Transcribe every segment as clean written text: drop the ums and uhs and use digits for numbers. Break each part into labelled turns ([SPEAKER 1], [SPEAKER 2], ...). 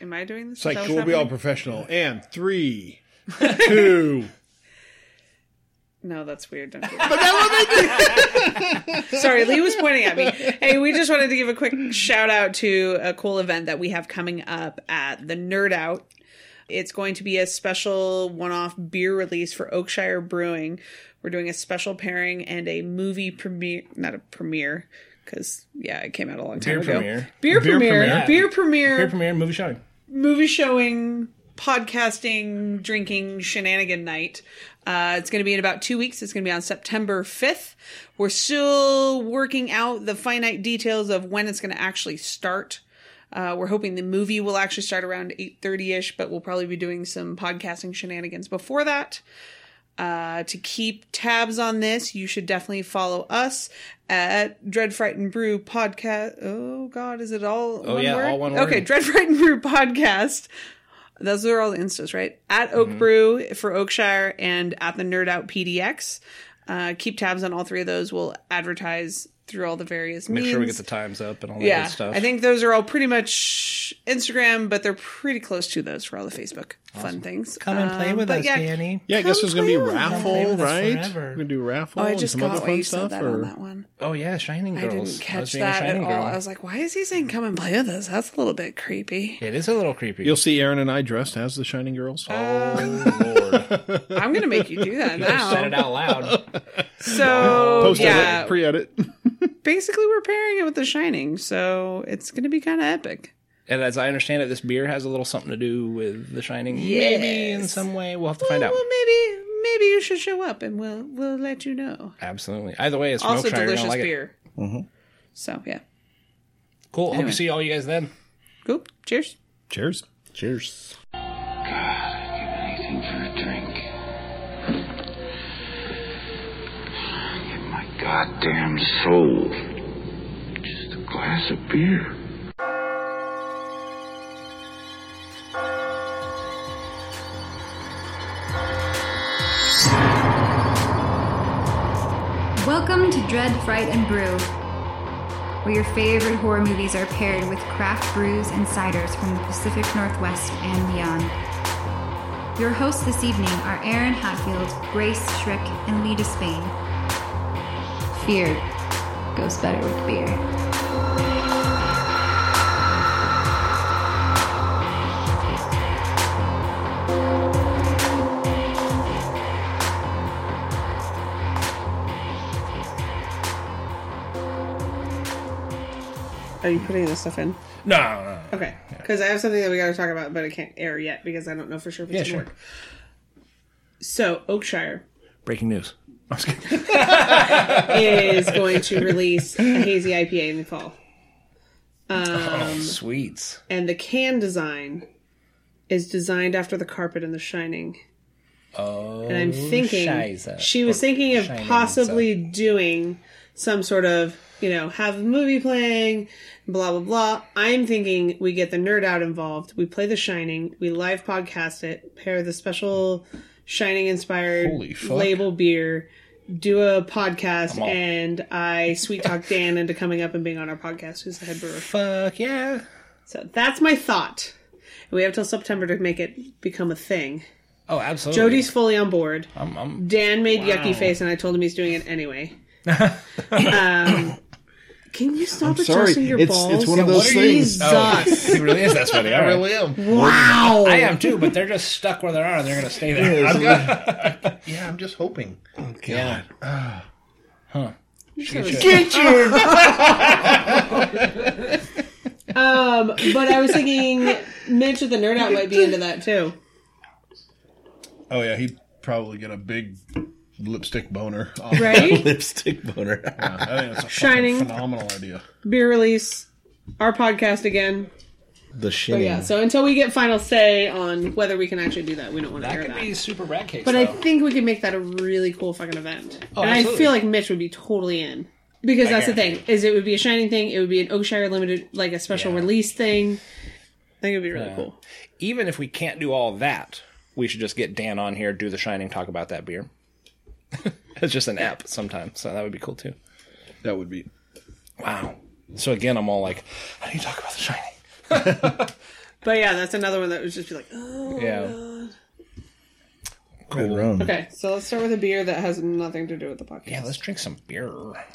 [SPEAKER 1] Am I doing this?
[SPEAKER 2] It's like, we'll be all professional. And 3, 2...
[SPEAKER 1] No, that's weird. Don't do that. But that's what they did. Sorry, Lee was pointing at me. Hey, we just wanted to give a quick shout out to a cool event that we have coming up at the Nerd Out. It's going to be a special one-off beer release for Oakshire Brewing. We're doing a special pairing and a movie premiere, not a premiere, because, yeah, it came out a long time ago. Beer premiere, movie showing, podcasting, drinking, shenanigan night. It's going to be in about 2 weeks. It's going to be on September 5th. We're still working out the finite details of when it's going to actually start. We're hoping the movie will actually start around 8:30ish, but we'll probably be doing some podcasting shenanigans before that. To keep tabs on this, you should definitely follow us at Dread Fright and Brew Podcast. Oh, God, is it all one word?
[SPEAKER 3] All one word.
[SPEAKER 1] Okay, Dread Fright and Brew Podcast. Those are all the instas, right? At Oak Brew for Oakshire and at the Nerd Out PDX. Keep tabs on all three of those. We'll advertise through all the various means.
[SPEAKER 3] Make sure we get the times up and all that good stuff.
[SPEAKER 1] I think those are all pretty much Instagram, but they're pretty close to those for all the Facebook fun things.
[SPEAKER 4] Come and play with us, Danny.
[SPEAKER 2] Yeah, I guess there's going to be a raffle, right?
[SPEAKER 4] We're
[SPEAKER 2] going to do a raffle
[SPEAKER 1] I just
[SPEAKER 2] and some
[SPEAKER 1] got
[SPEAKER 2] other
[SPEAKER 1] why
[SPEAKER 2] fun
[SPEAKER 1] you said
[SPEAKER 2] stuff.
[SPEAKER 1] that on that one.
[SPEAKER 3] Oh, yeah, Shining Girls.
[SPEAKER 1] I didn't catch that at all. I was like, why is he saying come and play with us? That's a little bit creepy.
[SPEAKER 3] It is a little creepy.
[SPEAKER 2] You'll see Aaron and I dressed as the Shining Girls.
[SPEAKER 3] Oh, Lord.
[SPEAKER 1] I'm going to make you do that now.
[SPEAKER 3] Said it out loud.
[SPEAKER 1] So,
[SPEAKER 2] Post-edit, pre-edit.
[SPEAKER 1] Basically, we're pairing it with The Shining, so it's going to be kind of epic.
[SPEAKER 3] And as I understand it, this beer has a little something to do with The Shining.
[SPEAKER 1] Yes.
[SPEAKER 3] Maybe in some way. We'll have to find out.
[SPEAKER 1] Well, maybe you should show up and we'll let you know.
[SPEAKER 3] Absolutely. Either way, it's from
[SPEAKER 1] Also
[SPEAKER 3] Oakshire.
[SPEAKER 1] delicious
[SPEAKER 3] Like
[SPEAKER 1] beer.
[SPEAKER 2] Mm-hmm.
[SPEAKER 1] So, yeah.
[SPEAKER 3] Cool.
[SPEAKER 1] Anyway.
[SPEAKER 3] Hope to see all you guys then.
[SPEAKER 1] Cool. Cheers.
[SPEAKER 2] Cheers. Cheers.
[SPEAKER 5] God, I'd give anything for a drink. Get my goddamn soul. Just a glass of beer.
[SPEAKER 6] Welcome to Dread, Fright, and Brew, where your favorite horror movies are paired with craft brews and ciders from the Pacific Northwest and beyond. Your hosts this evening are Aaron Hatfield, Grace Schrick, and Lee Despain. Fear goes better with beer.
[SPEAKER 1] Are you putting this stuff in?
[SPEAKER 3] No.
[SPEAKER 1] Okay. Because I have something that we got to talk about, but I can't air yet because I don't know for sure if it's going to work. So, Oakshire
[SPEAKER 3] Breaking news. I was kidding.
[SPEAKER 1] is going to release a hazy IPA in the fall.
[SPEAKER 3] Sweets.
[SPEAKER 1] And the can design is designed after the carpet in The Shining.
[SPEAKER 3] Oh,
[SPEAKER 1] And I'm thinking,
[SPEAKER 3] Shiza.
[SPEAKER 1] she was thinking of
[SPEAKER 3] Shining,
[SPEAKER 1] possibly doing some sort of, have a movie playing, blah, blah, blah. I'm thinking we get the Nerd Out involved. We play The Shining. We live podcast it. Pair the special Shining-inspired
[SPEAKER 2] Holy fuck.
[SPEAKER 1] label beer. Do a podcast. And I sweet talk Dan into coming up and being on our podcast, who's the head brewer.
[SPEAKER 3] Fuck yeah.
[SPEAKER 1] So that's my thought. We have till September to make it become a thing.
[SPEAKER 3] Oh, absolutely.
[SPEAKER 1] Jody's fully on board.
[SPEAKER 3] I'm
[SPEAKER 1] Dan made yucky face, and I told him he's doing it anyway. Can you stop adjusting your balls?
[SPEAKER 2] It's one of those things.
[SPEAKER 1] Jesus.
[SPEAKER 3] It really is that sweaty. All
[SPEAKER 2] I
[SPEAKER 3] right.
[SPEAKER 2] really am.
[SPEAKER 1] Wow.
[SPEAKER 3] I am too, but they're just stuck where they are and they're going to stay there.
[SPEAKER 2] Yeah, I'm just hoping.
[SPEAKER 3] Oh, God. Huh.
[SPEAKER 1] Get you. But I was thinking Mitch at the Nerd Out might be into that too.
[SPEAKER 2] Oh, yeah, he'd probably get a big lipstick boner.
[SPEAKER 1] Right?
[SPEAKER 4] Lipstick boner.
[SPEAKER 2] Yeah, I think that's a
[SPEAKER 1] Shining.
[SPEAKER 2] phenomenal idea.
[SPEAKER 1] Beer release. Our podcast again.
[SPEAKER 4] The
[SPEAKER 1] But
[SPEAKER 4] Shining.
[SPEAKER 1] yeah, so until we get final say on whether we can actually do that, we don't want to
[SPEAKER 3] That
[SPEAKER 1] air
[SPEAKER 3] could
[SPEAKER 1] that.
[SPEAKER 3] be super rad case.
[SPEAKER 1] But I think we could make that a really cool fucking event.
[SPEAKER 3] Oh,
[SPEAKER 1] and
[SPEAKER 3] absolutely.
[SPEAKER 1] I feel like Mitch would be totally in. Because that's the thing, is it would be a Shining thing, it would be an Oakshire limited, like a special release thing. I think it would be really cool.
[SPEAKER 3] even if we can't do all that, we should just get Dan on here, do The Shining, talk about that beer. It's just an app sometimes, so that would be cool too.
[SPEAKER 2] That would be.
[SPEAKER 3] Wow. So again, I'm all like, how do you talk about The Shining?
[SPEAKER 1] But yeah, that's another one that would just be like, oh,
[SPEAKER 3] Yeah.
[SPEAKER 1] God.
[SPEAKER 4] Good run.
[SPEAKER 1] Okay, so let's start with a beer that has nothing to do with the podcast.
[SPEAKER 3] Yeah, let's drink some beer.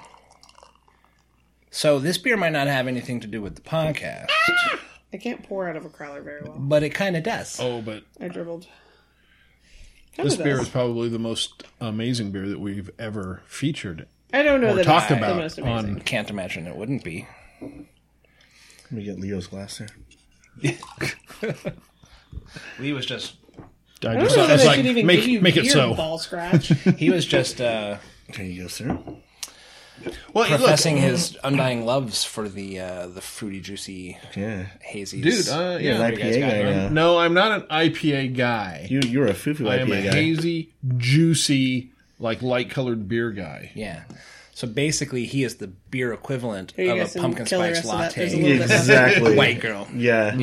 [SPEAKER 3] So this beer might not have anything to do with the podcast,
[SPEAKER 1] I can't pour out of a crowler very well.
[SPEAKER 3] but it kind of does.
[SPEAKER 2] Oh, but
[SPEAKER 1] I dribbled.
[SPEAKER 2] this beer is probably the most amazing beer that we've ever featured.
[SPEAKER 1] I don't know
[SPEAKER 2] or
[SPEAKER 1] that
[SPEAKER 2] talked
[SPEAKER 1] it's
[SPEAKER 2] about
[SPEAKER 1] the most amazing.
[SPEAKER 2] on-
[SPEAKER 3] Can't imagine it wouldn't be.
[SPEAKER 4] Let me get Leo's glass there.
[SPEAKER 3] Lee was just
[SPEAKER 2] I
[SPEAKER 1] I don't
[SPEAKER 2] just
[SPEAKER 1] know
[SPEAKER 2] I
[SPEAKER 1] that
[SPEAKER 2] was
[SPEAKER 1] I
[SPEAKER 2] like,
[SPEAKER 1] should even give you
[SPEAKER 2] make it
[SPEAKER 1] beer,
[SPEAKER 2] so.
[SPEAKER 1] ball scratch.
[SPEAKER 3] he was just
[SPEAKER 4] There you go, sir.
[SPEAKER 2] Well,
[SPEAKER 3] professing his undying loves for the fruity, juicy,
[SPEAKER 4] Yeah.
[SPEAKER 3] hazy.
[SPEAKER 2] dude.
[SPEAKER 4] You're
[SPEAKER 2] Yeah.
[SPEAKER 4] an IPA guy now.
[SPEAKER 2] No, I'm not an IPA guy.
[SPEAKER 4] You're a foo-foo
[SPEAKER 2] I am a
[SPEAKER 4] IPA guy.
[SPEAKER 2] hazy, juicy, like light-colored beer guy.
[SPEAKER 3] Yeah. So basically, he is the beer equivalent
[SPEAKER 1] Here, you
[SPEAKER 3] of
[SPEAKER 1] guys
[SPEAKER 3] a
[SPEAKER 1] can
[SPEAKER 3] pumpkin
[SPEAKER 1] kill the
[SPEAKER 3] spice
[SPEAKER 1] rest of that. There's a
[SPEAKER 3] latte.
[SPEAKER 1] little bit left.
[SPEAKER 4] Exactly.
[SPEAKER 3] White girl.
[SPEAKER 4] Yeah.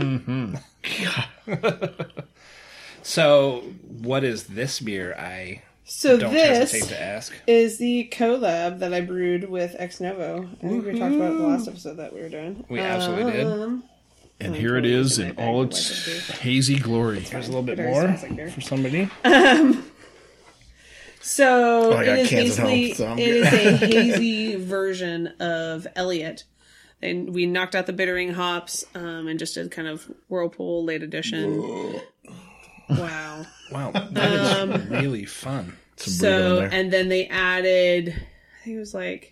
[SPEAKER 3] Yeah. So, what is this beer? I
[SPEAKER 1] So
[SPEAKER 3] don't
[SPEAKER 1] this
[SPEAKER 3] hesitate to ask.
[SPEAKER 1] is the collab that I brewed with Ex Novo. I think we talked about it in the last episode that we were doing.
[SPEAKER 3] We absolutely did.
[SPEAKER 2] And here it is in all its hazy glory.
[SPEAKER 3] There's a little bit
[SPEAKER 1] Very
[SPEAKER 3] more
[SPEAKER 1] sounds like beer.
[SPEAKER 3] for somebody.
[SPEAKER 1] So
[SPEAKER 4] I got
[SPEAKER 1] it is
[SPEAKER 4] cans at home,
[SPEAKER 1] basically
[SPEAKER 4] so I'm
[SPEAKER 1] it
[SPEAKER 4] good.
[SPEAKER 1] is a hazy version of Elliot. And we knocked out the bittering hops and just did kind of Whirlpool late edition. Wow.
[SPEAKER 3] Wow, that is really fun.
[SPEAKER 4] Some burrito in
[SPEAKER 1] So
[SPEAKER 4] there.
[SPEAKER 1] and then they added, I think it was like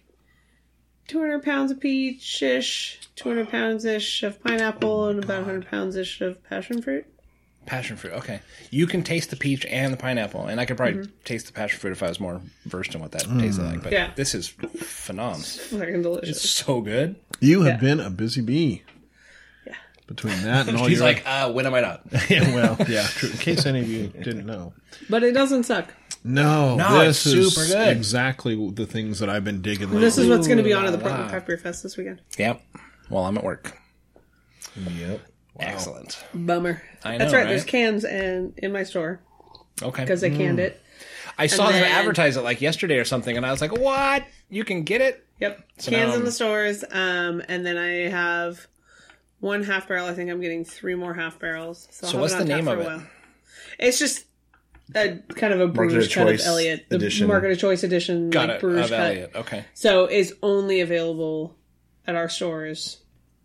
[SPEAKER 1] 200 pounds of peach-ish, 200 pounds-ish of pineapple, and about 100 pounds-ish of passion fruit.
[SPEAKER 3] Passion fruit. Okay, you can taste the peach and the pineapple, and I could probably taste the passion fruit if I was more versed in what that tasted like. But
[SPEAKER 1] Yeah.
[SPEAKER 3] this is phenomenal.
[SPEAKER 1] Fucking delicious.
[SPEAKER 3] It's so good.
[SPEAKER 2] You have
[SPEAKER 1] Yeah.
[SPEAKER 2] been a busy bee.
[SPEAKER 1] Yeah.
[SPEAKER 2] Between that and all
[SPEAKER 3] He's
[SPEAKER 2] your...
[SPEAKER 3] like, when am I not?
[SPEAKER 2] yeah, well, yeah, true. In case any of you didn't know.
[SPEAKER 1] But it doesn't suck.
[SPEAKER 2] No,
[SPEAKER 3] No,
[SPEAKER 2] this
[SPEAKER 3] it's
[SPEAKER 2] is
[SPEAKER 3] super good.
[SPEAKER 2] exactly the things that I've been digging lately.
[SPEAKER 1] This is what's going to be
[SPEAKER 3] Ooh
[SPEAKER 1] on at the
[SPEAKER 3] la
[SPEAKER 1] Portland
[SPEAKER 3] la.
[SPEAKER 1] Craft Beer Fest this weekend.
[SPEAKER 3] Yep. Well, I'm at work.
[SPEAKER 4] Yep.
[SPEAKER 3] Excellent.
[SPEAKER 1] Bummer.
[SPEAKER 3] I
[SPEAKER 1] That's
[SPEAKER 3] know,
[SPEAKER 1] right. There's
[SPEAKER 3] right?
[SPEAKER 1] cans in my store
[SPEAKER 3] Okay.
[SPEAKER 1] because they canned it.
[SPEAKER 3] I saw them
[SPEAKER 1] then-
[SPEAKER 3] advertise it like yesterday or something, and I was like, "What? You can get it?"
[SPEAKER 1] Yep.
[SPEAKER 3] So
[SPEAKER 1] Cans
[SPEAKER 3] now
[SPEAKER 1] in
[SPEAKER 3] I'm-
[SPEAKER 1] the stores. And then I have one half barrel. I think I'm getting 3 more half barrels. So, I'll
[SPEAKER 3] So
[SPEAKER 1] have
[SPEAKER 3] what's
[SPEAKER 1] it on
[SPEAKER 3] the
[SPEAKER 1] tap
[SPEAKER 3] name
[SPEAKER 1] for
[SPEAKER 3] of
[SPEAKER 1] a
[SPEAKER 3] it?
[SPEAKER 1] while. It's just a kind of a
[SPEAKER 4] Market
[SPEAKER 1] brewer's
[SPEAKER 4] of
[SPEAKER 1] cut of
[SPEAKER 4] Choice
[SPEAKER 1] Elliot. The
[SPEAKER 4] edition.
[SPEAKER 1] Market of Choice edition.
[SPEAKER 3] Got
[SPEAKER 1] like
[SPEAKER 3] it.
[SPEAKER 1] brewer's
[SPEAKER 3] Of
[SPEAKER 1] cut.
[SPEAKER 3] Elliot. Okay.
[SPEAKER 1] So it's only available at our stores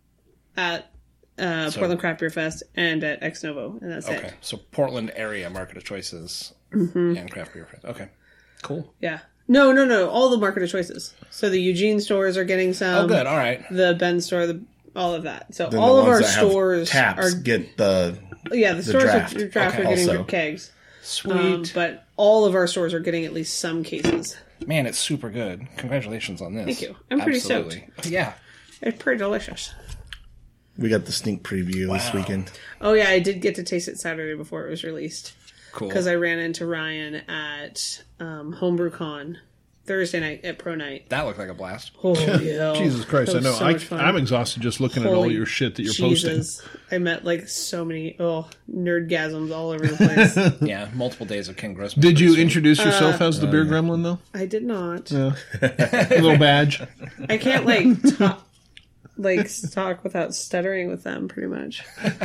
[SPEAKER 1] at Portland Craft Beer Fest and at Ex Novo, and that's
[SPEAKER 3] Okay.
[SPEAKER 1] it.
[SPEAKER 3] So Portland area market of choices and craft beer. Okay. Cool.
[SPEAKER 1] Yeah. No. All the Market of Choices. So the Eugene stores are getting some.
[SPEAKER 3] Oh, good. All right.
[SPEAKER 1] The Ben store, all of that. So
[SPEAKER 4] Then
[SPEAKER 1] all
[SPEAKER 4] the
[SPEAKER 1] of our
[SPEAKER 4] ones that have
[SPEAKER 1] stores
[SPEAKER 4] taps
[SPEAKER 1] are.
[SPEAKER 4] get the
[SPEAKER 1] The stores
[SPEAKER 4] draft.
[SPEAKER 1] are draft
[SPEAKER 3] Okay.
[SPEAKER 1] are getting
[SPEAKER 4] Also.
[SPEAKER 1] kegs.
[SPEAKER 3] Sweet.
[SPEAKER 1] But all of our stores are getting at least some cases.
[SPEAKER 3] Man, it's super good. Congratulations on this.
[SPEAKER 1] Thank you. I'm pretty
[SPEAKER 3] Absolutely. Yeah.
[SPEAKER 1] It's pretty delicious.
[SPEAKER 4] We got the sneak preview this weekend.
[SPEAKER 1] Oh yeah, I did get to taste it Saturday before it was released
[SPEAKER 3] Cool.
[SPEAKER 1] because I ran into Ryan at HomebrewCon Thursday night at Pro Night.
[SPEAKER 3] That looked like a blast.
[SPEAKER 1] Holy hell.
[SPEAKER 2] Jesus Christ,
[SPEAKER 1] That
[SPEAKER 2] I
[SPEAKER 1] was
[SPEAKER 2] know.
[SPEAKER 1] so much fun.
[SPEAKER 2] I'm exhausted just looking at all
[SPEAKER 1] Holy
[SPEAKER 2] your shit that you're posting.
[SPEAKER 1] Jesus. I met like so many nerdgasms all over the place.
[SPEAKER 3] Yeah. Multiple days of Ken Grossman.
[SPEAKER 2] Did you
[SPEAKER 3] Pretty sweet.
[SPEAKER 2] introduce yourself as the beer gremlin, though?
[SPEAKER 1] I did not.
[SPEAKER 2] A little badge.
[SPEAKER 1] I can't talk without stuttering with them pretty much.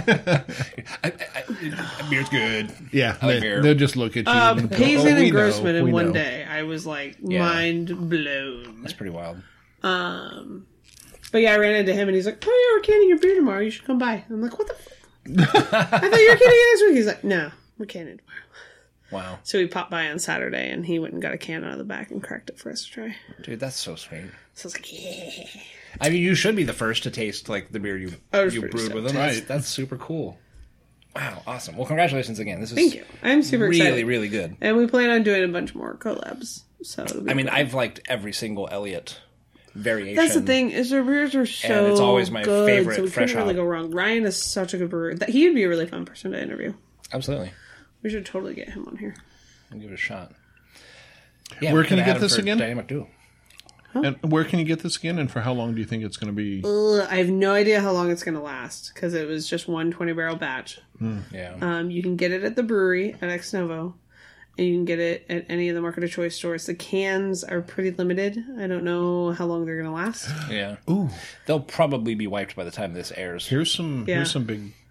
[SPEAKER 3] Beer's good.
[SPEAKER 2] Yeah,
[SPEAKER 3] like beer.
[SPEAKER 2] they'll just look at you. and go,
[SPEAKER 1] Hazen
[SPEAKER 2] "Oh, we
[SPEAKER 1] and Grossman
[SPEAKER 2] know,
[SPEAKER 1] in
[SPEAKER 2] we
[SPEAKER 1] one
[SPEAKER 2] know."
[SPEAKER 1] day. I was like
[SPEAKER 3] Yeah.
[SPEAKER 1] mind blown.
[SPEAKER 3] That's pretty wild.
[SPEAKER 1] But yeah, I ran into him and he's like, "Oh yeah, we're canning your beer tomorrow. You should come by." I'm like, "What the fuck? I thought you were canning it next week." He's like, "No, we're canning tomorrow."
[SPEAKER 3] Wow.
[SPEAKER 1] So we popped by on Saturday and he went and got a can out of the back and cracked it for us to try.
[SPEAKER 3] Dude, that's so sweet.
[SPEAKER 1] So I was like, "Yeah."
[SPEAKER 3] I mean, you should be the first to taste like the beer you
[SPEAKER 1] I was
[SPEAKER 3] you
[SPEAKER 1] pretty
[SPEAKER 3] brewed with
[SPEAKER 1] stoked.
[SPEAKER 3] them. That's,
[SPEAKER 2] Right.
[SPEAKER 3] that's super cool. Wow, awesome. Well, congratulations again. This is
[SPEAKER 1] Thank you. I'm super
[SPEAKER 3] really,
[SPEAKER 1] excited.
[SPEAKER 3] really good.
[SPEAKER 1] And we plan on doing a bunch more collabs. So it'll be
[SPEAKER 3] I mean,
[SPEAKER 1] cool.
[SPEAKER 3] I've liked every single Elliot variation.
[SPEAKER 1] That's the thing is their beers are so
[SPEAKER 3] it's always my
[SPEAKER 1] good,
[SPEAKER 3] favorite
[SPEAKER 1] so we
[SPEAKER 3] fresh
[SPEAKER 1] couldn't really
[SPEAKER 3] hop.
[SPEAKER 1] go wrong. Ryan is such a good brewer. He would be a really fun person to interview.
[SPEAKER 3] Absolutely.
[SPEAKER 1] We should totally get him on here.
[SPEAKER 3] I'll give it a shot. Yeah,
[SPEAKER 2] Where
[SPEAKER 3] we
[SPEAKER 2] can
[SPEAKER 3] could
[SPEAKER 2] you get
[SPEAKER 3] add him
[SPEAKER 2] this
[SPEAKER 3] for
[SPEAKER 2] again?
[SPEAKER 3] Dynamic Duo.
[SPEAKER 2] And where can you get this again, and for how long do you think it's going to be?
[SPEAKER 1] I have no idea how long it's going to last because it was just one 20-barrel batch.
[SPEAKER 3] Yeah.
[SPEAKER 1] You can get it at the brewery at Ex Novo, and you can get it at any of the Market of Choice stores. The cans are pretty limited. I don't know how long they're going to last.
[SPEAKER 3] yeah.
[SPEAKER 2] Ooh,
[SPEAKER 3] They'll probably be wiped by the time this airs.
[SPEAKER 2] here's some
[SPEAKER 1] Yeah.
[SPEAKER 2] big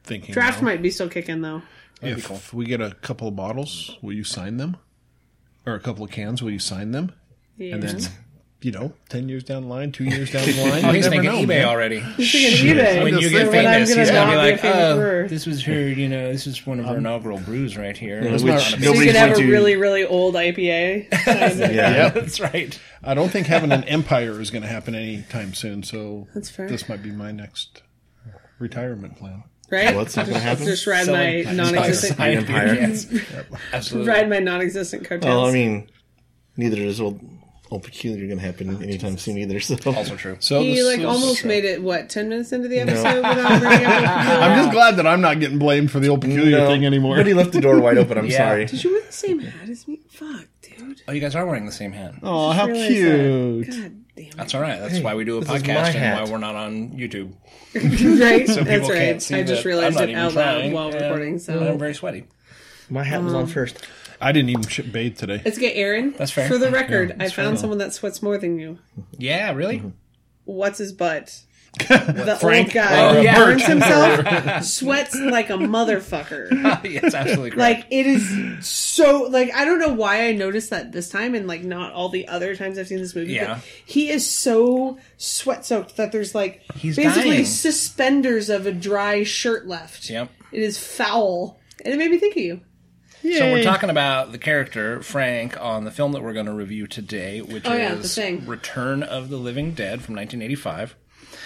[SPEAKER 2] thinking.
[SPEAKER 1] Draft
[SPEAKER 2] now.
[SPEAKER 1] might be still kicking though.
[SPEAKER 2] If we get a couple of bottles, will you sign them? Or a couple of cans, will you sign them?
[SPEAKER 1] Yeah.
[SPEAKER 2] And then, 10 years down the line, 2 years down the line.
[SPEAKER 3] Oh,
[SPEAKER 2] you
[SPEAKER 3] he's
[SPEAKER 2] never
[SPEAKER 3] thinking
[SPEAKER 2] know,
[SPEAKER 3] eBay
[SPEAKER 2] man.
[SPEAKER 3] already.
[SPEAKER 1] He's thinking eBay.
[SPEAKER 3] When you get
[SPEAKER 1] When I'm
[SPEAKER 3] famous, he's
[SPEAKER 1] gonna
[SPEAKER 3] going to be
[SPEAKER 1] not
[SPEAKER 3] like,
[SPEAKER 1] be a famous brewer.
[SPEAKER 3] this was her, this is one of her inaugural brews right here.
[SPEAKER 4] Which
[SPEAKER 1] So you
[SPEAKER 4] nobody's
[SPEAKER 1] could have
[SPEAKER 4] going
[SPEAKER 1] a
[SPEAKER 4] to.
[SPEAKER 1] really, really old IPA.
[SPEAKER 4] Yeah.
[SPEAKER 3] That's right.
[SPEAKER 2] I don't think having an empire is going to happen anytime soon, so
[SPEAKER 1] That's fair.
[SPEAKER 2] this might be my next retirement plan.
[SPEAKER 1] Right?
[SPEAKER 4] What's not going to happen?
[SPEAKER 1] Just ride my non-existent,
[SPEAKER 4] Empire.
[SPEAKER 3] Yes. Absolutely.
[SPEAKER 1] ride my non-existent coattails.
[SPEAKER 4] Well, I mean, neither is old peculiar going to happen anytime soon either. So
[SPEAKER 3] Also true.
[SPEAKER 2] So
[SPEAKER 1] he
[SPEAKER 2] this
[SPEAKER 1] like
[SPEAKER 2] is-
[SPEAKER 1] almost made it 10 minutes into the episode without bringing up.
[SPEAKER 2] I'm just glad that I'm not getting blamed for the old peculiar thing anymore.
[SPEAKER 4] But he left the door wide open. I'm
[SPEAKER 3] Yeah.
[SPEAKER 4] sorry.
[SPEAKER 1] Did you wear the same hat as me? Fuck, dude.
[SPEAKER 3] Oh, you guys are wearing the same hat.
[SPEAKER 2] Oh, how
[SPEAKER 1] Realize
[SPEAKER 2] cute!
[SPEAKER 1] that. God damn it.
[SPEAKER 3] That's all right. That's why we do a
[SPEAKER 4] this is my
[SPEAKER 3] podcast and
[SPEAKER 4] hat.
[SPEAKER 3] why we're not on YouTube.
[SPEAKER 1] Right?
[SPEAKER 3] So
[SPEAKER 1] That's
[SPEAKER 3] people
[SPEAKER 1] right.
[SPEAKER 3] can't see
[SPEAKER 1] I just
[SPEAKER 3] that
[SPEAKER 1] realized
[SPEAKER 3] I'm not
[SPEAKER 1] it
[SPEAKER 3] even
[SPEAKER 1] out loud
[SPEAKER 3] trying,
[SPEAKER 1] while
[SPEAKER 3] and
[SPEAKER 1] recording.
[SPEAKER 3] I'm
[SPEAKER 1] So
[SPEAKER 3] very sweaty.
[SPEAKER 4] My hat was on first.
[SPEAKER 2] I didn't even bathe today.
[SPEAKER 1] let's get Aaron.
[SPEAKER 3] That's fair.
[SPEAKER 1] For the record,
[SPEAKER 2] Yeah,
[SPEAKER 1] I
[SPEAKER 2] that's
[SPEAKER 1] found
[SPEAKER 2] fair.
[SPEAKER 1] someone that sweats more than you.
[SPEAKER 3] Yeah, really?
[SPEAKER 1] What's his butt? The
[SPEAKER 2] Frank?
[SPEAKER 1] old guy
[SPEAKER 3] Oh, yeah.
[SPEAKER 1] burns himself, sweats like a motherfucker.
[SPEAKER 3] It's absolutely correct.
[SPEAKER 1] Like, it is so, like, I don't know why I noticed that this time and, like, not all the other times I've seen this movie.
[SPEAKER 3] Yeah.
[SPEAKER 1] But he is so sweat-soaked that there's, like,
[SPEAKER 3] He's
[SPEAKER 1] basically
[SPEAKER 3] dying.
[SPEAKER 1] suspenders of a dry shirt left.
[SPEAKER 3] Yep.
[SPEAKER 1] It is foul. And it made me think of you.
[SPEAKER 3] So we're talking about the character, Frank, on the film that we're going to review today, which
[SPEAKER 1] The
[SPEAKER 3] is
[SPEAKER 1] Thing.
[SPEAKER 3] Return of the Living Dead from 1985.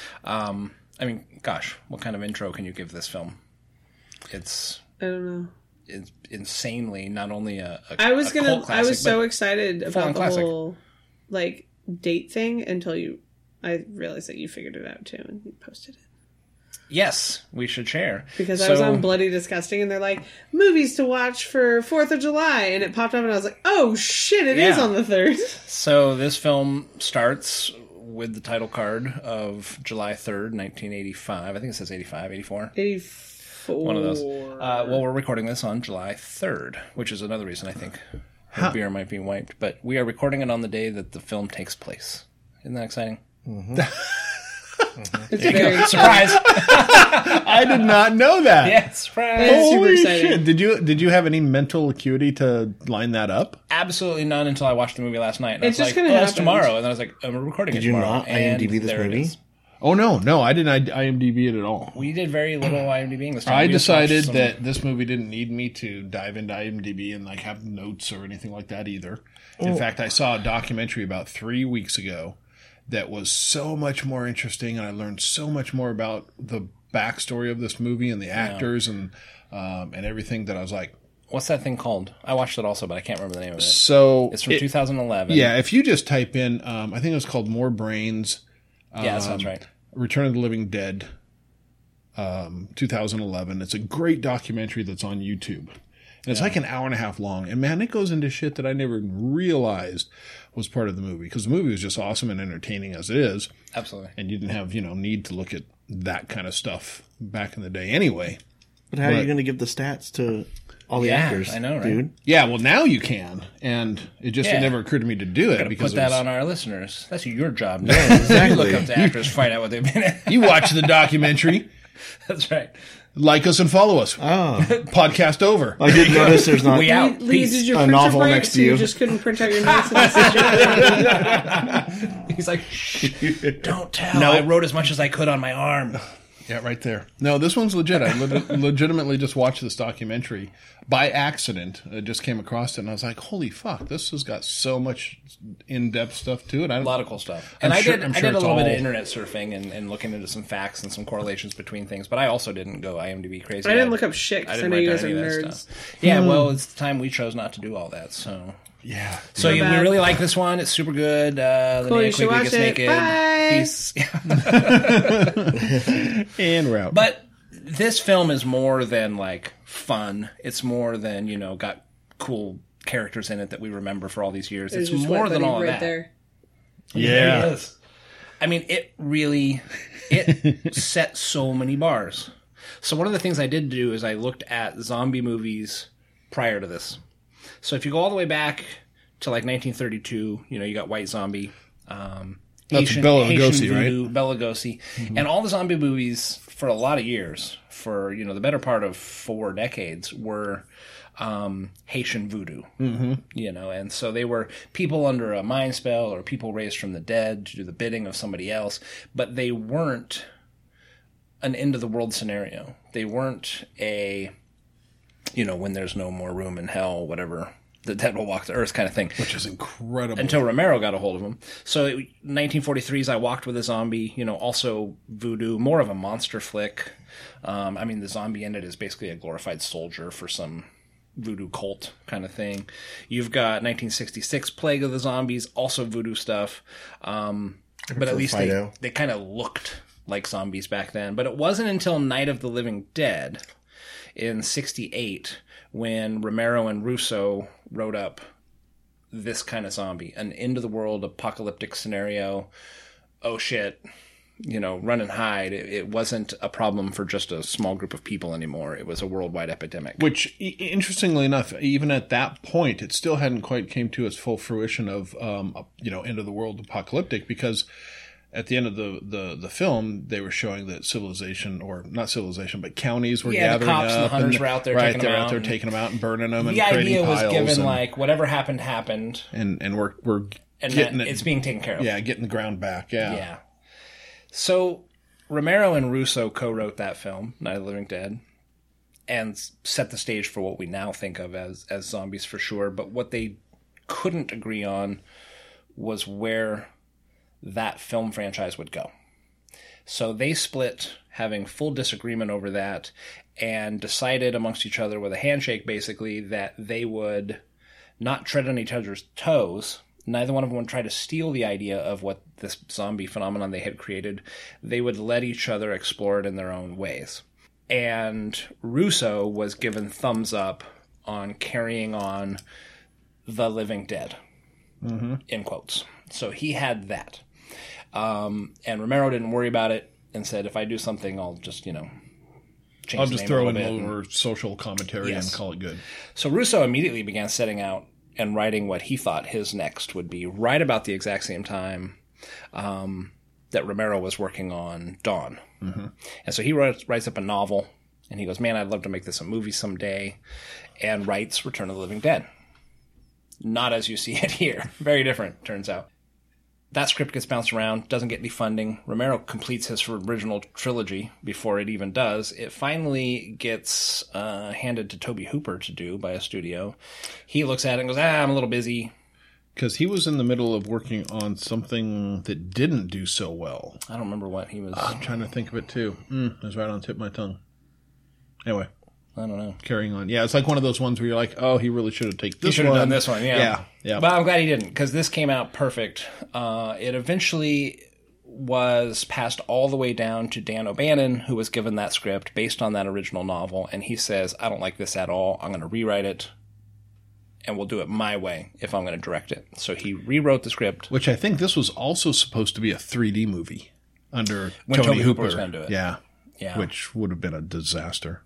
[SPEAKER 3] I mean, gosh, what kind of intro can you give this film? It's
[SPEAKER 1] I don't know.
[SPEAKER 3] insanely not only a
[SPEAKER 1] I was
[SPEAKER 3] cult classic,
[SPEAKER 1] I was so
[SPEAKER 3] but
[SPEAKER 1] excited
[SPEAKER 3] full-on
[SPEAKER 1] about the
[SPEAKER 3] classic.
[SPEAKER 1] whole, like, date thing until I realized that you figured it out, too, and you posted it.
[SPEAKER 3] yes, we should share.
[SPEAKER 1] Because I
[SPEAKER 3] So-
[SPEAKER 1] was on Bloody Disgusting, and they're like, movies to watch for 4th of July, and it popped up, and I was like, oh shit, it is
[SPEAKER 3] Yeah.
[SPEAKER 1] on the 3rd.
[SPEAKER 3] So this film starts with the title card of July 3rd, 1985. I think it says 85, 84.
[SPEAKER 1] 84.
[SPEAKER 3] One of those. Well, we're recording this on July 3rd, which is another reason I think her beer might be wiped. But we are recording it on the day that the film takes place. Isn't that exciting?
[SPEAKER 1] It's very
[SPEAKER 3] Surprise!
[SPEAKER 2] I did not know that.
[SPEAKER 3] Yeah, surprise!
[SPEAKER 1] It's super
[SPEAKER 2] Holy
[SPEAKER 1] exciting.
[SPEAKER 2] shit! Did you have any mental acuity to line that up?
[SPEAKER 3] Absolutely none until I watched the movie last night. And
[SPEAKER 1] It
[SPEAKER 3] I was
[SPEAKER 1] just
[SPEAKER 3] like,
[SPEAKER 1] kinda
[SPEAKER 3] oh, it's
[SPEAKER 1] happened.
[SPEAKER 3] tomorrow. And then I was like, oh, we're recording
[SPEAKER 4] Did
[SPEAKER 3] it
[SPEAKER 4] you
[SPEAKER 3] tomorrow.
[SPEAKER 4] not IMDb this
[SPEAKER 3] there it
[SPEAKER 4] movie?
[SPEAKER 3] is.
[SPEAKER 2] Oh no, I didn't IMDb it at all.
[SPEAKER 3] We did very little IMDbing this time.
[SPEAKER 2] I
[SPEAKER 3] We just watched
[SPEAKER 2] decided
[SPEAKER 3] some-
[SPEAKER 2] that this movie didn't need me to dive into IMDb and like have notes or anything like that either. In fact, I saw a documentary about 3 weeks ago that was so much more interesting, and I learned so much more about the backstory of this movie and the actors and everything that I was like,
[SPEAKER 3] What's that thing called? I watched it also, but I can't remember the name of it.
[SPEAKER 2] so
[SPEAKER 3] It's from 2011.
[SPEAKER 2] yeah. If you just type in, I think it was called More Brains.
[SPEAKER 3] Yeah, that sounds right.
[SPEAKER 2] Return of the Living Dead, 2011. It's a great documentary that's on YouTube. And it's like an hour and a half long. And man, it goes into shit that I never realized was part of the movie. Because the movie was just awesome and entertaining as it is.
[SPEAKER 3] Absolutely.
[SPEAKER 2] And you didn't have, need to look at that kind of stuff back in the day anyway.
[SPEAKER 4] But how are
[SPEAKER 2] But-
[SPEAKER 4] you going to give the stats to all the
[SPEAKER 3] Yeah,
[SPEAKER 4] actors?
[SPEAKER 3] I know, right?
[SPEAKER 4] Dude.
[SPEAKER 2] Yeah, well, now you can. And it just
[SPEAKER 3] Yeah.
[SPEAKER 2] never occurred to me to do it.
[SPEAKER 3] Gotta
[SPEAKER 2] Because
[SPEAKER 3] put that
[SPEAKER 2] it was-
[SPEAKER 3] on our listeners. That's your job. Now.
[SPEAKER 4] Yeah, exactly.
[SPEAKER 3] You look up to actors, find out what they've been in.
[SPEAKER 2] You watch the documentary,
[SPEAKER 3] That's right.
[SPEAKER 2] like us and follow us.
[SPEAKER 4] Oh,
[SPEAKER 2] Podcast over.
[SPEAKER 4] I did notice there's not.
[SPEAKER 3] We out.
[SPEAKER 1] Lee,
[SPEAKER 3] Peace.
[SPEAKER 1] did your
[SPEAKER 4] A
[SPEAKER 1] printer
[SPEAKER 4] novel
[SPEAKER 1] break,
[SPEAKER 4] next to
[SPEAKER 1] so you
[SPEAKER 4] you.
[SPEAKER 1] just couldn't print out your notes? And
[SPEAKER 3] He's like, shh, don't tell. I wrote as much as I could on my arm.
[SPEAKER 2] Yeah, right there. No, this one's legit. I legitimately just watched this documentary by accident. I just came across it, and I was like, "Holy fuck! This has got so much in-depth stuff to it."
[SPEAKER 3] A lot of cool stuff.
[SPEAKER 2] I'm
[SPEAKER 3] And I
[SPEAKER 2] sure-
[SPEAKER 3] did
[SPEAKER 2] I'm
[SPEAKER 3] I
[SPEAKER 2] sure
[SPEAKER 3] did a
[SPEAKER 2] it's
[SPEAKER 3] little bit of
[SPEAKER 2] all-
[SPEAKER 3] internet surfing and looking into some facts and some correlations between things, but I also didn't go IMDb crazy.
[SPEAKER 1] I didn't look up shit because I
[SPEAKER 3] didn't
[SPEAKER 1] know
[SPEAKER 3] write
[SPEAKER 1] you
[SPEAKER 3] down
[SPEAKER 1] guys are
[SPEAKER 3] any of that
[SPEAKER 1] nerds.
[SPEAKER 3] stuff. Yeah, well, it's the time we chose not to do all that, so...
[SPEAKER 2] Yeah.
[SPEAKER 3] So yeah, we
[SPEAKER 1] bad.
[SPEAKER 3] really like this one. It's super good.
[SPEAKER 1] Cool, you
[SPEAKER 3] Linnea
[SPEAKER 1] should
[SPEAKER 3] Quigley
[SPEAKER 1] watch
[SPEAKER 3] gets
[SPEAKER 1] it.
[SPEAKER 3] naked.
[SPEAKER 1] Bye.
[SPEAKER 3] Peace.
[SPEAKER 2] And we're out.
[SPEAKER 3] But this film is more than like fun. It's more than, got cool characters in it that we remember for all these years.
[SPEAKER 1] There's
[SPEAKER 3] It's
[SPEAKER 1] your
[SPEAKER 3] more
[SPEAKER 1] sweat
[SPEAKER 3] than
[SPEAKER 1] buddy
[SPEAKER 3] all of
[SPEAKER 1] right
[SPEAKER 3] that.
[SPEAKER 1] there.
[SPEAKER 2] yeah.
[SPEAKER 3] It is. I mean, it set so many bars. So one of the things I did do is I looked at zombie movies prior to this. So if you go all the way back to like 1932, you got White Zombie,
[SPEAKER 2] That's Bela Lugosi, right?
[SPEAKER 3] Voodoo, Bela Lugosi, and all the zombie movies for a lot of years for, the better part of 4 decades were Haitian voodoo. And so they were people under a mind spell or people raised from the dead to do the bidding of somebody else, but they weren't an end of the world scenario. They weren't a, when there's no more room in hell, whatever, the dead will walk the earth kind of thing.
[SPEAKER 2] Which is incredible.
[SPEAKER 3] Until Romero got a hold of them. So 1943's I Walked with a Zombie, also voodoo, more of a monster flick. The zombie in it is basically a glorified soldier for some voodoo cult kind of thing. You've got 1966 Plague of the Zombies, also voodoo stuff. But at least they kind of looked like zombies back then. But it wasn't until Night of the Living Dead in 1968 when Romero and Russo wrote up this kind of zombie, an end-of-the-world apocalyptic scenario. Oh, shit. Run and hide. It wasn't a problem for just a small group of people anymore. It was a worldwide epidemic.
[SPEAKER 2] Which, interestingly enough, even at that point, it still hadn't quite came to its full fruition of, end-of-the-world apocalyptic, because at the end of the film, they were showing that civilization, or not civilization, but counties were gathering
[SPEAKER 3] the cops
[SPEAKER 2] up.
[SPEAKER 3] And the hunters were out there taking them out.
[SPEAKER 2] Out there taking them out and burning them and
[SPEAKER 3] the
[SPEAKER 2] creating
[SPEAKER 3] idea was
[SPEAKER 2] piles.
[SPEAKER 3] given, whatever happened.
[SPEAKER 2] And we're
[SPEAKER 3] and
[SPEAKER 2] getting
[SPEAKER 3] it's being taken care of.
[SPEAKER 2] Yeah, getting the ground back,
[SPEAKER 3] Yeah. So Romero and Russo co-wrote that film, Night of the Living Dead, and set the stage for what we now think of as zombies for sure. But what they couldn't agree on was where that film franchise would go. So they split, having full disagreement over that, and decided amongst each other with a handshake, basically, that they would not tread on each other's toes. Neither one of them would try to steal the idea of what this zombie phenomenon they had created. They would let each other explore it in their own ways. And Russo was given thumbs up on carrying on The Living Dead, in quotes. So he had that. And Romero didn't worry about it and said, if I do something, I'll just, change
[SPEAKER 2] I'll just throw in a
[SPEAKER 3] bit
[SPEAKER 2] little social commentary and call it good.
[SPEAKER 3] So Russo immediately began setting out and writing what he thought his next would be, right about the exact same time that Romero was working on Dawn. And so he writes up a novel, and he goes, man, I'd love to make this a movie someday, and writes Return of the Living Dead. Not as you see it here. Very different, turns out. That script gets bounced around, doesn't get any funding. Romero completes his original trilogy before it even does. It finally gets handed to Tobe Hooper to do by a studio. He looks at it and goes, I'm a little busy.
[SPEAKER 2] Because he was in the middle of working on something that didn't do so well.
[SPEAKER 3] I don't remember what he was...
[SPEAKER 2] I'm trying to think of it, too. It was right on the tip of my tongue. Anyway.
[SPEAKER 3] I don't know.
[SPEAKER 2] Carrying on. Yeah, it's like one of those ones where you're like, oh, he really should have taken this one.
[SPEAKER 3] He should have done this one,
[SPEAKER 2] Yeah.
[SPEAKER 3] Well, I'm glad he didn't, because this came out perfect. It eventually was passed all the way down to Dan O'Bannon, who was given that script based on that original novel, and he says, I don't like this at all. I'm going to rewrite it, and we'll do it my way if I'm going to direct it. So he rewrote the script.
[SPEAKER 2] Which I think this was also supposed to be a 3D movie under
[SPEAKER 3] when
[SPEAKER 2] Tobe
[SPEAKER 3] Hooper was going to do it.
[SPEAKER 2] Yeah.
[SPEAKER 3] Yeah.
[SPEAKER 2] Which would have been a disaster.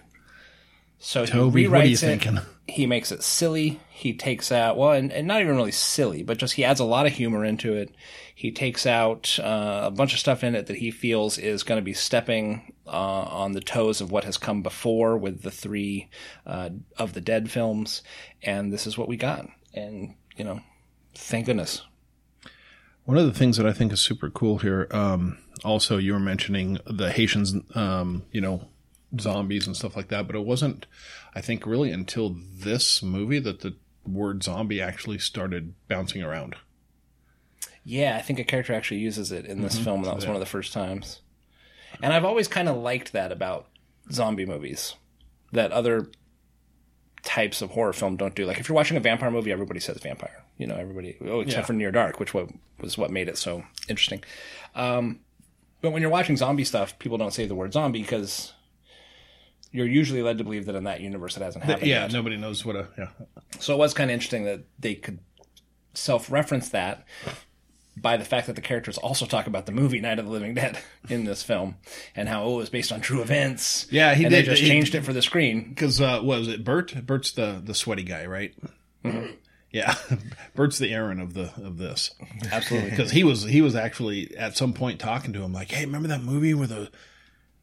[SPEAKER 3] So
[SPEAKER 2] Toby,
[SPEAKER 3] he rewrites
[SPEAKER 2] what are you thinking?
[SPEAKER 3] He makes it silly. He takes out, and not even really silly, but just he adds a lot of humor into it. He takes out a bunch of stuff in it that he feels is going to be stepping on the toes of what has come before with the 3 of the Dead films. And this is what we got. And, thank goodness.
[SPEAKER 2] One of the things that I think is super cool here, also you were mentioning the Haitians, zombies and stuff like that, but it wasn't, I think, really until this movie that the word zombie actually started bouncing around.
[SPEAKER 3] Yeah, I think a character actually uses it in this film, and that was one of the first times. And I've always kind of liked that about zombie movies, that other types of horror film don't do. Like, if you're watching a vampire movie, everybody says vampire. Everybody, except for Near Dark, which was what made it so interesting. But when you're watching zombie stuff, people don't say the word zombie because you're usually led to believe that in that universe it hasn't happened yet.
[SPEAKER 2] Nobody knows what
[SPEAKER 3] So it was kind of interesting that they could self-reference that by the fact that the characters also talk about the movie Night of the Living Dead in this film and how it was based on true events.
[SPEAKER 2] Yeah, he
[SPEAKER 3] and
[SPEAKER 2] did.
[SPEAKER 3] They just changed it for the screen.
[SPEAKER 2] Because, what was it, Bert? Bert's the sweaty guy, right?
[SPEAKER 3] Mm-hmm.
[SPEAKER 2] Yeah, Bert's the Aaron of this.
[SPEAKER 3] Absolutely.
[SPEAKER 2] Because he was actually at some point talking to him like, hey, remember that movie where the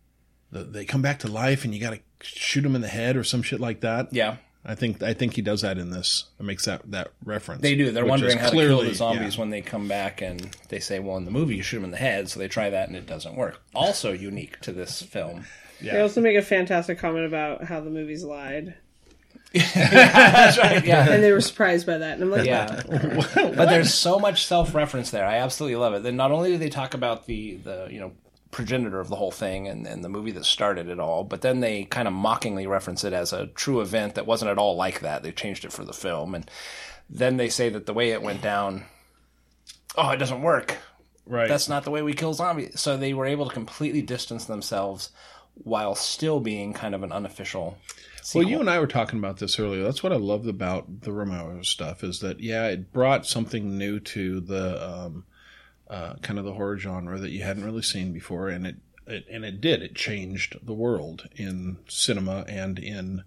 [SPEAKER 2] they come back to life and you got to shoot them in the head or some shit like that.
[SPEAKER 3] Yeah.
[SPEAKER 2] I think he does that in this. It makes that reference.
[SPEAKER 3] They do. They're
[SPEAKER 2] which
[SPEAKER 3] wondering
[SPEAKER 2] is
[SPEAKER 3] how to kill the
[SPEAKER 2] clearly-
[SPEAKER 3] zombies
[SPEAKER 2] yeah.
[SPEAKER 3] when they come back, and they say, well, in the movie, you shoot them in the head, so they try that, and it doesn't work. Also unique to this film.
[SPEAKER 1] They also make a fantastic comment about how the movies lied.
[SPEAKER 3] That's right, yeah.
[SPEAKER 1] And they were surprised by that. And I'm like,
[SPEAKER 3] Yeah. But there's so much self-reference there. I absolutely love it. Then not only do they talk about the progenitor of the whole thing and the movie that started it all, but then they kind of mockingly reference it as a true event that wasn't at all like that. They changed it for the film. And then they say that the way it went down, it doesn't work.
[SPEAKER 2] Right.
[SPEAKER 3] That's not the way we kill zombies. So they were able to completely distance themselves while still being kind of an unofficial sequel.
[SPEAKER 2] Well, you and I were talking about this earlier. That's what I loved about the Romero stuff is that, it brought something new to the kind of the horror genre that you hadn't really seen before, and it did. It changed the world in cinema and in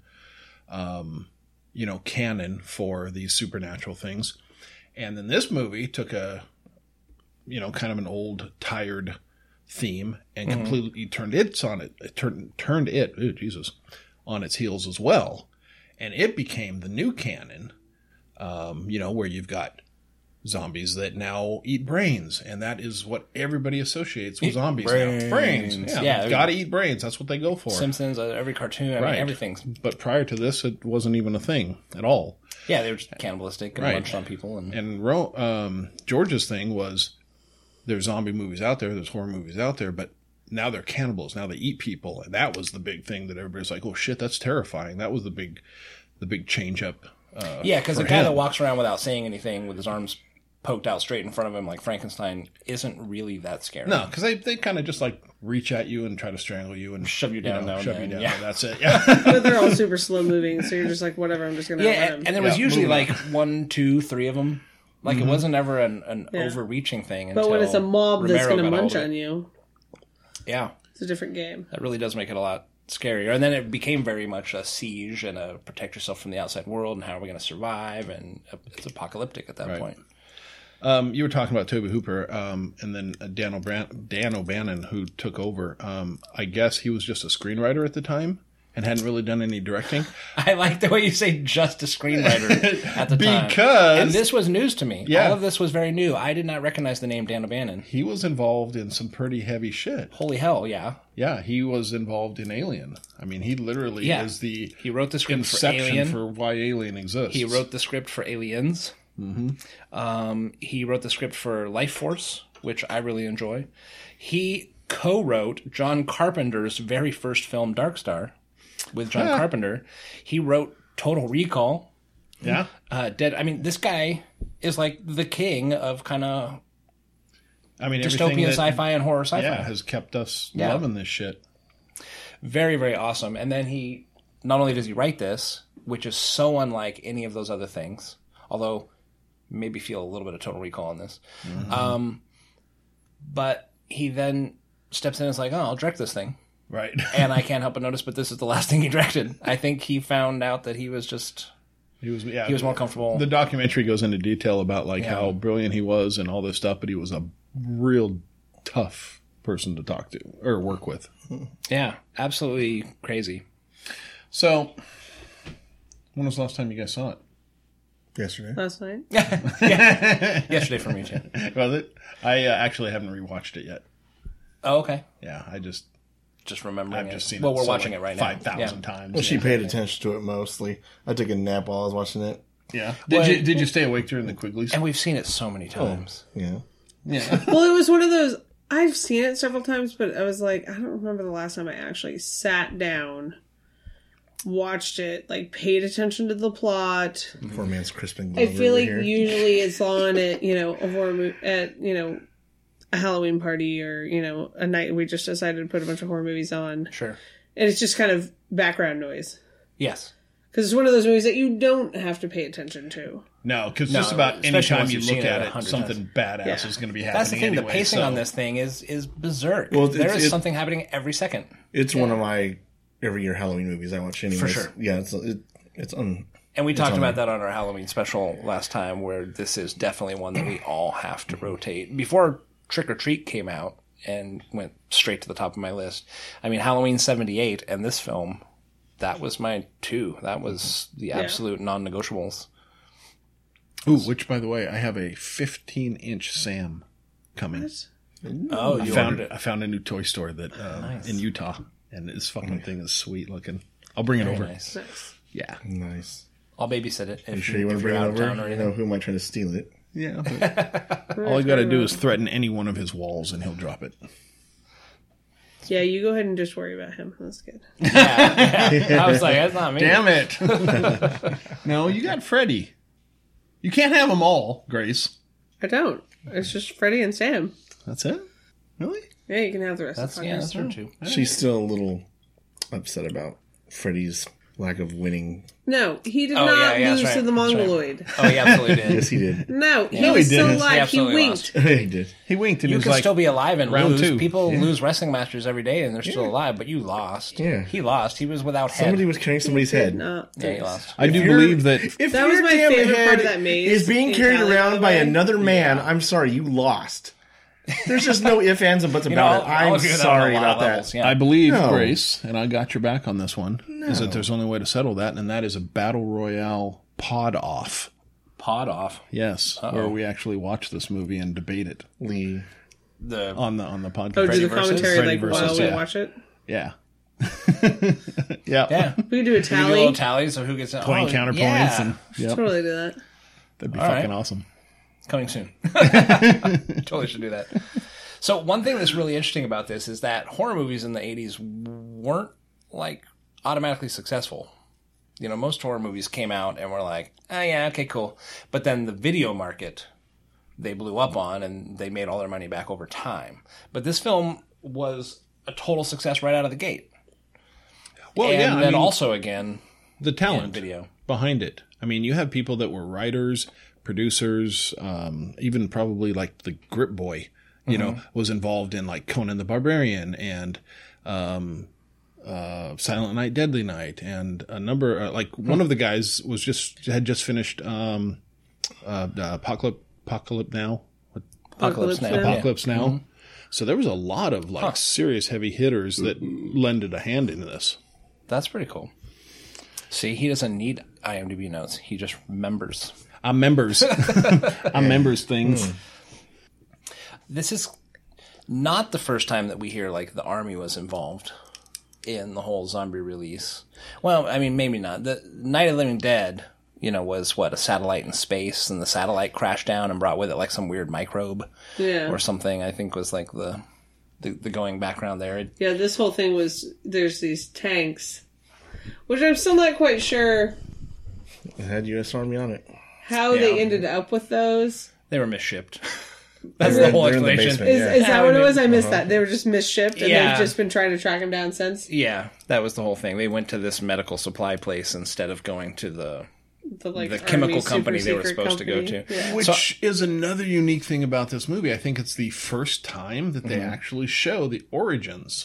[SPEAKER 2] canon for these supernatural things. And then this movie took a kind of an old, tired theme and completely turned it on its heels as well. And it became the new canon, where you've got zombies that now eat brains, and that is what everybody associates with zombies now. Brains. Yeah, gotta eat brains. That's what they go for.
[SPEAKER 3] Simpsons, every cartoon, I mean, everything's...
[SPEAKER 2] But prior to this, it wasn't even a thing at all.
[SPEAKER 3] Yeah, they were just cannibalistic and munched on people.
[SPEAKER 2] And George's thing was, there's zombie movies out there, there's horror movies out there, but now they're cannibals. Now they eat people, and that was the big thing that everybody's like, "Oh shit, that's terrifying." That was the big change up.
[SPEAKER 3] Because the guy that walks around without saying anything with his arms poked out straight in front of him like Frankenstein isn't really that scary.
[SPEAKER 2] No, because they kind of just like reach at you and try to strangle you and
[SPEAKER 3] shove you down.
[SPEAKER 2] Yeah. That's it. Yeah.
[SPEAKER 1] But they're all super slow moving, so you're just like, whatever, I'm just going to let him.
[SPEAKER 3] And there was usually like 1, 2 3 of them. Like it wasn't ever an overreaching thing.
[SPEAKER 1] But when it's a mob that's going to munch
[SPEAKER 3] older.
[SPEAKER 1] on you,
[SPEAKER 3] it's
[SPEAKER 1] a different game.
[SPEAKER 3] That really does make it a lot scarier. And then it became very much a siege and a protect yourself from the outside world and how are we going to survive, and it's apocalyptic at that point.
[SPEAKER 2] You were talking about Tobe Hooper, and then Dan O'Bannon, who took over. I guess he was just a screenwriter at the time and hadn't really done any directing.
[SPEAKER 3] I like the way you say just a screenwriter at the time. And this was news to me.
[SPEAKER 2] Yeah.
[SPEAKER 3] All of this was very new. I did not recognize the name Dan O'Bannon.
[SPEAKER 2] He was involved in some pretty heavy shit.
[SPEAKER 3] Holy hell, yeah.
[SPEAKER 2] Yeah, he was involved in Alien. I mean, he literally is the
[SPEAKER 3] he wrote the script
[SPEAKER 2] inception
[SPEAKER 3] for Alien.
[SPEAKER 2] For why Alien exists.
[SPEAKER 3] He wrote the script for Aliens.
[SPEAKER 2] Mm-hmm.
[SPEAKER 3] He wrote the script for Life Force, which I really enjoy. He co-wrote John Carpenter's very first film, Dark Star, with John Carpenter. He wrote Total Recall.
[SPEAKER 2] Yeah.
[SPEAKER 3] Dead. I mean, this guy is like the king of kind of dystopian sci-fi and horror sci-fi.
[SPEAKER 2] Yeah, has kept us loving this shit.
[SPEAKER 3] Very, very awesome. And then he, not only does he write this, which is so unlike any of those other things, although maybe feel a little bit of Total Recall on this, but he then steps in and is like, I'll direct this thing.
[SPEAKER 2] Right.
[SPEAKER 3] And I can't help but notice, but this is the last thing he directed. I think he found out that he was more comfortable.
[SPEAKER 2] The documentary goes into detail about how brilliant he was and all this stuff, but he was a real tough person to talk to or work with.
[SPEAKER 3] Yeah, absolutely crazy.
[SPEAKER 2] So, when was the last time you guys saw it?
[SPEAKER 4] Yesterday.
[SPEAKER 1] Last night?
[SPEAKER 3] Yesterday for me, too.
[SPEAKER 2] Was it? I actually haven't rewatched it yet.
[SPEAKER 3] Oh, okay.
[SPEAKER 2] Yeah, just
[SPEAKER 3] remembering
[SPEAKER 2] I've just seen
[SPEAKER 3] well,
[SPEAKER 2] it.
[SPEAKER 3] we're watching it right now.
[SPEAKER 2] 5,000 times.
[SPEAKER 4] Well, she paid attention to it mostly. I took a nap while I was watching it.
[SPEAKER 2] Yeah. Did you stay awake during the Quigley's?
[SPEAKER 3] And we've seen it so many times.
[SPEAKER 4] Yeah.
[SPEAKER 2] Yeah.
[SPEAKER 1] Well, it was one of those. I've seen it several times, but I was like, I don't remember the last time I actually sat down, watched it, like paid attention to the plot.
[SPEAKER 4] Poor man's crisping.
[SPEAKER 1] I feel like usually it's on at a horror movie at a Halloween party or a night we just decided to put a bunch of horror movies on.
[SPEAKER 3] Sure.
[SPEAKER 1] And it's just kind of background noise.
[SPEAKER 3] Yes.
[SPEAKER 1] Because it's one of those movies that you don't have to pay attention to.
[SPEAKER 2] No, because just about any
[SPEAKER 3] especially
[SPEAKER 2] time
[SPEAKER 3] once
[SPEAKER 2] you
[SPEAKER 3] you've
[SPEAKER 2] look
[SPEAKER 3] seen it
[SPEAKER 2] at it,
[SPEAKER 3] 100
[SPEAKER 2] something badass is going to be happening.
[SPEAKER 3] That's the thing.
[SPEAKER 2] Anyway,
[SPEAKER 3] the pacing on this thing is berserk.
[SPEAKER 4] Well,
[SPEAKER 3] there is something happening every second.
[SPEAKER 4] It's one of my every year Halloween movies I watch anyway.
[SPEAKER 3] For sure.
[SPEAKER 4] Yeah, it's
[SPEAKER 3] And we talked about that on our Halloween special last time, where this is definitely one that we all have to rotate. Before Trick or Treat came out, and went straight to the top of my list. I mean, Halloween 78 and this film, that was my 2. That was the absolute non-negotiables.
[SPEAKER 2] Ooh, which, by the way, I have a 15-inch Sam coming.
[SPEAKER 3] Oh,
[SPEAKER 2] I
[SPEAKER 3] you
[SPEAKER 2] found
[SPEAKER 3] ordered it.
[SPEAKER 2] I found a new toy store that
[SPEAKER 3] Nice.
[SPEAKER 2] in Utah, and this fucking thing is sweet looking. I'll bring it
[SPEAKER 3] Very
[SPEAKER 2] over.
[SPEAKER 3] nice.
[SPEAKER 2] Yeah,
[SPEAKER 4] Nice.
[SPEAKER 3] I'll babysit it.
[SPEAKER 4] You sure you want to bring it over? I know who might try to steal it.
[SPEAKER 2] yeah. But all I got to do is threaten any one of his walls, and he'll drop it.
[SPEAKER 1] Yeah, you go ahead and just worry about him. That's good.
[SPEAKER 3] I was like, that's not me.
[SPEAKER 2] Damn it! No, you got Freddy. You can't have them all, Grace.
[SPEAKER 1] I don't. It's just Freddy and Sam.
[SPEAKER 2] That's it. Really?
[SPEAKER 1] Yeah, you can have the rest
[SPEAKER 3] That's
[SPEAKER 1] of the
[SPEAKER 3] that's
[SPEAKER 1] fuckers.
[SPEAKER 3] true too.
[SPEAKER 4] She's still a little upset about Freddy's lack of winning.
[SPEAKER 1] No, he did
[SPEAKER 3] Oh,
[SPEAKER 1] not
[SPEAKER 3] yeah,
[SPEAKER 1] lose
[SPEAKER 3] that's
[SPEAKER 1] to
[SPEAKER 3] right.
[SPEAKER 1] the
[SPEAKER 3] That's right.
[SPEAKER 1] Mongoloid.
[SPEAKER 3] Oh, he absolutely did.
[SPEAKER 4] Yes, he did.
[SPEAKER 1] No, he
[SPEAKER 2] No, he
[SPEAKER 1] was still
[SPEAKER 2] didn't.
[SPEAKER 3] He
[SPEAKER 1] alive. He
[SPEAKER 3] absolutely
[SPEAKER 1] winked.
[SPEAKER 4] He did.
[SPEAKER 2] He winked, and
[SPEAKER 3] You
[SPEAKER 2] he was
[SPEAKER 3] can
[SPEAKER 2] like,
[SPEAKER 3] still be alive and
[SPEAKER 2] round
[SPEAKER 3] lose.
[SPEAKER 2] 2.
[SPEAKER 3] People lose wrestling matches every day, and they're still alive. But you lost.
[SPEAKER 4] Yeah.
[SPEAKER 3] He lost. He was without head.
[SPEAKER 4] Somebody was carrying somebody's head.
[SPEAKER 1] No.
[SPEAKER 3] Yeah, he lost.
[SPEAKER 2] I do
[SPEAKER 4] If
[SPEAKER 2] believe that.
[SPEAKER 4] If
[SPEAKER 1] That was
[SPEAKER 4] your
[SPEAKER 1] my
[SPEAKER 4] damn
[SPEAKER 1] favorite part
[SPEAKER 4] head
[SPEAKER 1] of that maze
[SPEAKER 4] is being
[SPEAKER 1] in
[SPEAKER 4] carried
[SPEAKER 1] Cali, by
[SPEAKER 4] around
[SPEAKER 1] the
[SPEAKER 4] by
[SPEAKER 1] way.
[SPEAKER 4] another man, I'm sorry, you lost. There's just no ifs, ands, and buts
[SPEAKER 3] You know,
[SPEAKER 4] about it.
[SPEAKER 3] I'll
[SPEAKER 4] I'm
[SPEAKER 3] agree with that
[SPEAKER 4] sorry
[SPEAKER 3] on a lot
[SPEAKER 4] about
[SPEAKER 3] of
[SPEAKER 4] that.
[SPEAKER 3] levels, yeah.
[SPEAKER 2] I believe,
[SPEAKER 4] No.
[SPEAKER 2] Grace, and I got your back on this one, is that there's only way to settle that, and that is a Battle Royale pod off.
[SPEAKER 3] Pod off.
[SPEAKER 2] Yes, where we actually watch this movie and debate it
[SPEAKER 4] Lee.
[SPEAKER 3] The
[SPEAKER 2] on the podcast.
[SPEAKER 1] Oh, do
[SPEAKER 3] Freddy
[SPEAKER 1] the
[SPEAKER 3] versus-
[SPEAKER 1] commentary
[SPEAKER 2] Freddy
[SPEAKER 1] like
[SPEAKER 2] versus,
[SPEAKER 1] while we
[SPEAKER 2] yeah.
[SPEAKER 1] watch it?
[SPEAKER 2] Yeah. Yeah.
[SPEAKER 3] yeah.
[SPEAKER 1] We can do a
[SPEAKER 3] We do little
[SPEAKER 1] tally.
[SPEAKER 3] tallies of who gets
[SPEAKER 2] Point
[SPEAKER 3] oh,
[SPEAKER 2] counterpoints
[SPEAKER 3] yeah.
[SPEAKER 2] and yep,
[SPEAKER 1] Totally do that.
[SPEAKER 2] that'd be
[SPEAKER 3] All
[SPEAKER 2] fucking
[SPEAKER 3] right.
[SPEAKER 2] awesome.
[SPEAKER 3] Coming soon. Totally should do that. So one thing that's really interesting about this is that horror movies in the 80s weren't like automatically successful. You know, most horror movies came out and were like, oh yeah, okay, cool. But then the video market, they blew up on and they made all their money back over time. But this film was a total success right out of the gate.
[SPEAKER 2] Well,
[SPEAKER 3] And
[SPEAKER 2] yeah, I
[SPEAKER 3] then
[SPEAKER 2] mean,
[SPEAKER 3] also again,
[SPEAKER 2] the talent
[SPEAKER 3] video.
[SPEAKER 2] behind it. I mean, you have people that were writers, producers, even probably like the Grip Boy, you know, was involved in like Conan the Barbarian and Silent Night, Deadly Night, and a number. Like one of the guys had just finished Apocalypse Now.
[SPEAKER 3] Apocalypse Now.
[SPEAKER 1] Now.
[SPEAKER 2] Apocalypse Now. So there was a lot of like serious heavy hitters that lended a hand into this.
[SPEAKER 3] That's pretty cool. See, he doesn't need IMDb notes. He just remembers.
[SPEAKER 2] I'm members. I'm members things.
[SPEAKER 3] This is not the first time that we hear like the army was involved in the whole zombie release. Well, I mean, maybe not. The Night of the Living Dead, you know, was what, a satellite in space, and the satellite crashed down and brought with it like some weird microbe
[SPEAKER 1] Yeah.
[SPEAKER 3] or something. I think was like the going background there.
[SPEAKER 1] Yeah, this whole thing was there's these tanks, which I'm still not quite sure
[SPEAKER 4] It had U.S. Army on it.
[SPEAKER 1] how they ended up with those.
[SPEAKER 3] They were misshipped. That's the whole
[SPEAKER 4] They're in the
[SPEAKER 3] explanation.
[SPEAKER 4] basement. Yeah.
[SPEAKER 1] Is that what it was? I missed that. They were just misshipped, and
[SPEAKER 3] Yeah.
[SPEAKER 1] they've just been trying to track them down since.
[SPEAKER 3] Yeah, that was the whole thing. They went to this medical supply place instead of going to the
[SPEAKER 1] The
[SPEAKER 3] the
[SPEAKER 1] Army
[SPEAKER 3] chemical
[SPEAKER 1] super
[SPEAKER 3] company they were
[SPEAKER 1] secret
[SPEAKER 3] supposed to go
[SPEAKER 1] company.
[SPEAKER 3] to.
[SPEAKER 1] Yeah.
[SPEAKER 2] Which is another unique thing about this movie. I think it's the first time that they
[SPEAKER 3] Mm-hmm.
[SPEAKER 2] actually show the origins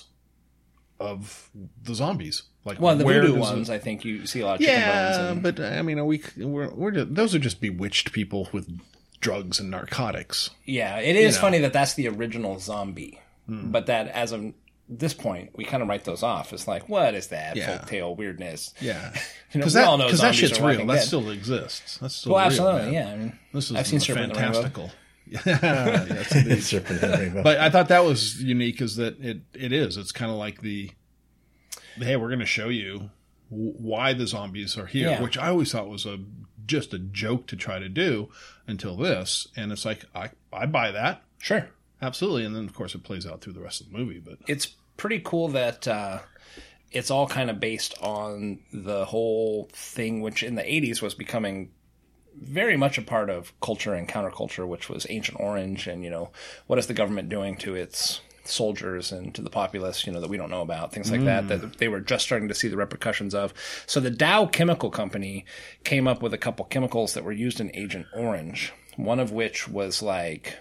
[SPEAKER 2] of the zombies. Like,
[SPEAKER 3] Well, the
[SPEAKER 2] where
[SPEAKER 3] voodoo
[SPEAKER 2] does it-
[SPEAKER 3] ones, I think you see a lot of chicken bones.
[SPEAKER 2] Yeah,
[SPEAKER 3] And,
[SPEAKER 2] but I mean, those are just bewitched people with drugs and narcotics.
[SPEAKER 3] yeah, it is
[SPEAKER 2] know.
[SPEAKER 3] funny that that's the original zombie, but that as of this point, we kind of write those off. It's like, what is that
[SPEAKER 2] Yeah.
[SPEAKER 3] folktale weirdness?
[SPEAKER 2] Yeah,
[SPEAKER 3] You know,
[SPEAKER 2] because
[SPEAKER 3] we all know
[SPEAKER 2] that
[SPEAKER 3] zombies
[SPEAKER 2] shit's
[SPEAKER 3] are
[SPEAKER 2] real.
[SPEAKER 3] Walking
[SPEAKER 2] That
[SPEAKER 3] Dead.
[SPEAKER 2] still exists. That's still
[SPEAKER 3] Well,
[SPEAKER 2] real,
[SPEAKER 3] absolutely,
[SPEAKER 2] man.
[SPEAKER 3] yeah. I mean,
[SPEAKER 2] This is
[SPEAKER 3] I've seen Serpent in the Rainbow.
[SPEAKER 2] fantastical. Yes, it is.
[SPEAKER 4] Serpent and Rainbow.
[SPEAKER 2] But I thought that was unique, is that it is. It's kind of like hey, we're going to show you why the zombies are here,
[SPEAKER 3] Yeah.
[SPEAKER 2] which I always thought was just a joke to try to do until this. And it's like, I buy that.
[SPEAKER 3] Sure.
[SPEAKER 2] Absolutely. And then, of course, it plays out through the rest of the movie. But
[SPEAKER 3] It's pretty cool that it's all kind of based on the whole thing, which in the 80s was becoming very much a part of culture and counterculture, which was Agent Orange and, you know, what is the government doing to its soldiers and to the populace, you know, that we don't know about, things like that they were just starting to see the repercussions of. So the Dow Chemical Company came up with a couple chemicals that were used in Agent Orange, one of which was like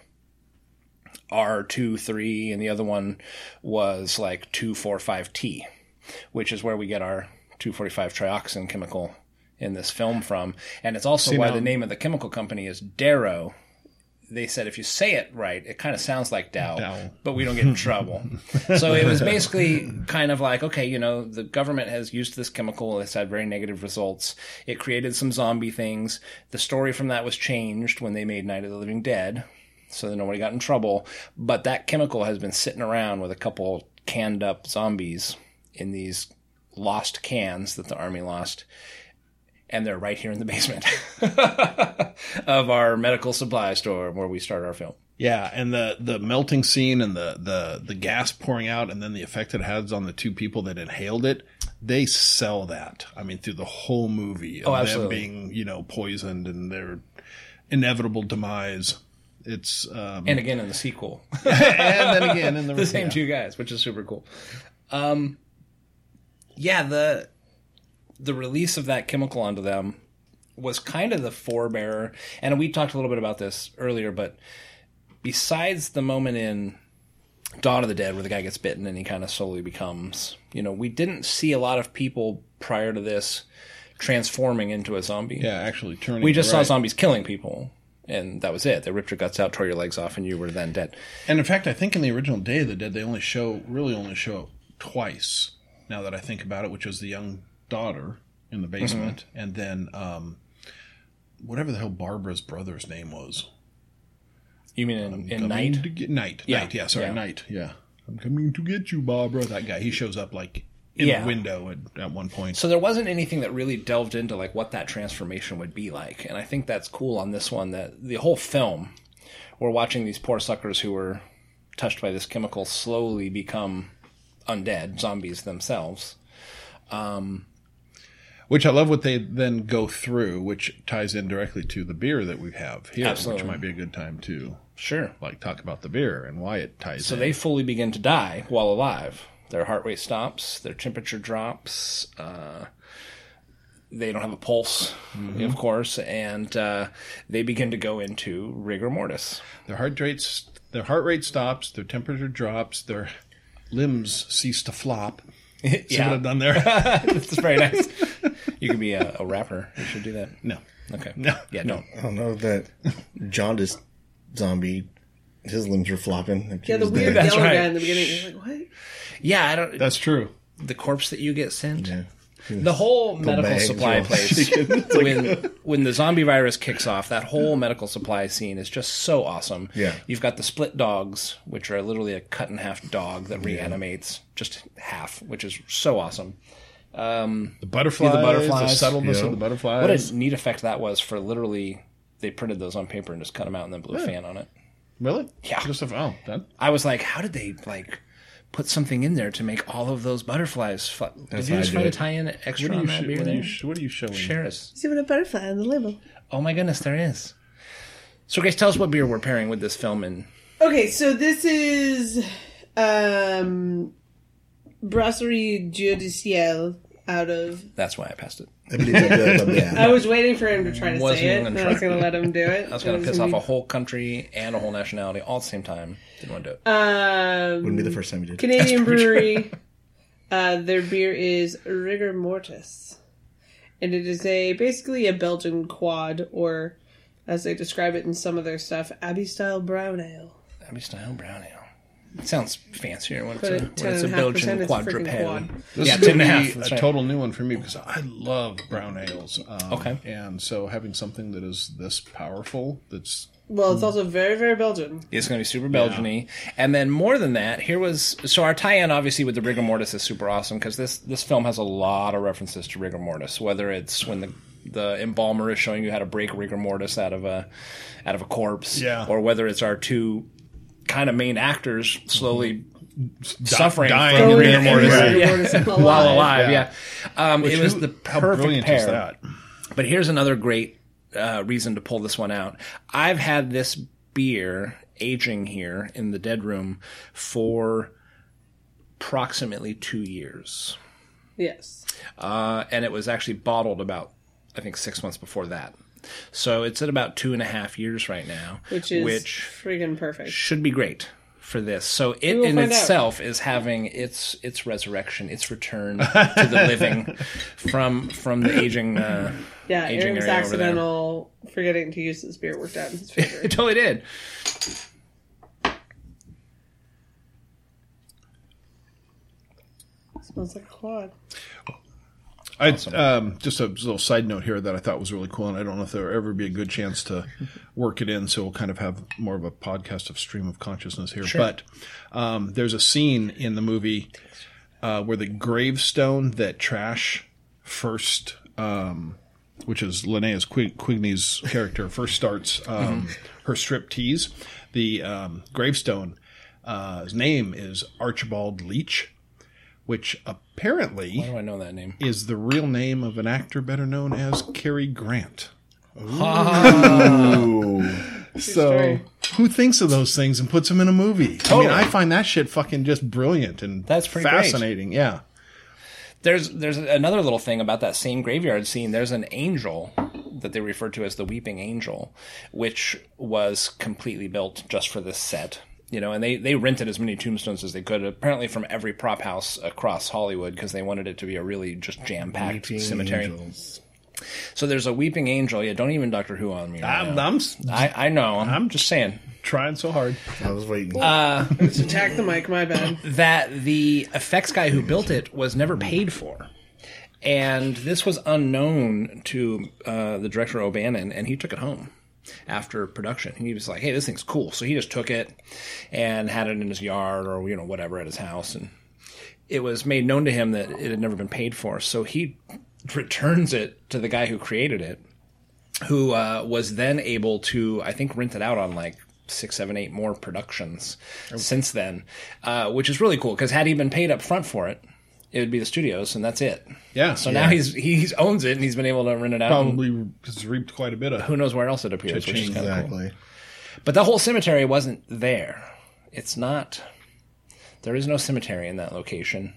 [SPEAKER 3] R23, and the other one was like 2,4,5-T, which is where we get our 2,45-trioxin chemical in this film from. And it's also why the name of the chemical company is Darrow. they said if you say it right, it kind of sounds like Dow,
[SPEAKER 2] Dow.
[SPEAKER 3] but we don't get in trouble. So it was basically kind of like, okay, you know, the government has used this chemical. It's had very negative results. It created some zombie things. The story from that was changed when they made Night of the Living Dead, so that nobody got in trouble. But that chemical has been sitting around with a couple canned up zombies in these lost cans that the army lost. And they're right here in the basement of our medical supply store where we start our film.
[SPEAKER 2] Yeah, and the melting scene and the gas pouring out and then the effect it has on the two people that inhaled it, they sell that. I mean, through the whole movie of them
[SPEAKER 3] absolutely.
[SPEAKER 2] being, you know, poisoned and their inevitable demise. It's
[SPEAKER 3] And again in the sequel.
[SPEAKER 2] and then again in
[SPEAKER 3] The same two guys, which is super cool. The release of that chemical onto them was kind of the forebearer, and we talked a little bit about this earlier, but besides the moment in Dawn of the Dead where the guy gets bitten and he kind of slowly becomes, you know, we didn't see a lot of people prior to this transforming into a zombie.
[SPEAKER 2] Yeah, actually turning.
[SPEAKER 3] We just saw zombies killing people, and that was it. They ripped your guts out, tore your legs off, and you were then dead.
[SPEAKER 2] And in fact, I think in the original Day of the Dead, they only show it twice. Now that I think about it, which was the young daughter in the basement, and then whatever the hell Barbara's brother's name was.
[SPEAKER 3] You mean in Night?
[SPEAKER 2] Night. Yeah. I'm coming to get you, Barbara. That guy, he shows up like in the window at one point.
[SPEAKER 3] So there wasn't anything that really delved into like what that transformation would be like, and I think that's cool on this one. That the whole film, we're watching these poor suckers who were touched by this chemical slowly become undead zombies themselves.
[SPEAKER 2] Which I love what they then go through, which ties in directly to the beer that we have here,
[SPEAKER 3] Absolutely.
[SPEAKER 2] which might be a good time to talk about the beer and why it ties in.
[SPEAKER 3] So they fully begin to die while alive. Their heart rate stops, their temperature drops, they don't have a pulse, of course, and they begin to go into rigor mortis.
[SPEAKER 2] Their heart rate stops, their temperature drops, their limbs cease to flop. See what I've done there?
[SPEAKER 3] That's very nice. You could be a rapper. You should do that.
[SPEAKER 2] No.
[SPEAKER 3] Okay.
[SPEAKER 2] No.
[SPEAKER 3] Yeah, don't.
[SPEAKER 4] I don't know that jaundiced zombie, his limbs were flopping. Like
[SPEAKER 1] Yeah, the
[SPEAKER 4] he was
[SPEAKER 1] weird
[SPEAKER 4] dead.
[SPEAKER 1] yellow
[SPEAKER 3] right.
[SPEAKER 1] guy in the beginning. You're like, what?
[SPEAKER 3] Yeah, I don't.
[SPEAKER 2] That's true.
[SPEAKER 3] The corpse that you get sent.
[SPEAKER 4] Yeah.
[SPEAKER 3] The whole medical
[SPEAKER 4] bag
[SPEAKER 3] supply
[SPEAKER 4] is all
[SPEAKER 3] place, when the zombie virus kicks off, that whole medical supply scene is just so awesome.
[SPEAKER 4] Yeah.
[SPEAKER 3] You've got the split dogs, which are literally a cut-in-half dog that reanimates just half, which is so awesome.
[SPEAKER 2] The butterflies, the subtleness of the butterflies.
[SPEAKER 3] What a neat effect that was for literally, they printed those on paper and just cut them out and then blew a fan on it.
[SPEAKER 2] Really?
[SPEAKER 3] Yeah.
[SPEAKER 2] That.
[SPEAKER 3] I was like, how did they, put something in there to make all of those butterflies. Did you just find a tie-in extra on that beer there?
[SPEAKER 2] What are you showing?
[SPEAKER 3] Share us.
[SPEAKER 1] See what a butterfly on the label.
[SPEAKER 3] Oh my goodness, there is. So, guys, tell us what beer we're pairing with this film. And
[SPEAKER 1] Okay, so this is Brasserie Dieu du Ciel out of...
[SPEAKER 3] that's why I passed it.
[SPEAKER 1] I was waiting for him to try to
[SPEAKER 3] Wasn't
[SPEAKER 1] say it,
[SPEAKER 3] gonna
[SPEAKER 1] and
[SPEAKER 3] try.
[SPEAKER 1] I was going to let him do it.
[SPEAKER 3] I was going to piss off a whole country and a whole nationality all at the same time. Didn't want to do it.
[SPEAKER 4] Wouldn't be the first time you did.
[SPEAKER 1] Canadian brewery. Their beer is Rigor Mortis. And it is basically a Belgian quad, or as they describe it in some of their stuff, Abbey-style brown ale.
[SPEAKER 3] Abbey-style brown ale. It sounds fancier when
[SPEAKER 1] But
[SPEAKER 3] it's a Belgian
[SPEAKER 1] it's a freaking
[SPEAKER 3] quadruped.
[SPEAKER 1] quad.
[SPEAKER 2] This
[SPEAKER 3] Yeah,
[SPEAKER 2] is going
[SPEAKER 3] 10.5,
[SPEAKER 2] to be
[SPEAKER 3] that's
[SPEAKER 2] a
[SPEAKER 3] right.
[SPEAKER 2] total new one for me because I love brown ales.
[SPEAKER 3] Okay.
[SPEAKER 2] And so having something that is this powerful, that's...
[SPEAKER 1] Well, it's also very, very Belgian.
[SPEAKER 3] It's going to be super Belgian-y. And then more than that, so our tie-in obviously with the rigor mortis is super awesome because this film has a lot of references to rigor mortis, whether it's when the embalmer is showing you how to break rigor mortis out of a corpse, or whether it's our two kind of main actors slowly suffering
[SPEAKER 2] dying
[SPEAKER 3] from
[SPEAKER 2] in
[SPEAKER 3] rigor
[SPEAKER 2] rigor
[SPEAKER 3] mortis
[SPEAKER 2] mortis.
[SPEAKER 3] while alive.
[SPEAKER 2] Yeah.
[SPEAKER 3] It was the
[SPEAKER 2] How
[SPEAKER 3] perfect
[SPEAKER 2] brilliant
[SPEAKER 3] pair.
[SPEAKER 2] is that?
[SPEAKER 3] But here's another great reason to pull this one out. I've had this beer aging here in the Dead Room for approximately 2 years.
[SPEAKER 1] Yes.
[SPEAKER 3] And it was actually bottled about, I think, 6 months before that. So it's at about 2.5 years right now.
[SPEAKER 1] Which is friggin' perfect.
[SPEAKER 3] Should be great for this. So it
[SPEAKER 1] will
[SPEAKER 3] in
[SPEAKER 1] find
[SPEAKER 3] itself is having its resurrection, its return to the living from the aging.
[SPEAKER 1] Yeah,
[SPEAKER 3] aging
[SPEAKER 1] Aaron's
[SPEAKER 3] area over there.
[SPEAKER 1] accidental forgetting to use his beer worked out in his favor.
[SPEAKER 3] It totally did.
[SPEAKER 1] Smells like a quad.
[SPEAKER 2] Just a little side note here that I thought was really cool, and I don't know if there will ever be a good chance to work it in, so we'll kind of have more of a podcast of stream of consciousness here.
[SPEAKER 3] Sure.
[SPEAKER 2] But there's a scene in the movie where the gravestone that Trash first, which is Linnea Quigley's character, first starts her strip tease. The gravestone, his name is Archibald Leach, which apparently
[SPEAKER 3] Why do I know that name?
[SPEAKER 2] is the real name of an actor better known as Cary Grant.
[SPEAKER 4] Ooh.
[SPEAKER 2] So,
[SPEAKER 1] story.
[SPEAKER 2] who thinks of those things and puts them in a movie?
[SPEAKER 3] Totally.
[SPEAKER 2] I mean, I find that shit fucking just brilliant and
[SPEAKER 3] That's pretty
[SPEAKER 2] fascinating. Yeah.
[SPEAKER 3] There's another little thing about that same graveyard scene. There's an angel that they refer to as the Weeping Angel, which was completely built just for this set. You know, and they rented as many tombstones as they could, apparently from every prop house across Hollywood, because they wanted it to be a really just jam-packed
[SPEAKER 4] Weeping
[SPEAKER 3] cemetery.
[SPEAKER 4] Angels.
[SPEAKER 3] So there's a Weeping Angel. Yeah, don't even Doctor Who on me right now.
[SPEAKER 2] I'm
[SPEAKER 3] I know. I'm just saying.
[SPEAKER 2] trying so hard.
[SPEAKER 4] I was waiting.
[SPEAKER 1] Let's attack the mic, my bad.
[SPEAKER 3] That the effects guy who built it was never paid for. And this was unknown to the director O'Bannon, and he took it home after production. He was like, hey, this thing's cool. So he just took it and had it in his yard or, you know, whatever at his house. And it was made known to him that it had never been paid for. So he returns it to the guy who created it, who was then able to, I think, rent it out on like 6, 7, 8 more productions since then, which is really cool because had he been paid up front for it, it would be the studios, and that's it.
[SPEAKER 2] Yeah.
[SPEAKER 3] So now he owns it, and he's been able to rent it out.
[SPEAKER 2] Probably has reaped quite a bit of.
[SPEAKER 3] Who knows where else it appears, which is kind of cool.
[SPEAKER 4] Exactly.
[SPEAKER 3] But the whole cemetery wasn't there. It's not. There is no cemetery in that location.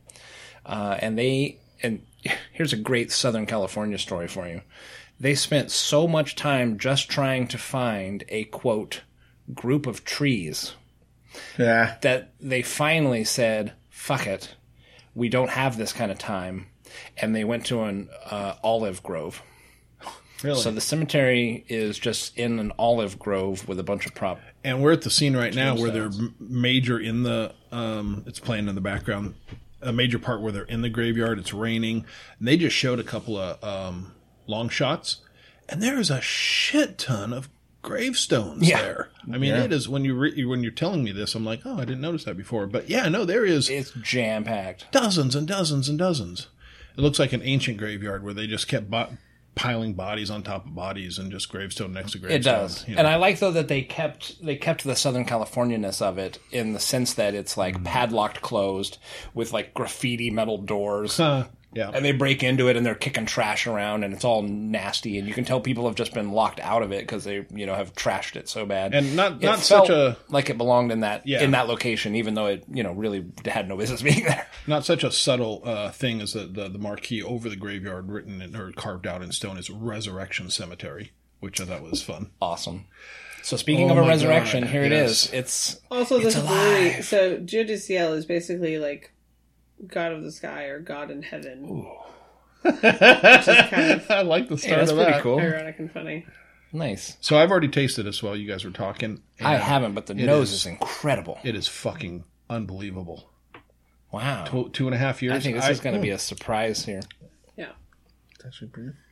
[SPEAKER 3] And here's a great Southern California story for you. They spent so much time just trying to find a, quote, group of trees
[SPEAKER 4] Yeah.
[SPEAKER 3] that they finally said, fuck it. We don't have this kind of time. And they went to an olive grove.
[SPEAKER 2] Really?
[SPEAKER 3] So the cemetery is just in an olive grove with a bunch of prop.
[SPEAKER 2] And we're at the scene right now where they're
[SPEAKER 3] Tombstones.
[SPEAKER 2] major in the, it's playing in the background, a major part where they're in the graveyard, it's raining, and they just showed a couple of long shots, and there is a shit ton of gravestones there. I mean, it is, when you're telling me this, I'm like, oh, I didn't notice that before. But yeah, no, there is
[SPEAKER 3] It's jam-packed.
[SPEAKER 2] dozens and dozens and dozens. It looks like an ancient graveyard where they just kept piling bodies on top of bodies and just gravestone next to gravestone.
[SPEAKER 3] It does.
[SPEAKER 2] You know.
[SPEAKER 3] And I like, though, that they kept the Southern California-ness of it in the sense that it's, like, padlocked closed with, like, graffiti metal doors.
[SPEAKER 2] Yeah.
[SPEAKER 3] And they break into it and they're kicking trash around and it's all nasty. And you can tell people have just been locked out of it because they, you know, have trashed it so bad.
[SPEAKER 2] And not
[SPEAKER 3] It
[SPEAKER 2] such
[SPEAKER 3] felt
[SPEAKER 2] a
[SPEAKER 3] like it belonged in that
[SPEAKER 2] Yeah.
[SPEAKER 3] location, even though it, you know, really had no business being there.
[SPEAKER 2] not such a subtle thing as the marquee over the graveyard written or carved out in stone is Resurrection Cemetery, which I thought was fun.
[SPEAKER 3] Awesome. So speaking of
[SPEAKER 2] Oh
[SPEAKER 3] a
[SPEAKER 2] my
[SPEAKER 3] resurrection,
[SPEAKER 2] God,
[SPEAKER 3] here it
[SPEAKER 2] yes.
[SPEAKER 3] is. It's
[SPEAKER 1] Also,
[SPEAKER 3] it's
[SPEAKER 1] this brewery.
[SPEAKER 3] alive.
[SPEAKER 1] So Judiciel is basically like God of the sky or God in heaven.
[SPEAKER 3] Ooh.
[SPEAKER 1] Which is kind of
[SPEAKER 2] I like the
[SPEAKER 3] Hey,
[SPEAKER 2] start
[SPEAKER 3] that's
[SPEAKER 2] of
[SPEAKER 3] pretty
[SPEAKER 2] that.
[SPEAKER 3] cool.
[SPEAKER 1] ironic and funny.
[SPEAKER 3] Nice.
[SPEAKER 2] So I've already tasted this while you guys were talking.
[SPEAKER 3] I
[SPEAKER 2] and
[SPEAKER 3] haven't, but the
[SPEAKER 2] it
[SPEAKER 3] nose
[SPEAKER 2] is-
[SPEAKER 3] is incredible.
[SPEAKER 2] It is fucking unbelievable.
[SPEAKER 3] Wow.
[SPEAKER 2] 2.5 years.
[SPEAKER 3] I think this is going to be a surprise here.
[SPEAKER 1] Yeah.
[SPEAKER 4] It's actually pretty good.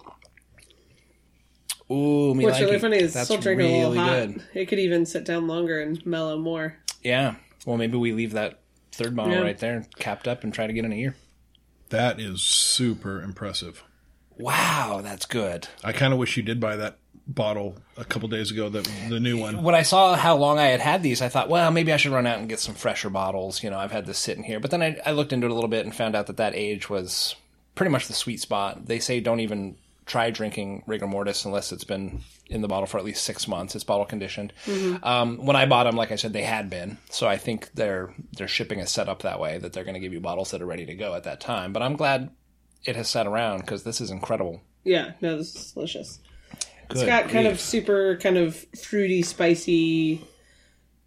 [SPEAKER 3] Ooh, me
[SPEAKER 1] What's
[SPEAKER 3] like
[SPEAKER 1] really
[SPEAKER 3] it.
[SPEAKER 1] funny is
[SPEAKER 3] That's
[SPEAKER 1] still drinking a little
[SPEAKER 3] really
[SPEAKER 1] hot.
[SPEAKER 3] good.
[SPEAKER 1] It could even sit down longer and mellow more.
[SPEAKER 3] Yeah. Well, maybe we leave that third bottle
[SPEAKER 1] Yeah.
[SPEAKER 3] right there capped up and try to get in a year.
[SPEAKER 2] That is super impressive.
[SPEAKER 3] Wow, that's good.
[SPEAKER 2] I kind of wish you did buy that bottle a couple days ago, the new one.
[SPEAKER 3] When I saw how long I had these, I thought, well, maybe I should run out and get some fresher bottles. You know, I've had this sitting here. But then I looked into it a little bit and found out that age was pretty much the sweet spot. They say don't even try drinking rigor mortis unless it's been in the bottle for at least 6 months. It's bottle conditioned. When I bought them, like I said, they had been. So I think their shipping is set up that way, that they're going to give you bottles that are ready to go at that time. But I'm glad it has sat around because this is incredible.
[SPEAKER 1] Yeah, no, this is delicious.
[SPEAKER 3] Good
[SPEAKER 1] It's got kind of
[SPEAKER 3] grief.
[SPEAKER 1] super, kind of fruity, spicy,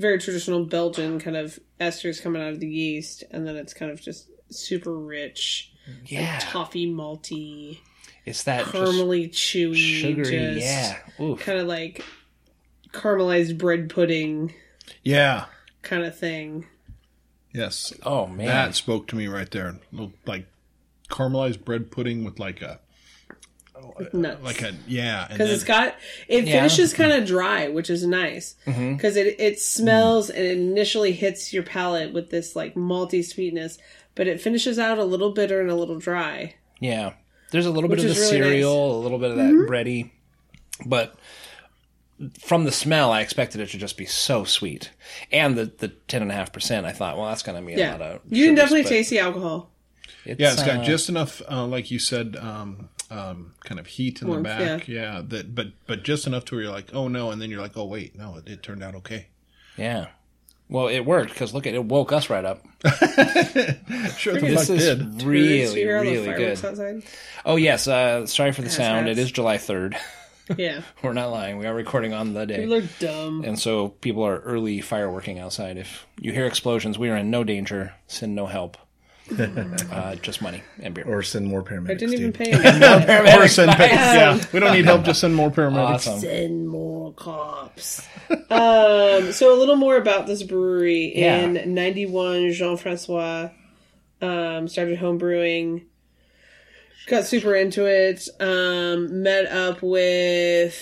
[SPEAKER 1] very traditional Belgian kind of esters coming out of the yeast, and then it's kind of just super rich,
[SPEAKER 3] Yeah.
[SPEAKER 1] toffee malty,
[SPEAKER 3] It's that
[SPEAKER 1] caramely, chewy,
[SPEAKER 3] sugary.
[SPEAKER 1] just
[SPEAKER 3] Yeah. Oof.
[SPEAKER 1] kind of like caramelized bread pudding
[SPEAKER 2] Yeah.
[SPEAKER 1] kind of thing.
[SPEAKER 2] Yes.
[SPEAKER 3] Oh man.
[SPEAKER 2] That spoke to me right there. Like caramelized bread pudding with like a
[SPEAKER 1] Nuts.
[SPEAKER 2] and
[SPEAKER 1] Because
[SPEAKER 2] then-
[SPEAKER 1] it
[SPEAKER 3] Yeah.
[SPEAKER 1] finishes kind of dry, which is nice. Because it smells and it initially hits your palate with this like malty sweetness, but it finishes out a little bitter and a little dry.
[SPEAKER 3] Yeah. There's a little bit
[SPEAKER 1] Which
[SPEAKER 3] of the
[SPEAKER 1] is really
[SPEAKER 3] cereal, a little bit of that bready, but from the smell, I expected it to just be so sweet. And the 10.5%, I thought, well, that's going to be a lot of
[SPEAKER 1] You can
[SPEAKER 3] sugars,
[SPEAKER 1] definitely
[SPEAKER 3] but
[SPEAKER 1] taste the alcohol.
[SPEAKER 2] it's got just enough, like you said, kind of heat in
[SPEAKER 1] Warmth,
[SPEAKER 2] the back. Yeah. But just enough to where you're like, oh no, and then you're like, oh wait, no, it turned out okay.
[SPEAKER 3] Yeah. Well, it worked because look, it woke us right up.
[SPEAKER 2] Sure, the
[SPEAKER 3] This
[SPEAKER 2] fuck
[SPEAKER 3] is
[SPEAKER 2] did.
[SPEAKER 3] really,
[SPEAKER 1] Hear all the
[SPEAKER 3] really
[SPEAKER 1] fireworks
[SPEAKER 3] good.
[SPEAKER 1] outside?
[SPEAKER 3] Oh, yes. Sorry for the sound.
[SPEAKER 1] hats.
[SPEAKER 3] It is July 3rd.
[SPEAKER 1] Yeah.
[SPEAKER 3] We're not lying. We are recording on the day.
[SPEAKER 1] People are dumb.
[SPEAKER 3] And so people are early fireworking outside. If you hear explosions, we are in no danger. Send no help. Just money and beer.
[SPEAKER 4] Or send more paramedics.
[SPEAKER 1] I didn't even
[SPEAKER 4] dude.
[SPEAKER 1] pay him.
[SPEAKER 2] Or send yeah, we don't need help. Just send more paramedics.
[SPEAKER 3] Awesome.
[SPEAKER 1] Send more cops. So a little more about this brewery.
[SPEAKER 3] Yeah.
[SPEAKER 1] In 91, Jean-Francois started home brewing. Got super into it. Met up with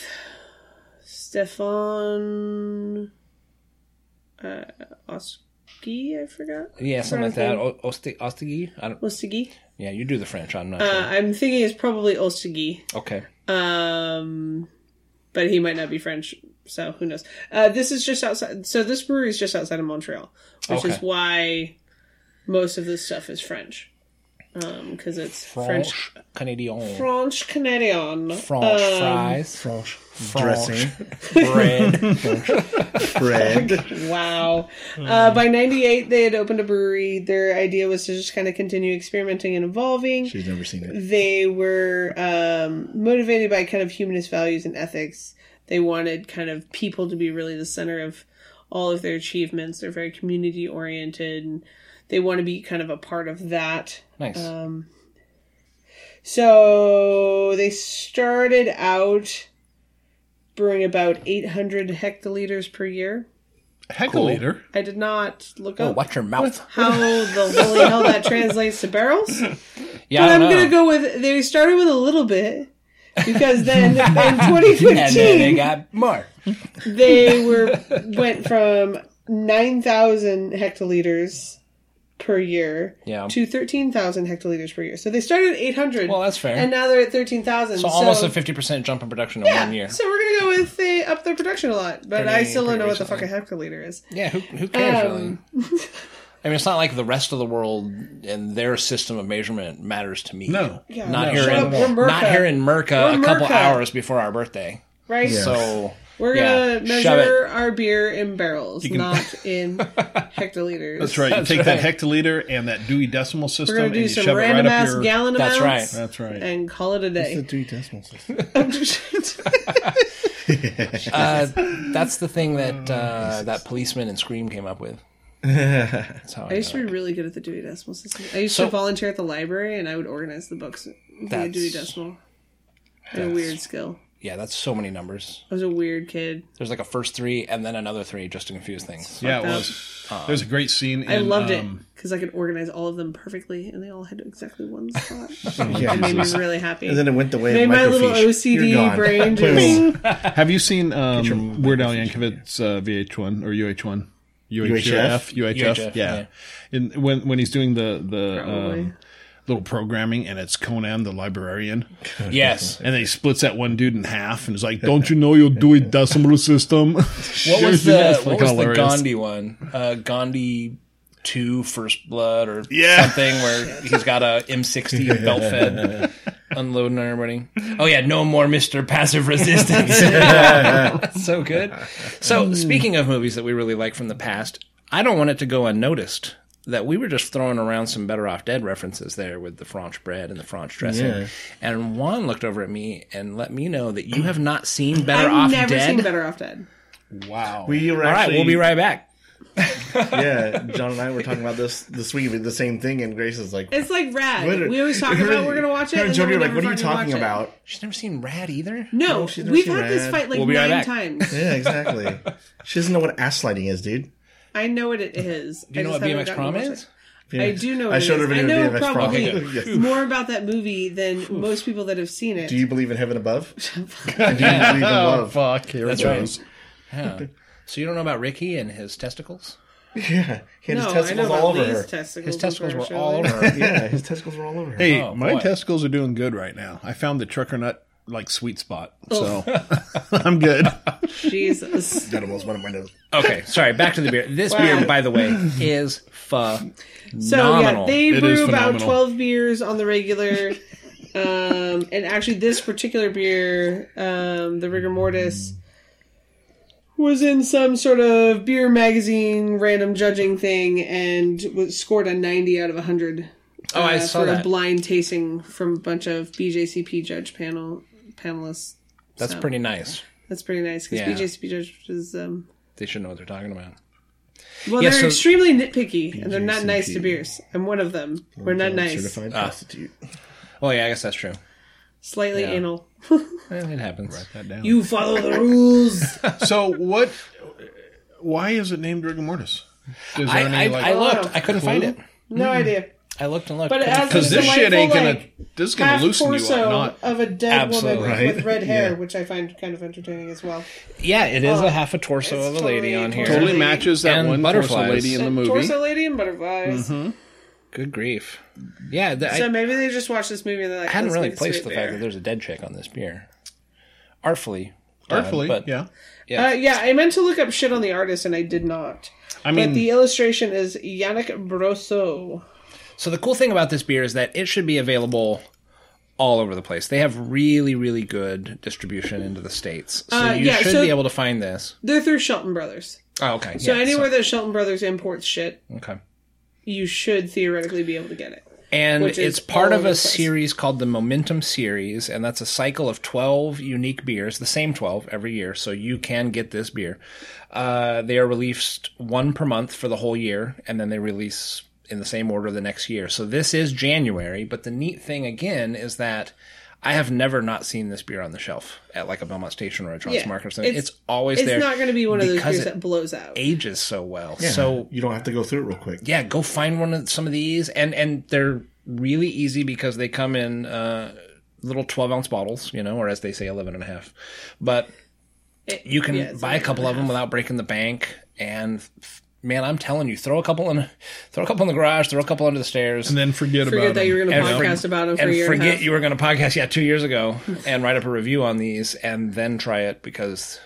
[SPEAKER 1] Stefan Oski, I forgot.
[SPEAKER 3] Yeah, something like that. Ostigi? I don't.
[SPEAKER 1] Ostigi.
[SPEAKER 3] Yeah, you do the French. I'm not sure.
[SPEAKER 1] I'm thinking it's probably Ostigi.
[SPEAKER 3] Okay.
[SPEAKER 1] But he might not be French, so who knows? This is just outside. So this brewery is just outside of Montreal, which is
[SPEAKER 3] Okay.
[SPEAKER 1] why most of this stuff is French, because it's French,
[SPEAKER 3] Canadian.
[SPEAKER 1] French Canadian,
[SPEAKER 3] French fries.
[SPEAKER 4] French
[SPEAKER 3] French
[SPEAKER 4] dressing.
[SPEAKER 3] bread.
[SPEAKER 4] Bread.
[SPEAKER 1] Wow. By 98, they had opened a brewery. Their idea was to just kind of continue experimenting and evolving.
[SPEAKER 4] She's never seen it.
[SPEAKER 1] They were motivated by kind of humanist values and ethics. They wanted kind of people to be really the center of all of their achievements. They're very community oriented, and they want to be kind of a part of that.
[SPEAKER 3] Nice.
[SPEAKER 1] So they started out brewing about 800 hectoliters per year.
[SPEAKER 2] Hectoliter.
[SPEAKER 1] I did not look
[SPEAKER 3] Oh,
[SPEAKER 1] up
[SPEAKER 3] watch your mouth.
[SPEAKER 1] how the holy hell that translates to barrels.
[SPEAKER 3] Yeah,
[SPEAKER 1] But
[SPEAKER 3] I
[SPEAKER 1] I'm
[SPEAKER 3] don't know.
[SPEAKER 1] going to go with, they started with a little bit, because then in
[SPEAKER 3] And then they
[SPEAKER 1] 2015,
[SPEAKER 3] got more.
[SPEAKER 1] they went from 9,000 hectoliters per year
[SPEAKER 3] Yeah.
[SPEAKER 1] to 13,000 hectoliters per year. So they started at 800.
[SPEAKER 3] Well, that's fair.
[SPEAKER 1] And now they're at 13,000.
[SPEAKER 3] So almost a 50% jump in production in
[SPEAKER 1] yeah,
[SPEAKER 3] 1 year.
[SPEAKER 1] So we're going to go with they up their production a lot. But I still don't
[SPEAKER 3] pretty
[SPEAKER 1] know what the fuck a
[SPEAKER 3] recently.
[SPEAKER 1] hectoliter is.
[SPEAKER 3] Yeah, who cares really? I mean, it's not like the rest of the world and their system of measurement matters to me.
[SPEAKER 2] No.
[SPEAKER 1] Yeah,
[SPEAKER 3] Not
[SPEAKER 1] no,
[SPEAKER 3] here
[SPEAKER 1] shut
[SPEAKER 3] in
[SPEAKER 1] up, we're Merca.
[SPEAKER 3] not here in Merca
[SPEAKER 1] We're
[SPEAKER 3] a couple
[SPEAKER 1] Merca.
[SPEAKER 3] hours before our birthday.
[SPEAKER 1] Right?
[SPEAKER 4] Yeah.
[SPEAKER 3] So
[SPEAKER 1] We're
[SPEAKER 3] yeah,
[SPEAKER 1] going to
[SPEAKER 3] shove
[SPEAKER 1] measure
[SPEAKER 3] it.
[SPEAKER 1] our beer in barrels,
[SPEAKER 2] can-
[SPEAKER 1] not in hectoliters.
[SPEAKER 2] That's right. You
[SPEAKER 3] That's
[SPEAKER 2] take that
[SPEAKER 3] right.
[SPEAKER 2] hectoliter and that Dewey Decimal System
[SPEAKER 1] We're going
[SPEAKER 2] and
[SPEAKER 1] to do
[SPEAKER 2] you
[SPEAKER 1] some
[SPEAKER 2] shove it right
[SPEAKER 1] random
[SPEAKER 2] up
[SPEAKER 1] ass
[SPEAKER 2] your...
[SPEAKER 1] gallon
[SPEAKER 3] That's
[SPEAKER 1] amounts.
[SPEAKER 3] right.
[SPEAKER 2] That's right.
[SPEAKER 1] And call it a
[SPEAKER 4] The
[SPEAKER 1] day.
[SPEAKER 4] Dewey Decimal System.
[SPEAKER 3] That's the thing that that policeman in Scream came up with. That's how
[SPEAKER 1] I used to
[SPEAKER 3] know
[SPEAKER 1] be
[SPEAKER 3] it.
[SPEAKER 1] really good at the Dewey Decimal System. I used
[SPEAKER 3] So-
[SPEAKER 1] to volunteer at the library, and I would organize the books via
[SPEAKER 3] That's-
[SPEAKER 1] Dewey Decimal. I had a weird skill.
[SPEAKER 3] Yeah, that's so many numbers.
[SPEAKER 1] I was a weird kid.
[SPEAKER 3] There's like a first three and then another three just to confuse things.
[SPEAKER 2] Yeah, it
[SPEAKER 1] that.
[SPEAKER 2] was. There's a great scene in...
[SPEAKER 1] I loved it because I could organize all of them perfectly, and they all had exactly one spot.
[SPEAKER 4] Yeah.
[SPEAKER 1] It made me really happy.
[SPEAKER 4] And then it went the way
[SPEAKER 1] Made
[SPEAKER 4] of
[SPEAKER 1] my little
[SPEAKER 4] microfiche. You're
[SPEAKER 1] OCD
[SPEAKER 4] gone.
[SPEAKER 1] brain
[SPEAKER 4] Boom.
[SPEAKER 1] just...
[SPEAKER 2] Have you seen Weird Al Yankovic's VH1 or UH1?
[SPEAKER 4] UHF?
[SPEAKER 2] UHF, yeah. When he's doing the
[SPEAKER 1] Probably.
[SPEAKER 2] little programming, and it's Conan the librarian,
[SPEAKER 3] Yes.
[SPEAKER 2] and then he splits that one dude in half, and is like, "Don't you know your Dewey Decimal System?"
[SPEAKER 3] What was the Gandhi one? Gandhi 2 First Blood or
[SPEAKER 2] Yeah.
[SPEAKER 3] something where he's got a M60 belt fed unloading on everybody. Oh yeah, no more Mr. Passive Resistance. That's so good. So speaking of movies that we really like from the past, I don't want it to go unnoticed that we were just throwing around some Better Off Dead references there with the French bread and the French dressing.
[SPEAKER 4] Yeah.
[SPEAKER 3] And Juan looked over at me and let me know that you have not seen Better
[SPEAKER 1] I've
[SPEAKER 3] Off
[SPEAKER 1] never
[SPEAKER 3] Dead.
[SPEAKER 1] seen Better Off Dead.
[SPEAKER 2] Wow.
[SPEAKER 4] We were
[SPEAKER 3] All right,
[SPEAKER 4] actually,
[SPEAKER 3] we'll be right back.
[SPEAKER 4] Yeah, John and I were talking about this week, the same thing, and Grace is like,
[SPEAKER 1] It's like Rad.
[SPEAKER 4] What-
[SPEAKER 1] We always talk about we're going to watch it.
[SPEAKER 4] her and
[SPEAKER 1] And then
[SPEAKER 4] Jody
[SPEAKER 1] we
[SPEAKER 4] are like,
[SPEAKER 1] never
[SPEAKER 4] what are you
[SPEAKER 1] fucking
[SPEAKER 4] talking
[SPEAKER 1] watch it.
[SPEAKER 4] about?
[SPEAKER 3] She's never seen Rad either?
[SPEAKER 1] No,
[SPEAKER 4] she's never
[SPEAKER 1] we've
[SPEAKER 4] seen
[SPEAKER 1] had this
[SPEAKER 4] Rad.
[SPEAKER 1] fight like
[SPEAKER 3] We'll be right
[SPEAKER 1] 9
[SPEAKER 3] back.
[SPEAKER 1] times.
[SPEAKER 4] Yeah, exactly. She doesn't know what ass sliding is, dude.
[SPEAKER 1] I know what it is.
[SPEAKER 3] Do you know what BMX prom is?
[SPEAKER 1] I do know what
[SPEAKER 4] I
[SPEAKER 1] it
[SPEAKER 4] showed her
[SPEAKER 1] is.
[SPEAKER 4] video
[SPEAKER 1] I know
[SPEAKER 4] of BMX prom.
[SPEAKER 1] probably
[SPEAKER 4] Yes.
[SPEAKER 1] more about that movie than most people that have seen it.
[SPEAKER 4] Do you believe in heaven above? And do you believe in love?
[SPEAKER 2] Fuck, here
[SPEAKER 3] That's
[SPEAKER 2] it
[SPEAKER 3] right.
[SPEAKER 2] goes.
[SPEAKER 3] Yeah. So you don't know about Ricky and his testicles?
[SPEAKER 4] Yeah, he had
[SPEAKER 1] No,
[SPEAKER 4] his
[SPEAKER 1] I know
[SPEAKER 4] testicles
[SPEAKER 1] about
[SPEAKER 4] all over
[SPEAKER 1] Lee's
[SPEAKER 4] her.
[SPEAKER 1] testicles.
[SPEAKER 3] His testicles were
[SPEAKER 1] unfortunately.
[SPEAKER 3] all over her.
[SPEAKER 4] Yeah, his testicles were all over her.
[SPEAKER 2] Hey,
[SPEAKER 3] Oh,
[SPEAKER 2] my
[SPEAKER 3] boy.
[SPEAKER 2] testicles are doing good right now. I found the trucker nut like sweet spot, so I'm good.
[SPEAKER 1] Jesus.
[SPEAKER 4] That almost went up my nose.
[SPEAKER 3] Okay, sorry, back to the beer. This beer, by the way, is phenomenal.
[SPEAKER 1] So yeah, they
[SPEAKER 2] It
[SPEAKER 1] brew
[SPEAKER 2] is
[SPEAKER 1] about
[SPEAKER 2] phenomenal.
[SPEAKER 1] 12 beers on the regular. And actually this particular beer, the Rigor Mortis, was in some sort of beer magazine random judging thing and was scored a 90 out of 100.
[SPEAKER 3] Oh, I saw
[SPEAKER 1] for
[SPEAKER 3] that.
[SPEAKER 1] a blind tasting from a bunch of BJCP judge panelists.
[SPEAKER 3] That's
[SPEAKER 1] So,
[SPEAKER 3] pretty nice.
[SPEAKER 1] That's pretty nice because
[SPEAKER 3] Yeah.
[SPEAKER 1] BJCP judges,
[SPEAKER 3] They should know what they're talking about.
[SPEAKER 1] well,
[SPEAKER 3] Yeah,
[SPEAKER 1] they're
[SPEAKER 3] so-
[SPEAKER 1] extremely nitpicky and they're not
[SPEAKER 4] BJCP.
[SPEAKER 1] nice to beers. I'm one of them. We're not nice.
[SPEAKER 4] Certified prostitute.
[SPEAKER 3] Oh, yeah, I guess that's true.
[SPEAKER 1] Slightly
[SPEAKER 3] Yeah.
[SPEAKER 1] anal.
[SPEAKER 3] It happens.
[SPEAKER 2] That down.
[SPEAKER 1] You follow the rules.
[SPEAKER 2] So what? Why is it named rigor mortis? Is there
[SPEAKER 3] I looked. I couldn't find it.
[SPEAKER 1] No idea.
[SPEAKER 3] I looked and looked.
[SPEAKER 1] But it has
[SPEAKER 2] because
[SPEAKER 1] this
[SPEAKER 2] this shit ain't gonna
[SPEAKER 1] delightful,
[SPEAKER 2] this is
[SPEAKER 1] like,
[SPEAKER 2] gonna
[SPEAKER 1] half
[SPEAKER 2] loosen you
[SPEAKER 1] torso
[SPEAKER 2] up. Not
[SPEAKER 1] of a dead
[SPEAKER 3] Absolutely.
[SPEAKER 1] woman
[SPEAKER 4] Right?
[SPEAKER 1] with red hair,
[SPEAKER 4] Yeah.
[SPEAKER 1] which I find kind of entertaining as well.
[SPEAKER 3] Yeah, it is a half a torso
[SPEAKER 1] it's
[SPEAKER 3] of a lady
[SPEAKER 1] totally
[SPEAKER 3] on here.
[SPEAKER 2] totally matches that
[SPEAKER 3] And
[SPEAKER 2] one
[SPEAKER 3] butterflies.
[SPEAKER 2] torso lady in the movie.
[SPEAKER 1] Torso lady and butterflies.
[SPEAKER 3] Good grief. Yeah,
[SPEAKER 1] So maybe they just watched this movie and they're like,
[SPEAKER 3] I hadn't
[SPEAKER 1] let's
[SPEAKER 3] really
[SPEAKER 1] make a
[SPEAKER 3] placed
[SPEAKER 1] sweet
[SPEAKER 3] the fact
[SPEAKER 1] beer.
[SPEAKER 3] that there's a dead chick on this beer. Artfully. done,
[SPEAKER 2] Artfully,
[SPEAKER 3] but
[SPEAKER 2] yeah.
[SPEAKER 1] Yeah, I meant to look up shit on the artist and I did not.
[SPEAKER 2] I mean,
[SPEAKER 1] But the illustration is Yannick Brosseau.
[SPEAKER 3] So the cool thing about this beer is that it should be available all over the place. They have really, really good distribution into the States. So you should be able to find this.
[SPEAKER 1] They're through Shelton Brothers.
[SPEAKER 3] Oh, okay.
[SPEAKER 1] So
[SPEAKER 3] yeah,
[SPEAKER 1] anywhere that Shelton Brothers imports shit,
[SPEAKER 3] okay.
[SPEAKER 1] you should theoretically be able to get it.
[SPEAKER 3] And
[SPEAKER 1] Which is
[SPEAKER 3] it's part
[SPEAKER 1] all
[SPEAKER 3] of
[SPEAKER 1] over
[SPEAKER 3] a
[SPEAKER 1] the place.
[SPEAKER 3] series called the Momentum Series, and that's a cycle of 12 unique beers, the same 12 every year, so you can get this beer. They are released one per month for the whole year, and then they release in the same order the next year. So this is January, but the neat thing, again, is that I have never not seen this beer on the shelf at like a Belmont Station or a Johnson Market or something. It's always there.
[SPEAKER 1] It's not going to be one of those
[SPEAKER 3] because
[SPEAKER 1] beers
[SPEAKER 3] it
[SPEAKER 1] that blows out.
[SPEAKER 3] ages so well.
[SPEAKER 4] Yeah,
[SPEAKER 3] So
[SPEAKER 4] you don't have to go through it real quick.
[SPEAKER 3] yeah, go find some of these, and they're really easy because they come in little 12-ounce bottles, or as they say, 11 and a half. But you can
[SPEAKER 1] it's
[SPEAKER 3] buy a couple of them without breaking the bank, and man, I'm telling you, throw a couple in the garage, throw a couple under the stairs,
[SPEAKER 2] and then forget about
[SPEAKER 1] Forget that you were going to
[SPEAKER 3] And
[SPEAKER 1] podcast about them for
[SPEAKER 3] and
[SPEAKER 1] a year and a
[SPEAKER 3] forget
[SPEAKER 1] half.
[SPEAKER 3] you were going to podcast 2 years ago and write up a review on these, and then try it because.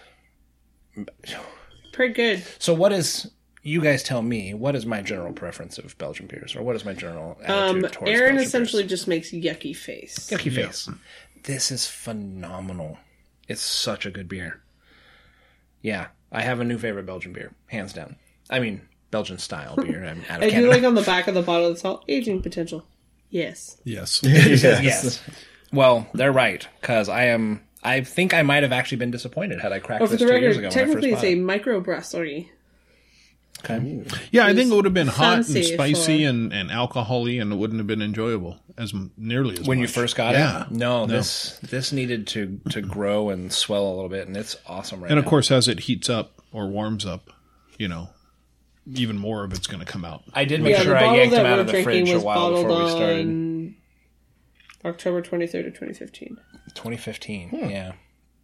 [SPEAKER 1] Pretty good.
[SPEAKER 3] So what is? You guys tell me, what is my general preference of Belgian beers, or what is my general attitude towards
[SPEAKER 1] Aaron
[SPEAKER 3] Belgian
[SPEAKER 1] essentially
[SPEAKER 3] beers?
[SPEAKER 1] just makes yucky face.
[SPEAKER 3] Yucky face. This is phenomenal. It's such a good beer. Yeah, I have a new favorite Belgian beer, hands down. I mean, Belgian style beer. I'm out of
[SPEAKER 1] I do
[SPEAKER 3] Canada.
[SPEAKER 1] like on the back of the bottle, it's all aging potential. Yes.
[SPEAKER 2] yes.
[SPEAKER 3] Yes. Well, they're right, because I think I might have actually been disappointed had I cracked
[SPEAKER 1] Oh, for
[SPEAKER 3] this
[SPEAKER 1] the
[SPEAKER 3] 2 years ago
[SPEAKER 1] record,
[SPEAKER 3] when I
[SPEAKER 1] technically
[SPEAKER 3] first
[SPEAKER 1] it's
[SPEAKER 3] bought
[SPEAKER 1] a
[SPEAKER 3] it.
[SPEAKER 1] microbrasserie.
[SPEAKER 3] Okay.
[SPEAKER 2] Yeah, I think it would have been hot and
[SPEAKER 1] Fancy
[SPEAKER 2] spicy
[SPEAKER 1] for-
[SPEAKER 2] and alcohol-y, and it wouldn't have been enjoyable nearly as
[SPEAKER 3] When
[SPEAKER 2] much.
[SPEAKER 3] you first got
[SPEAKER 2] Yeah.
[SPEAKER 3] it? No, this needed to grow and swell a little bit, and it's awesome right
[SPEAKER 2] And of
[SPEAKER 3] now.
[SPEAKER 2] course, as it heats up or warms up, even more of it's going to come out.
[SPEAKER 3] I did make
[SPEAKER 1] Yeah,
[SPEAKER 3] sure
[SPEAKER 1] the
[SPEAKER 3] I
[SPEAKER 1] bottle
[SPEAKER 3] yanked
[SPEAKER 1] that
[SPEAKER 3] them out
[SPEAKER 1] we're
[SPEAKER 3] of the
[SPEAKER 1] drinking
[SPEAKER 3] fridge a
[SPEAKER 1] was
[SPEAKER 3] while
[SPEAKER 1] bottled
[SPEAKER 3] before we started.
[SPEAKER 1] on October 23rd of 2015.
[SPEAKER 3] 2015, yeah.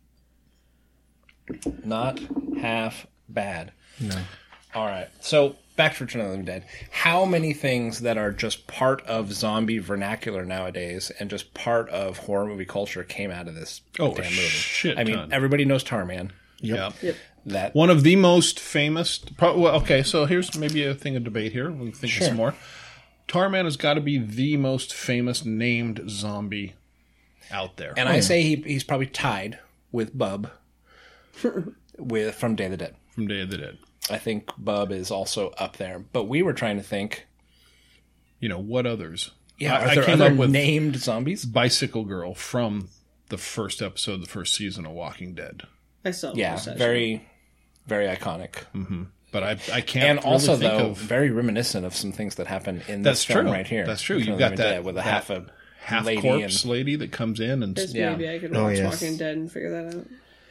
[SPEAKER 3] Not half bad.
[SPEAKER 4] No.
[SPEAKER 3] All right, so back to Return of the Living Dead. How many things that are just part of zombie vernacular nowadays and just part of horror movie culture came out of this
[SPEAKER 2] Oh,
[SPEAKER 3] damn movie?
[SPEAKER 2] shit
[SPEAKER 3] I mean,
[SPEAKER 2] ton.
[SPEAKER 3] everybody knows Tarman.
[SPEAKER 2] Yeah.
[SPEAKER 1] Yep.
[SPEAKER 3] That
[SPEAKER 2] One of the most famous. Okay, so here's maybe a thing of debate here. We can think of some more. Tarman has got to be the most famous named zombie out there.
[SPEAKER 3] and I say he's probably tied with Bub from Day of the Dead.
[SPEAKER 2] From Day of the Dead.
[SPEAKER 3] I think Bub is also up there. But we were trying to think,
[SPEAKER 2] What others?
[SPEAKER 3] yeah,
[SPEAKER 2] I
[SPEAKER 3] are there
[SPEAKER 2] came
[SPEAKER 3] other
[SPEAKER 2] up with
[SPEAKER 3] named zombies?
[SPEAKER 2] Bicycle Girl from the first episode, the first season of Walking Dead.
[SPEAKER 1] I still
[SPEAKER 3] Yeah,
[SPEAKER 1] watched that show.
[SPEAKER 3] very, very iconic.
[SPEAKER 2] But I can't.
[SPEAKER 3] And
[SPEAKER 2] really
[SPEAKER 3] also,
[SPEAKER 2] think
[SPEAKER 3] though,
[SPEAKER 2] of,
[SPEAKER 3] very reminiscent of some things that happen in
[SPEAKER 2] That's
[SPEAKER 3] this film
[SPEAKER 2] true.
[SPEAKER 3] right here.
[SPEAKER 2] That's true.
[SPEAKER 3] Return
[SPEAKER 2] You've
[SPEAKER 3] of
[SPEAKER 2] got
[SPEAKER 3] the Living
[SPEAKER 2] that
[SPEAKER 3] Dead with a
[SPEAKER 2] half
[SPEAKER 3] lady
[SPEAKER 2] corpse
[SPEAKER 3] and
[SPEAKER 2] lady that comes in and
[SPEAKER 1] There's
[SPEAKER 3] Yeah.
[SPEAKER 1] maybe I could
[SPEAKER 4] Oh,
[SPEAKER 1] watch
[SPEAKER 4] yes.
[SPEAKER 1] Walking Dead and figure that out.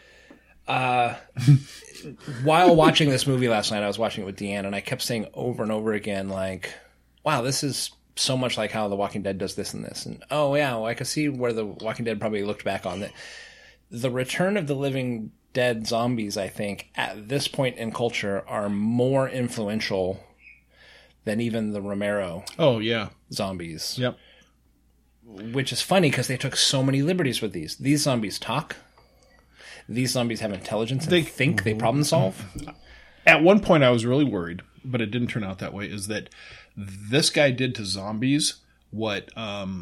[SPEAKER 3] while watching this movie last night, I was watching it with Deanne, and I kept saying over and over again, like, wow, this is so much like how The Walking Dead does this and this. And, oh, yeah, well, I could see where The Walking Dead probably looked back on it. The Return of the Living Dead zombies, I think, at this point in culture are more influential than even the Romero
[SPEAKER 2] oh yeah,
[SPEAKER 3] zombies.
[SPEAKER 2] yep.
[SPEAKER 3] Which is funny because they took so many liberties with these. These zombies talk. These zombies have intelligence and they problem solve.
[SPEAKER 2] At one point, I was really worried, but it didn't turn out that way. Is that this guy did to zombies what? Oh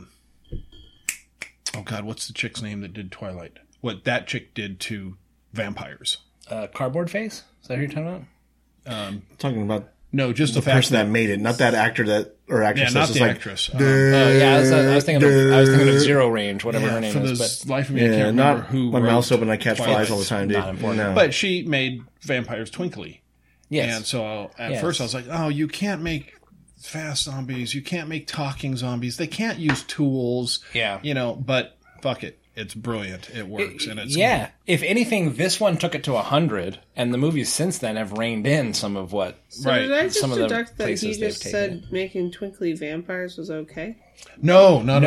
[SPEAKER 2] God, what's the chick's name that did Twilight? What that chick did to vampires?
[SPEAKER 3] Cardboard face? Is that who you're talking about?
[SPEAKER 4] Talking about
[SPEAKER 2] No, just
[SPEAKER 4] the
[SPEAKER 2] the fact
[SPEAKER 4] person that made it, not that actor that or
[SPEAKER 2] yeah,
[SPEAKER 4] actress.
[SPEAKER 2] not
[SPEAKER 4] that's
[SPEAKER 2] the
[SPEAKER 4] just like,
[SPEAKER 2] actress.
[SPEAKER 3] Oh yeah, I was thinking of Zero Range, whatever her name
[SPEAKER 2] for
[SPEAKER 3] is.
[SPEAKER 2] the life of me, I
[SPEAKER 4] Yeah,
[SPEAKER 2] can't remember
[SPEAKER 4] not
[SPEAKER 2] who.
[SPEAKER 4] my
[SPEAKER 2] wrote
[SPEAKER 4] mouth's open. I catch
[SPEAKER 2] Twilight.
[SPEAKER 4] flies all the time, dude.
[SPEAKER 3] Not important.
[SPEAKER 4] No.
[SPEAKER 2] But she made vampires twinkly.
[SPEAKER 3] Yes.
[SPEAKER 2] And so at
[SPEAKER 3] Yes.
[SPEAKER 2] first I was like, oh, you can't make fast zombies. You can't make talking zombies. They can't use tools.
[SPEAKER 3] Yeah.
[SPEAKER 2] You know, but fuck it. It's brilliant. It works. And it's
[SPEAKER 3] yeah. If anything, this one took it to 100, and the movies since then have reined in some of what.
[SPEAKER 1] So
[SPEAKER 2] Right.
[SPEAKER 1] did I just
[SPEAKER 3] Some of the
[SPEAKER 1] deduct that he
[SPEAKER 3] places they've
[SPEAKER 1] just
[SPEAKER 3] taken
[SPEAKER 1] said making twinkly vampires was okay?
[SPEAKER 2] No.
[SPEAKER 1] That's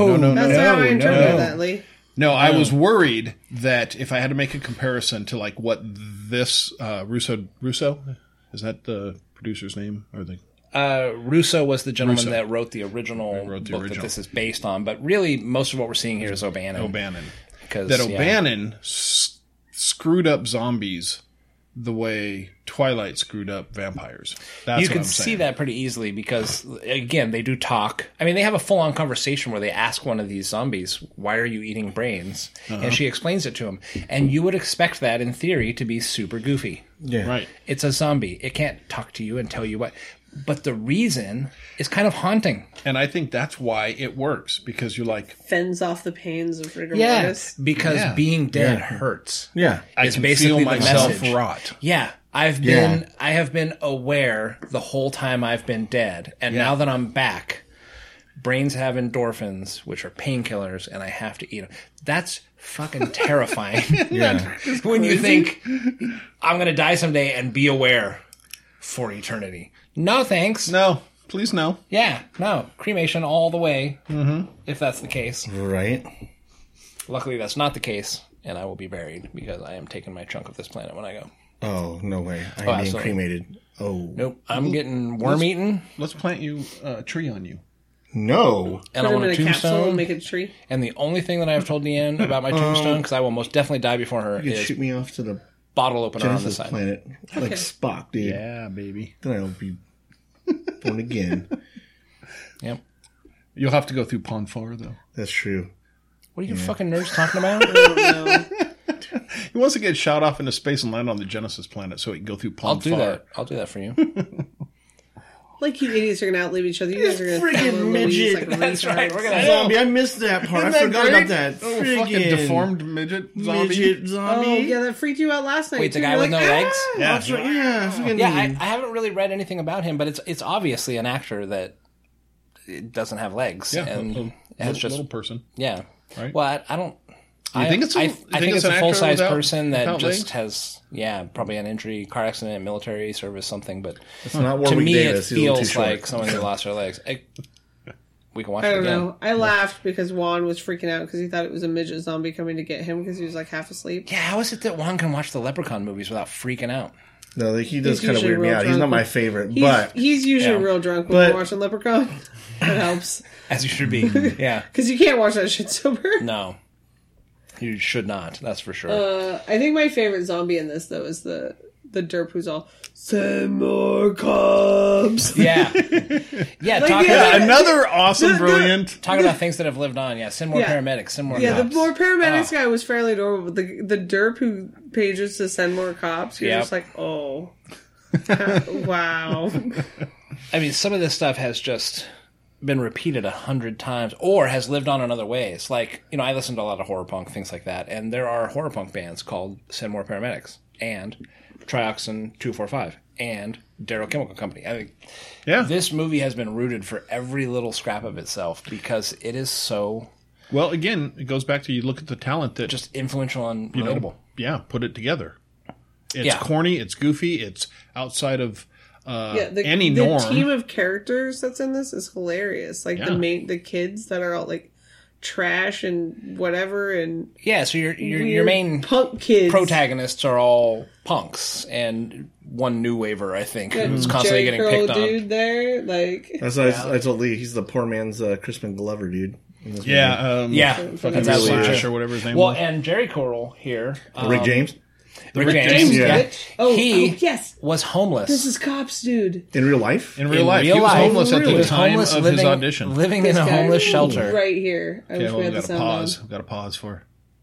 [SPEAKER 1] how I interpreted
[SPEAKER 3] no.
[SPEAKER 1] that, Lee.
[SPEAKER 2] No, I was worried that if I had to make a comparison to like what this Russo is that the producer's name or the
[SPEAKER 3] Russo was the gentleman
[SPEAKER 2] Russo.
[SPEAKER 3] that wrote the original book that this is based on, but really most of what we're seeing here is O'Bannon.
[SPEAKER 2] O'Bannon.
[SPEAKER 3] 'Cause,
[SPEAKER 2] That
[SPEAKER 3] yeah.
[SPEAKER 2] O'Bannon screwed up zombies the way Twilight screwed up vampires. That's
[SPEAKER 3] You
[SPEAKER 2] what
[SPEAKER 3] can
[SPEAKER 2] I'm
[SPEAKER 3] see
[SPEAKER 2] saying.
[SPEAKER 3] that pretty easily because, again, they do talk. I mean, they have a full-on conversation where they ask one of these zombies, why are you eating brains? And she explains it to him. And you would expect that, in theory, to be super goofy.
[SPEAKER 4] yeah,
[SPEAKER 2] Right.
[SPEAKER 3] It's a zombie. It can't talk to you and tell you what. But the reason is kind of haunting.
[SPEAKER 2] And I think that's why it works because you're like,
[SPEAKER 1] Fends off the pains of rigor
[SPEAKER 3] Yeah,
[SPEAKER 1] mortis.
[SPEAKER 3] because
[SPEAKER 2] Yeah.
[SPEAKER 3] being dead
[SPEAKER 4] Yeah.
[SPEAKER 3] hurts.
[SPEAKER 4] yeah.
[SPEAKER 2] I
[SPEAKER 3] It's
[SPEAKER 2] can
[SPEAKER 3] basically
[SPEAKER 2] feel
[SPEAKER 3] the
[SPEAKER 2] myself
[SPEAKER 3] message.
[SPEAKER 2] rot.
[SPEAKER 3] Yeah, I have been aware the whole time I've been dead, and now that I'm back, brains have endorphins, which are painkillers, and I have to eat them. That's fucking terrifying.
[SPEAKER 4] Yeah.
[SPEAKER 3] When you think I'm going to die someday and be aware for eternity. No, thanks.
[SPEAKER 2] No, please no.
[SPEAKER 3] Yeah, no, cremation all the way. If that's the case.
[SPEAKER 4] Right.
[SPEAKER 3] Luckily, that's not the case, and I will be buried because I am taking my chunk of this planet when I go.
[SPEAKER 4] Oh, no way. I'm being
[SPEAKER 3] absolutely.
[SPEAKER 4] cremated. Oh.
[SPEAKER 3] Nope, I'm getting worm eaten,
[SPEAKER 2] Let's plant you a tree on you.
[SPEAKER 4] No.
[SPEAKER 3] and I
[SPEAKER 1] Put him
[SPEAKER 3] want
[SPEAKER 1] in
[SPEAKER 3] a
[SPEAKER 1] a capsule
[SPEAKER 3] tombstone.
[SPEAKER 1] and make a tree.
[SPEAKER 3] And the only thing that I have told Deanne about my tombstone, because I will most definitely die before her,
[SPEAKER 4] You could
[SPEAKER 3] is
[SPEAKER 4] shoot me off to the
[SPEAKER 3] bottle opener on the
[SPEAKER 4] Genesis
[SPEAKER 3] side.
[SPEAKER 4] planet. Like Spock, dude.
[SPEAKER 2] Yeah, baby.
[SPEAKER 4] Then I'll be born again.
[SPEAKER 3] Yep.
[SPEAKER 2] You'll have to go through Pon farr, though.
[SPEAKER 4] That's true.
[SPEAKER 3] What are you fucking nerds talking about?
[SPEAKER 1] I don't know.
[SPEAKER 2] He wants to get shot off into space and land on the Genesis planet so he can go through Pon
[SPEAKER 3] I'll do
[SPEAKER 2] farr.
[SPEAKER 3] that. I'll do that for you.
[SPEAKER 1] Like you idiots are going to outlive each other. You guys are going to
[SPEAKER 4] Freaking midget.
[SPEAKER 3] That's right, we're gonna-
[SPEAKER 4] Zombie, I missed that part. I forgot about that.
[SPEAKER 2] Oh, fucking deformed midget zombie.
[SPEAKER 4] midget zombie.
[SPEAKER 1] Oh, yeah, that freaked you out last night.
[SPEAKER 3] Wait, the
[SPEAKER 1] too.
[SPEAKER 3] guy
[SPEAKER 1] You're
[SPEAKER 3] with no
[SPEAKER 1] like,
[SPEAKER 3] legs?
[SPEAKER 1] "Ah!"
[SPEAKER 2] Yeah.
[SPEAKER 4] That's right. Yeah. Freaking,
[SPEAKER 3] Yeah, I haven't really read anything about him, but it's obviously an actor that doesn't have legs.
[SPEAKER 2] Yeah,
[SPEAKER 3] and
[SPEAKER 2] a
[SPEAKER 3] it's just
[SPEAKER 2] little person.
[SPEAKER 3] yeah.
[SPEAKER 2] Right.
[SPEAKER 3] Well, I don't.
[SPEAKER 2] You think it's a-
[SPEAKER 3] I
[SPEAKER 2] you
[SPEAKER 3] think
[SPEAKER 2] think
[SPEAKER 3] it's
[SPEAKER 2] it's an
[SPEAKER 3] a
[SPEAKER 2] actor
[SPEAKER 3] full size
[SPEAKER 2] without-
[SPEAKER 3] person that
[SPEAKER 2] without
[SPEAKER 3] just
[SPEAKER 2] legs?
[SPEAKER 3] has probably an injury, car accident, military service, something. But
[SPEAKER 4] It's not
[SPEAKER 3] to
[SPEAKER 4] Warwick
[SPEAKER 3] me,
[SPEAKER 4] Davis.
[SPEAKER 3] it
[SPEAKER 4] He's a little too
[SPEAKER 3] feels
[SPEAKER 4] short.
[SPEAKER 3] like someone who lost their legs. We can watch
[SPEAKER 1] I
[SPEAKER 3] it
[SPEAKER 1] don't
[SPEAKER 3] again.
[SPEAKER 1] know. I laughed because Juan was freaking out because he thought it was a midget zombie coming to get him because he was like half asleep.
[SPEAKER 3] Yeah, how is it that Juan can watch the Leprechaun movies without freaking out?
[SPEAKER 4] No, like, he does
[SPEAKER 1] He's
[SPEAKER 4] kind of
[SPEAKER 1] usually
[SPEAKER 4] weird me
[SPEAKER 1] real
[SPEAKER 4] out. He's not
[SPEAKER 1] drunk.
[SPEAKER 4] my favorite,
[SPEAKER 1] He's,
[SPEAKER 4] but
[SPEAKER 1] he's usually
[SPEAKER 3] Yeah.
[SPEAKER 1] real drunk when
[SPEAKER 4] But-
[SPEAKER 1] we're watching Leprechaun. That helps.
[SPEAKER 3] As you should be. Yeah.
[SPEAKER 1] Because you can't watch that shit sober.
[SPEAKER 3] No. You should not. That's for sure.
[SPEAKER 1] I think my favorite zombie in this, though, is the derp who's all, send more cops.
[SPEAKER 3] Yeah. Yeah,
[SPEAKER 1] Like,
[SPEAKER 3] talking
[SPEAKER 1] yeah,
[SPEAKER 3] about
[SPEAKER 2] Another awesome, brilliant.
[SPEAKER 3] talking about things that have lived on. Yeah, send more
[SPEAKER 1] Yeah.
[SPEAKER 3] paramedics, send more
[SPEAKER 1] Yeah,
[SPEAKER 3] cops.
[SPEAKER 1] the more paramedics
[SPEAKER 3] Oh.
[SPEAKER 1] guy was fairly adorable, but the derp who pages to send more cops, you're
[SPEAKER 3] Yep.
[SPEAKER 1] just like, oh. Wow.
[SPEAKER 3] I mean, some of this stuff has just been repeated 100 times or has lived on in other ways. Like, I listen to a lot of horror punk, things like that, and there are horror punk bands called Send More Paramedics and Trioxin 245 and Darrow Chemical Company. I think this movie has been rooted for every little scrap of itself because it is so...
[SPEAKER 2] Well, again, it goes back to you look at the talent that...
[SPEAKER 3] Just influential and relatable.
[SPEAKER 2] Put it together. It's corny, it's goofy, it's outside of any norm.
[SPEAKER 1] The team of characters that's in this is hilarious. Like the kids that are all like trash and whatever, and
[SPEAKER 3] so your main
[SPEAKER 1] punk kids
[SPEAKER 3] protagonists are all punks, and one new waver, I think, who's constantly getting picked on.
[SPEAKER 1] Dude, there, like
[SPEAKER 4] that's what I told Lee. He's the poor man's Crispin Glover, dude.
[SPEAKER 2] Fucking
[SPEAKER 3] that's
[SPEAKER 2] Slash or whatever his name
[SPEAKER 3] was.
[SPEAKER 2] was.
[SPEAKER 3] And Jerry Coral here,
[SPEAKER 4] Rick James.
[SPEAKER 3] Rick James, he
[SPEAKER 1] yes,
[SPEAKER 3] was homeless.
[SPEAKER 1] This is Cops, dude.
[SPEAKER 4] In real life?
[SPEAKER 2] In real life. He was homeless at the time of his audition.
[SPEAKER 3] Living in a homeless shelter.
[SPEAKER 1] Right here. I wish we had the sound on.
[SPEAKER 2] We've got to pause for...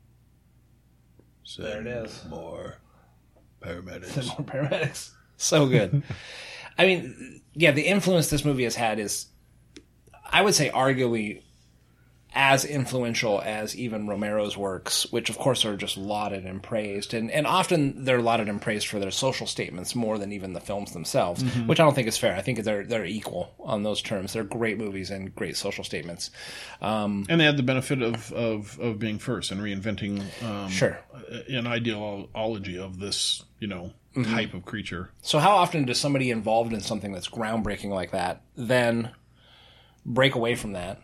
[SPEAKER 3] There it is.
[SPEAKER 2] More paramedics.
[SPEAKER 3] Send more paramedics. So good. I mean, the influence this movie has had is, I would say, arguably as influential as even Romero's works, which of course are just lauded and praised. And often they're lauded and praised for their social statements more than even the films themselves, which I don't think is fair. I think they're equal on those terms. They're great movies and great social statements.
[SPEAKER 2] And they had the benefit of being first and reinventing an ideology of this, type of creature.
[SPEAKER 3] So how often does somebody involved in something that's groundbreaking like that then break away from that,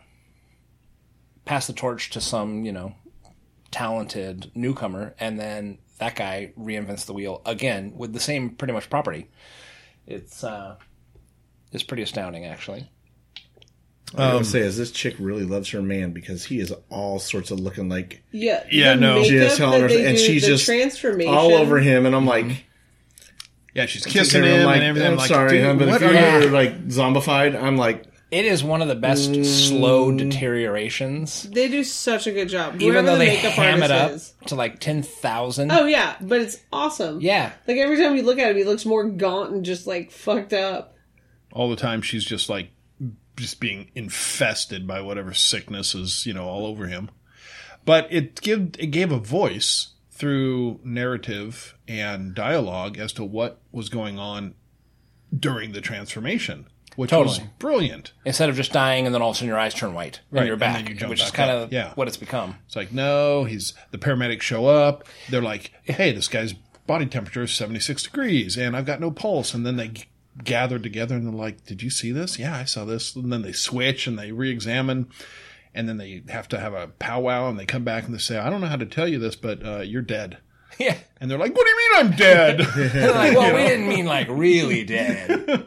[SPEAKER 3] pass the torch to some, talented newcomer, and then that guy reinvents the wheel again with the same pretty much property? It's pretty astounding, actually.
[SPEAKER 4] I would say, is this chick really loves her man because he is all sorts of looking like
[SPEAKER 1] just telling her,
[SPEAKER 4] and she's just
[SPEAKER 1] transformation
[SPEAKER 4] all over him, and I'm like,
[SPEAKER 2] she's kissing him and everything.
[SPEAKER 4] I'm sorry, but if you're ever like zombified, I'm like.
[SPEAKER 3] It is one of the best slow deteriorations.
[SPEAKER 1] They do such a good job.
[SPEAKER 3] Even though they ham it up to like 10,000.
[SPEAKER 1] Oh, yeah. But it's awesome.
[SPEAKER 3] Yeah.
[SPEAKER 1] Like every time you look at him, he looks more gaunt and just like fucked up.
[SPEAKER 2] All the time she's just like being infested by whatever sickness is, all over him. But it gave a voice through narrative and dialogue as to what was going on during the transformation. Which was brilliant.
[SPEAKER 3] Instead of just dying and then all of a sudden your eyes turn white and you're back, which is kind of what it's become.
[SPEAKER 2] It's like, no, the paramedics show up. They're like, hey, this guy's body temperature is 76 degrees and I've got no pulse. And then they gather together and they're like, did you see this? Yeah, I saw this. And then they switch and they re-examine. And then they have to have a powwow and they come back and they say, I don't know how to tell you this, but you're dead.
[SPEAKER 3] Yeah.
[SPEAKER 2] And they're like, what do you mean I'm dead?
[SPEAKER 3] They're like, well, we didn't mean like really dead.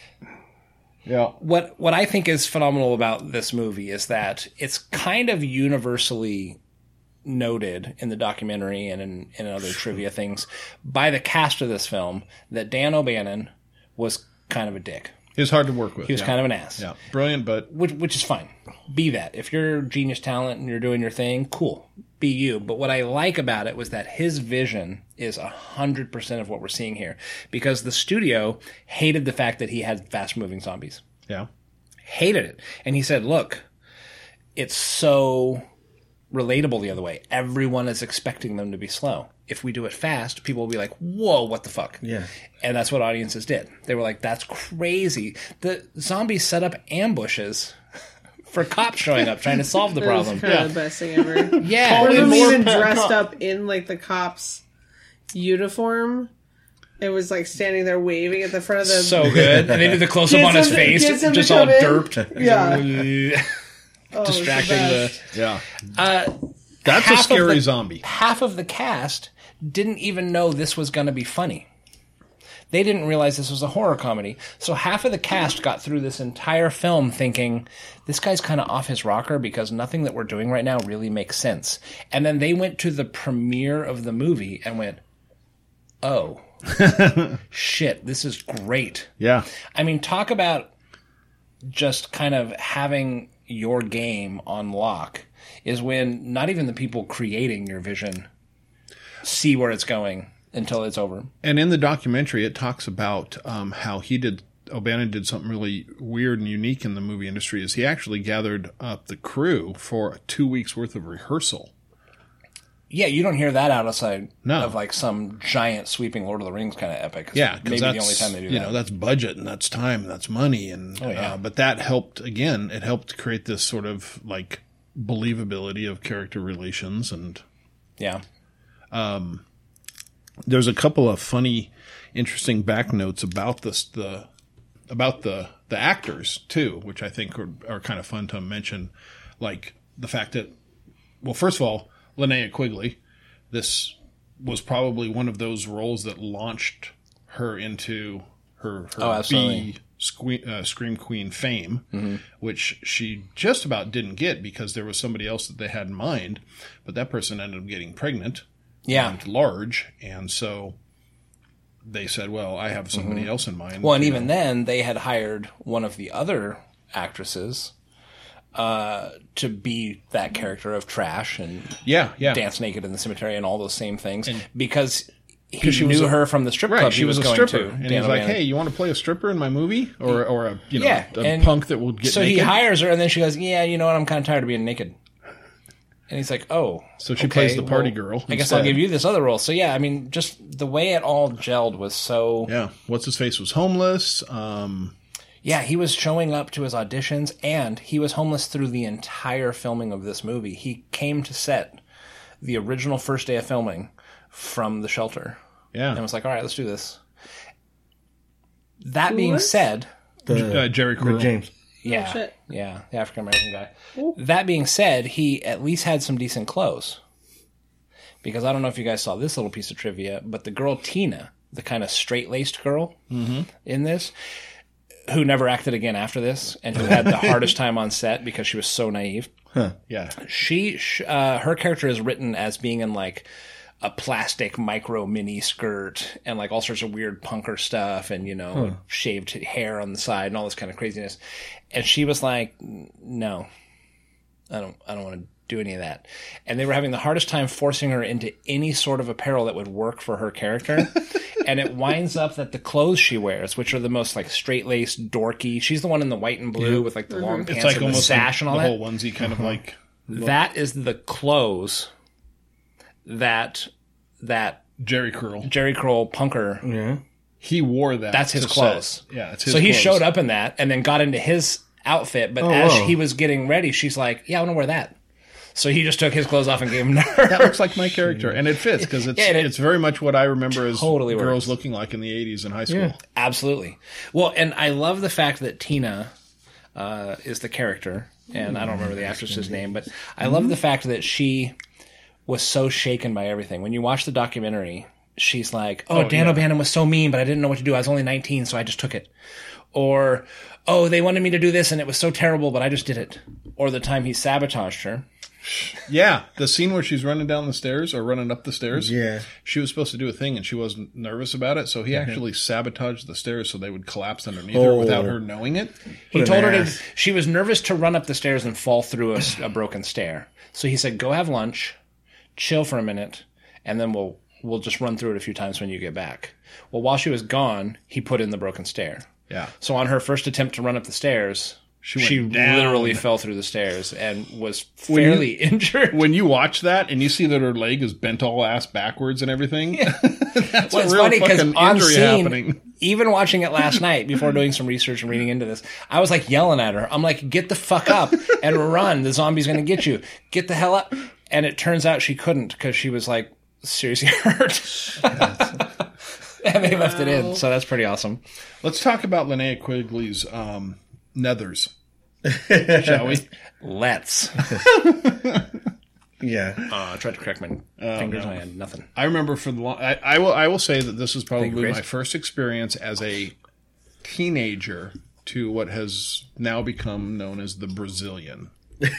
[SPEAKER 2] Yeah.
[SPEAKER 3] What I think is phenomenal about this movie is that it's kind of universally noted in the documentary and in other trivia things by the cast of this film that Dan O'Bannon was kind of a dick.
[SPEAKER 2] He was hard to work with.
[SPEAKER 3] He was kind of an ass.
[SPEAKER 2] Yeah. Brilliant, but...
[SPEAKER 3] Which is fine. Be that. If you're genius talent and you're doing your thing, cool. Be you. But what I like about it was that his vision is 100% of what we're seeing here. Because the studio hated the fact that he had fast-moving zombies.
[SPEAKER 2] Yeah.
[SPEAKER 3] Hated it. And he said, look, it's so relatable the other way. Everyone is expecting them to be slow. If we do it fast, people will be like, whoa, what the fuck?
[SPEAKER 4] Yeah.
[SPEAKER 3] And that's what audiences did. They were like, that's crazy. The zombies set up ambushes for cops showing up trying to solve the problem.
[SPEAKER 1] That's kind of the best thing ever.
[SPEAKER 3] Yeah.
[SPEAKER 1] One of them even dressed up in like the cop's uniform. It was like standing there waving at the front of the...
[SPEAKER 3] So good. And they did the close-up on his face, just all derped.
[SPEAKER 1] Yeah.
[SPEAKER 3] Distracting the...
[SPEAKER 2] Yeah. That's a scary zombie.
[SPEAKER 3] Half of the cast didn't even know this was going to be funny. They didn't realize this was a horror comedy. So half of the cast got through this entire film thinking, this guy's kind of off his rocker because nothing that we're doing right now really makes sense. And then they went to the premiere of the movie and went, oh, shit, this is great.
[SPEAKER 2] Yeah.
[SPEAKER 3] I mean, talk about just kind of having your game on lock is when not even the people creating your vision see where it's going until it's over.
[SPEAKER 2] And in the documentary, it talks about how he did O'Bannon did something really weird and unique in the movie industry is he actually gathered up the crew for 2 weeks worth of rehearsal.
[SPEAKER 3] Yeah, you don't hear that outside
[SPEAKER 2] No.
[SPEAKER 3] of like some giant sweeping Lord of the Rings kind of epic. It's
[SPEAKER 2] Yeah,
[SPEAKER 3] maybe
[SPEAKER 2] that's
[SPEAKER 3] the only time they do that.
[SPEAKER 2] that's budget and that's time and that's money and but that helped again. It helped create this sort of like believability of character relations and
[SPEAKER 3] Yeah.
[SPEAKER 2] there's a couple of funny, interesting back notes about this about the actors too, which I think are kind of fun to mention, like the fact that first of all, Linnea Quigley, this was probably one of those roles that launched her into her Scream Queen fame, which she just about didn't get because there was somebody else that they had in mind, but that person ended up getting pregnant and large, and so they said, well, I have somebody else in mind.
[SPEAKER 3] Well, and even then, they had hired one of the other actresses to be that character of Trash and dance naked in the cemetery and all those same things because he knew her from the strip club.
[SPEAKER 2] She was a
[SPEAKER 3] going
[SPEAKER 2] stripper,
[SPEAKER 3] to.
[SPEAKER 2] and he was like, "Hey, you want to play a stripper in my movie, or a a punk that will get?"
[SPEAKER 3] So
[SPEAKER 2] naked?
[SPEAKER 3] he hires her, and then she goes, "Yeah, you know what? I'm kind of tired of being naked." And he's like, "Oh,
[SPEAKER 2] so she plays the party girl.
[SPEAKER 3] I guess I'll give you this other role." So yeah, I mean, just the way it all gelled was so.
[SPEAKER 2] Yeah, what's his face was homeless.
[SPEAKER 3] Yeah, he was showing up to his auditions, and he was homeless through the entire filming of this movie. He came to set the original first day of filming from the shelter.
[SPEAKER 2] Yeah.
[SPEAKER 3] And was like, all right, let's do this. That being said...
[SPEAKER 2] Jerry Curl.
[SPEAKER 4] James.
[SPEAKER 3] Yeah.
[SPEAKER 1] Oh, shit.
[SPEAKER 3] Yeah, the African-American guy. Ooh. That being said, he at least had some decent clothes. Because I don't know if you guys saw this little piece of trivia, but the girl Tina, the kind of straight-laced girl in this... who never acted again after this and who had the hardest time on set because she was so naive.
[SPEAKER 4] Huh.
[SPEAKER 2] Yeah.
[SPEAKER 3] Her character is written as being in like a plastic micro mini skirt and like all sorts of weird punker stuff and, shaved hair on the side and all this kind of craziness. And she was like, no, I don't want to do any of that. And they were having the hardest time forcing her into any sort of apparel that would work for her character. And it winds up that the clothes she wears, which are the most like straight-laced, dorky, she's the one in the white and blue with like the long pants
[SPEAKER 2] like
[SPEAKER 3] and the
[SPEAKER 2] almost
[SPEAKER 3] sash
[SPEAKER 2] like
[SPEAKER 3] and all
[SPEAKER 2] the
[SPEAKER 3] that.
[SPEAKER 2] whole onesie kind of like.
[SPEAKER 3] That is the clothes that
[SPEAKER 2] Jerry Curl
[SPEAKER 3] punker.
[SPEAKER 4] Yeah.
[SPEAKER 2] He wore that.
[SPEAKER 3] That's his clothes.
[SPEAKER 2] Set. Yeah, it's his
[SPEAKER 3] So he
[SPEAKER 2] clothes.
[SPEAKER 3] showed up in that and then got into his outfit. But as he was getting ready, she's like, "Yeah, I want to wear that." So he just took his clothes off and gave them to her.
[SPEAKER 2] That looks like my character, and it fits because it's very much what I remember as
[SPEAKER 3] totally
[SPEAKER 2] girls
[SPEAKER 3] works.
[SPEAKER 2] looking like in the 80s in high school.
[SPEAKER 4] Yeah.
[SPEAKER 3] Absolutely. Well, and I love the fact that Tina is the character, and I don't remember the actress's name, but I love the fact that she was so shaken by everything. When you watch the documentary, she's like, Dan O'Bannon was so mean, but I didn't know what to do. I was only 19, so I just took it. Or, they wanted me to do this, and it was so terrible, but I just did it. Or the time he sabotaged her.
[SPEAKER 2] Yeah, the scene where she's running down the stairs or running up the stairs.
[SPEAKER 4] Yeah.
[SPEAKER 2] She was supposed to do a thing and she wasn't nervous about it, so he actually sabotaged the stairs so they would collapse underneath her without her knowing it.
[SPEAKER 3] He told her she was nervous to run up the stairs and fall through a broken stair. So he said, go have lunch, chill for a minute, and then we'll just run through it a few times when you get back. Well, while she was gone, he put in the broken stair.
[SPEAKER 2] Yeah.
[SPEAKER 3] So on her first attempt to run up the stairs... She literally fell through the stairs and was fairly injured.
[SPEAKER 2] When you watch that and you see that her leg is bent all ass backwards and everything, that's
[SPEAKER 3] well,
[SPEAKER 2] a real
[SPEAKER 3] funny
[SPEAKER 2] fucking
[SPEAKER 3] on
[SPEAKER 2] injury
[SPEAKER 3] scene,
[SPEAKER 2] happening.
[SPEAKER 3] Even watching it last night before doing some research and reading into this, I was like yelling at her. I'm like, get the fuck up and run. The zombie's going to get you. Get the hell up. And it turns out she couldn't because she was like seriously hurt. And they left it in. So that's pretty awesome.
[SPEAKER 2] Let's talk about Linnea Quigley's nethers. Shall we?
[SPEAKER 3] Let's.
[SPEAKER 4] Yeah.
[SPEAKER 3] I tried to crack my fingers. I had nothing.
[SPEAKER 2] I remember for the I will say that this was probably
[SPEAKER 3] Grace?
[SPEAKER 2] my first experience as a teenager to what has now become known as the Brazilian.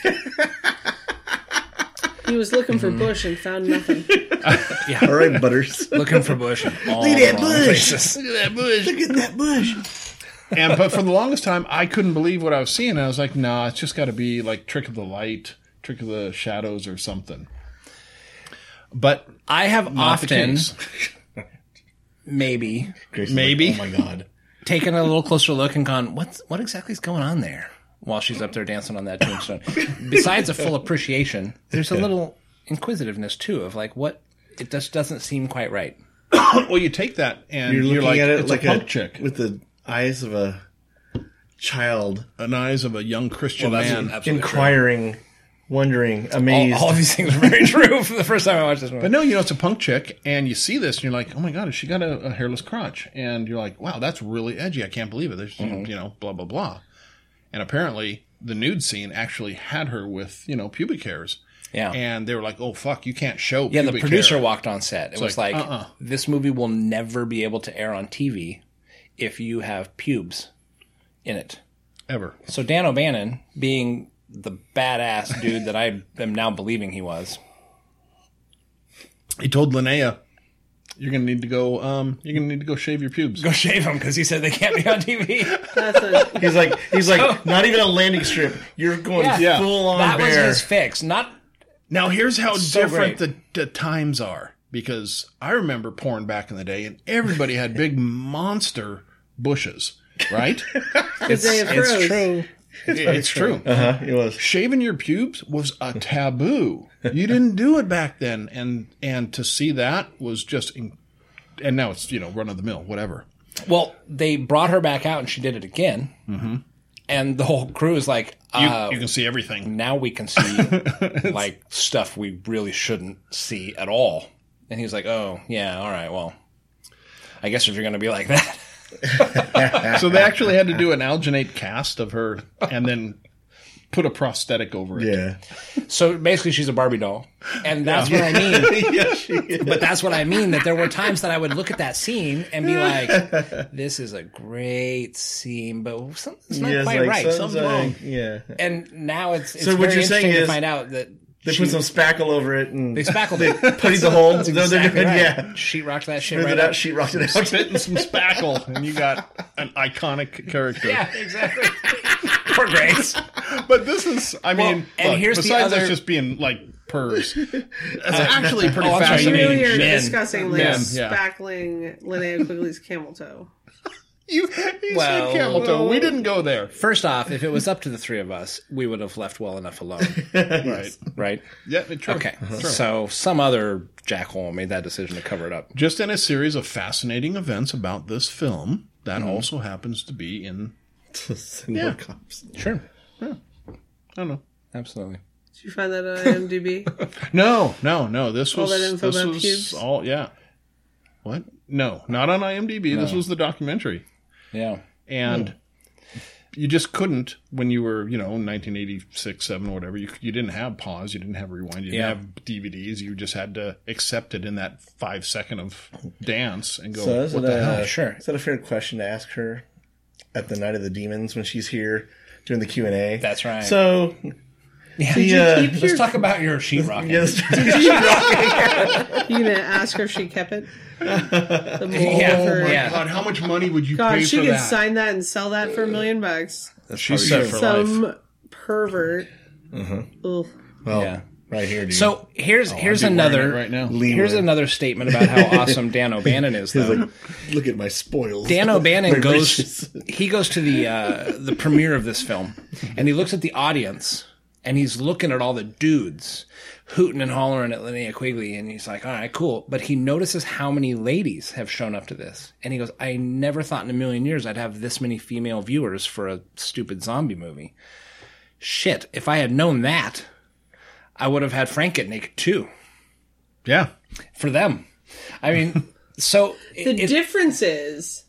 [SPEAKER 1] He was looking for bush and found nothing.
[SPEAKER 3] Yeah.
[SPEAKER 4] All right, Butters.
[SPEAKER 3] Looking for bush in all
[SPEAKER 4] Look at that
[SPEAKER 3] the wrong
[SPEAKER 4] bush.
[SPEAKER 3] places.
[SPEAKER 2] Look at that bush.
[SPEAKER 4] Look at that bush.
[SPEAKER 2] But for the longest time, I couldn't believe what I was seeing. I was like, nah, it's just got to be like trick of the light, trick of the shadows or something. But
[SPEAKER 3] I have
[SPEAKER 2] not the
[SPEAKER 3] often,
[SPEAKER 2] case.
[SPEAKER 3] maybe,
[SPEAKER 4] Grace is
[SPEAKER 2] Maybe.
[SPEAKER 4] like, oh my God.
[SPEAKER 3] taken a little closer look and gone, what exactly is going on there? While she's up there dancing on that tombstone. Besides a full appreciation, there's a little inquisitiveness too of like what it just doesn't seem quite right.
[SPEAKER 2] Well, you take that and
[SPEAKER 4] You're looking
[SPEAKER 2] like,
[SPEAKER 4] at it
[SPEAKER 2] it's
[SPEAKER 4] like
[SPEAKER 2] a punk chick.
[SPEAKER 4] with the eyes of a child,
[SPEAKER 2] An eyes of a young Christian man.
[SPEAKER 4] inquiring, wondering, amazed.
[SPEAKER 3] All of these things are very true for the first time I watched this movie.
[SPEAKER 2] But no, it's a punk chick, and you see this, and you're like, oh my God, has she got a hairless crotch? And you're like, wow, that's really edgy. I can't believe it. There's, blah, blah, blah. And apparently, the nude scene actually had her with, pubic hairs.
[SPEAKER 3] Yeah.
[SPEAKER 2] And they were like, oh, fuck, you can't show
[SPEAKER 3] Yeah,
[SPEAKER 2] pubic
[SPEAKER 3] the producer
[SPEAKER 2] hair.
[SPEAKER 3] walked on set. It was like, this movie will never be able to air on TV if you have pubes in it.
[SPEAKER 2] Ever.
[SPEAKER 3] So Dan O'Bannon, being the badass dude that I am now believing he was,
[SPEAKER 2] He told Linnea, you're gonna need to go shave your pubes.
[SPEAKER 3] go shave him because he said they can't be on TV.
[SPEAKER 4] He's like, not even a landing strip. You're going full on
[SPEAKER 3] that
[SPEAKER 4] bear.
[SPEAKER 3] was his fix. Not
[SPEAKER 2] Now, here's how
[SPEAKER 3] So
[SPEAKER 2] different
[SPEAKER 3] great.
[SPEAKER 2] the times are. Because I remember porn back in the day, and everybody had big monster bushes, right?
[SPEAKER 3] it's true.
[SPEAKER 2] It's true.
[SPEAKER 4] It was.
[SPEAKER 2] Shaving your pubes was a taboo. You didn't do it back then, and to see that was just, and now it's run of the mill, whatever.
[SPEAKER 3] Well, they brought her back out and she did it again, and the whole crew is like,
[SPEAKER 2] You can see everything.
[SPEAKER 3] now we can see like stuff we really shouldn't see at all. And he was like, oh yeah, all right, well, I guess if you're going to be like that.
[SPEAKER 2] So they actually had to do an alginate cast of her, and then put a prosthetic over it.
[SPEAKER 4] Yeah.
[SPEAKER 3] So basically she's a Barbie doll. And that's what I mean.
[SPEAKER 4] Yeah, she is.
[SPEAKER 3] But that's what I mean, that there were times that I would look at that scene and be like, this is a great scene, but something's not
[SPEAKER 4] Yeah,
[SPEAKER 3] quite
[SPEAKER 4] like,
[SPEAKER 3] right. Something's wrong.
[SPEAKER 4] Yeah.
[SPEAKER 3] And now it's
[SPEAKER 4] So what
[SPEAKER 3] very
[SPEAKER 4] you're saying
[SPEAKER 3] interesting to
[SPEAKER 4] is
[SPEAKER 3] find out that
[SPEAKER 4] They put some spackle over it and
[SPEAKER 3] they spackled it.
[SPEAKER 4] putty the hole.
[SPEAKER 3] That's
[SPEAKER 4] No, they're
[SPEAKER 3] exactly
[SPEAKER 4] doing,
[SPEAKER 3] right.
[SPEAKER 4] yeah.
[SPEAKER 3] Sheetrocked that shit
[SPEAKER 4] Smooth
[SPEAKER 3] right
[SPEAKER 4] it out,
[SPEAKER 3] out.
[SPEAKER 4] sheetrocked it out.
[SPEAKER 2] Spit and some spackle, and you got an iconic character.
[SPEAKER 3] Yeah, exactly. Poor Grace.
[SPEAKER 2] But this is, I mean,
[SPEAKER 3] and
[SPEAKER 2] look,
[SPEAKER 3] here's the
[SPEAKER 2] besides
[SPEAKER 3] other-
[SPEAKER 2] us just being like purs, it's actually pretty
[SPEAKER 3] I'm sorry, you
[SPEAKER 2] fascinating.
[SPEAKER 3] mean
[SPEAKER 1] You're
[SPEAKER 3] men.
[SPEAKER 1] discussing like
[SPEAKER 2] Men, yeah.
[SPEAKER 1] spackling Linnea Quigley's camel toe.
[SPEAKER 2] You
[SPEAKER 3] Well,
[SPEAKER 2] said camel toe. We didn't go there.
[SPEAKER 3] First off, if it was up to the three of us, we would have left well enough alone.
[SPEAKER 2] Right.
[SPEAKER 3] Right?
[SPEAKER 2] Yeah, true.
[SPEAKER 3] Okay.
[SPEAKER 2] True.
[SPEAKER 3] So some other jackhole made that decision to cover it up.
[SPEAKER 2] Just in a series of fascinating events about this film, that also happens to be in,
[SPEAKER 4] Yeah. Cops.
[SPEAKER 3] Sure.
[SPEAKER 2] I don't know.
[SPEAKER 3] Absolutely.
[SPEAKER 1] Did you find that on IMDb?
[SPEAKER 2] No. This
[SPEAKER 1] All
[SPEAKER 2] was
[SPEAKER 1] that info
[SPEAKER 2] this
[SPEAKER 1] about
[SPEAKER 2] was
[SPEAKER 1] pubes?
[SPEAKER 2] all. Yeah. What? No, not on IMDb. This was the documentary,
[SPEAKER 3] Yeah.
[SPEAKER 2] and you just couldn't when you were, 1986, 7, whatever. You didn't have pause. You didn't have rewind. You didn't have DVDs. You just had to accept it in that 5 second of dance and go.
[SPEAKER 4] So is
[SPEAKER 2] what
[SPEAKER 4] it
[SPEAKER 2] the hell?
[SPEAKER 3] Sure.
[SPEAKER 4] Is that a fair question to ask her at the Night of the Demons when she's here doing the Q&A?
[SPEAKER 3] That's right.
[SPEAKER 4] So,
[SPEAKER 3] Yeah. Let's talk about your sheetrock.
[SPEAKER 4] yes.
[SPEAKER 1] You gonna ask her if she kept it? The mold
[SPEAKER 3] Yeah.
[SPEAKER 1] of her.
[SPEAKER 3] Yeah.
[SPEAKER 2] God, how much money would you
[SPEAKER 1] God,
[SPEAKER 2] pay
[SPEAKER 1] she
[SPEAKER 2] for
[SPEAKER 1] could
[SPEAKER 2] that?
[SPEAKER 1] sign that and sell that for $1 million.
[SPEAKER 2] She's set for life.
[SPEAKER 1] Some pervert. Ugh.
[SPEAKER 4] Well,
[SPEAKER 3] Yeah.
[SPEAKER 4] right here, dude.
[SPEAKER 3] So here's
[SPEAKER 2] I'd be wearing
[SPEAKER 3] another
[SPEAKER 2] it right now.
[SPEAKER 3] here's another statement about how awesome Dan O'Bannon is,
[SPEAKER 4] He's
[SPEAKER 3] though.
[SPEAKER 4] like, look at my spoils.
[SPEAKER 3] Dan O'Bannon
[SPEAKER 4] My
[SPEAKER 3] goes.
[SPEAKER 4] riches.
[SPEAKER 3] He goes to the premiere of this film, and he looks at the audience, and he's looking at all the dudes hooting and hollering at Linnea Quigley, and he's like, "All right, cool." But he notices how many ladies have shown up to this, and he goes, "I never thought in a million years I'd have this many female viewers for a stupid zombie movie. Shit, if I had known that, I would have had Frank get naked too
[SPEAKER 2] Yeah.
[SPEAKER 3] for them." I mean, so
[SPEAKER 1] The difference is,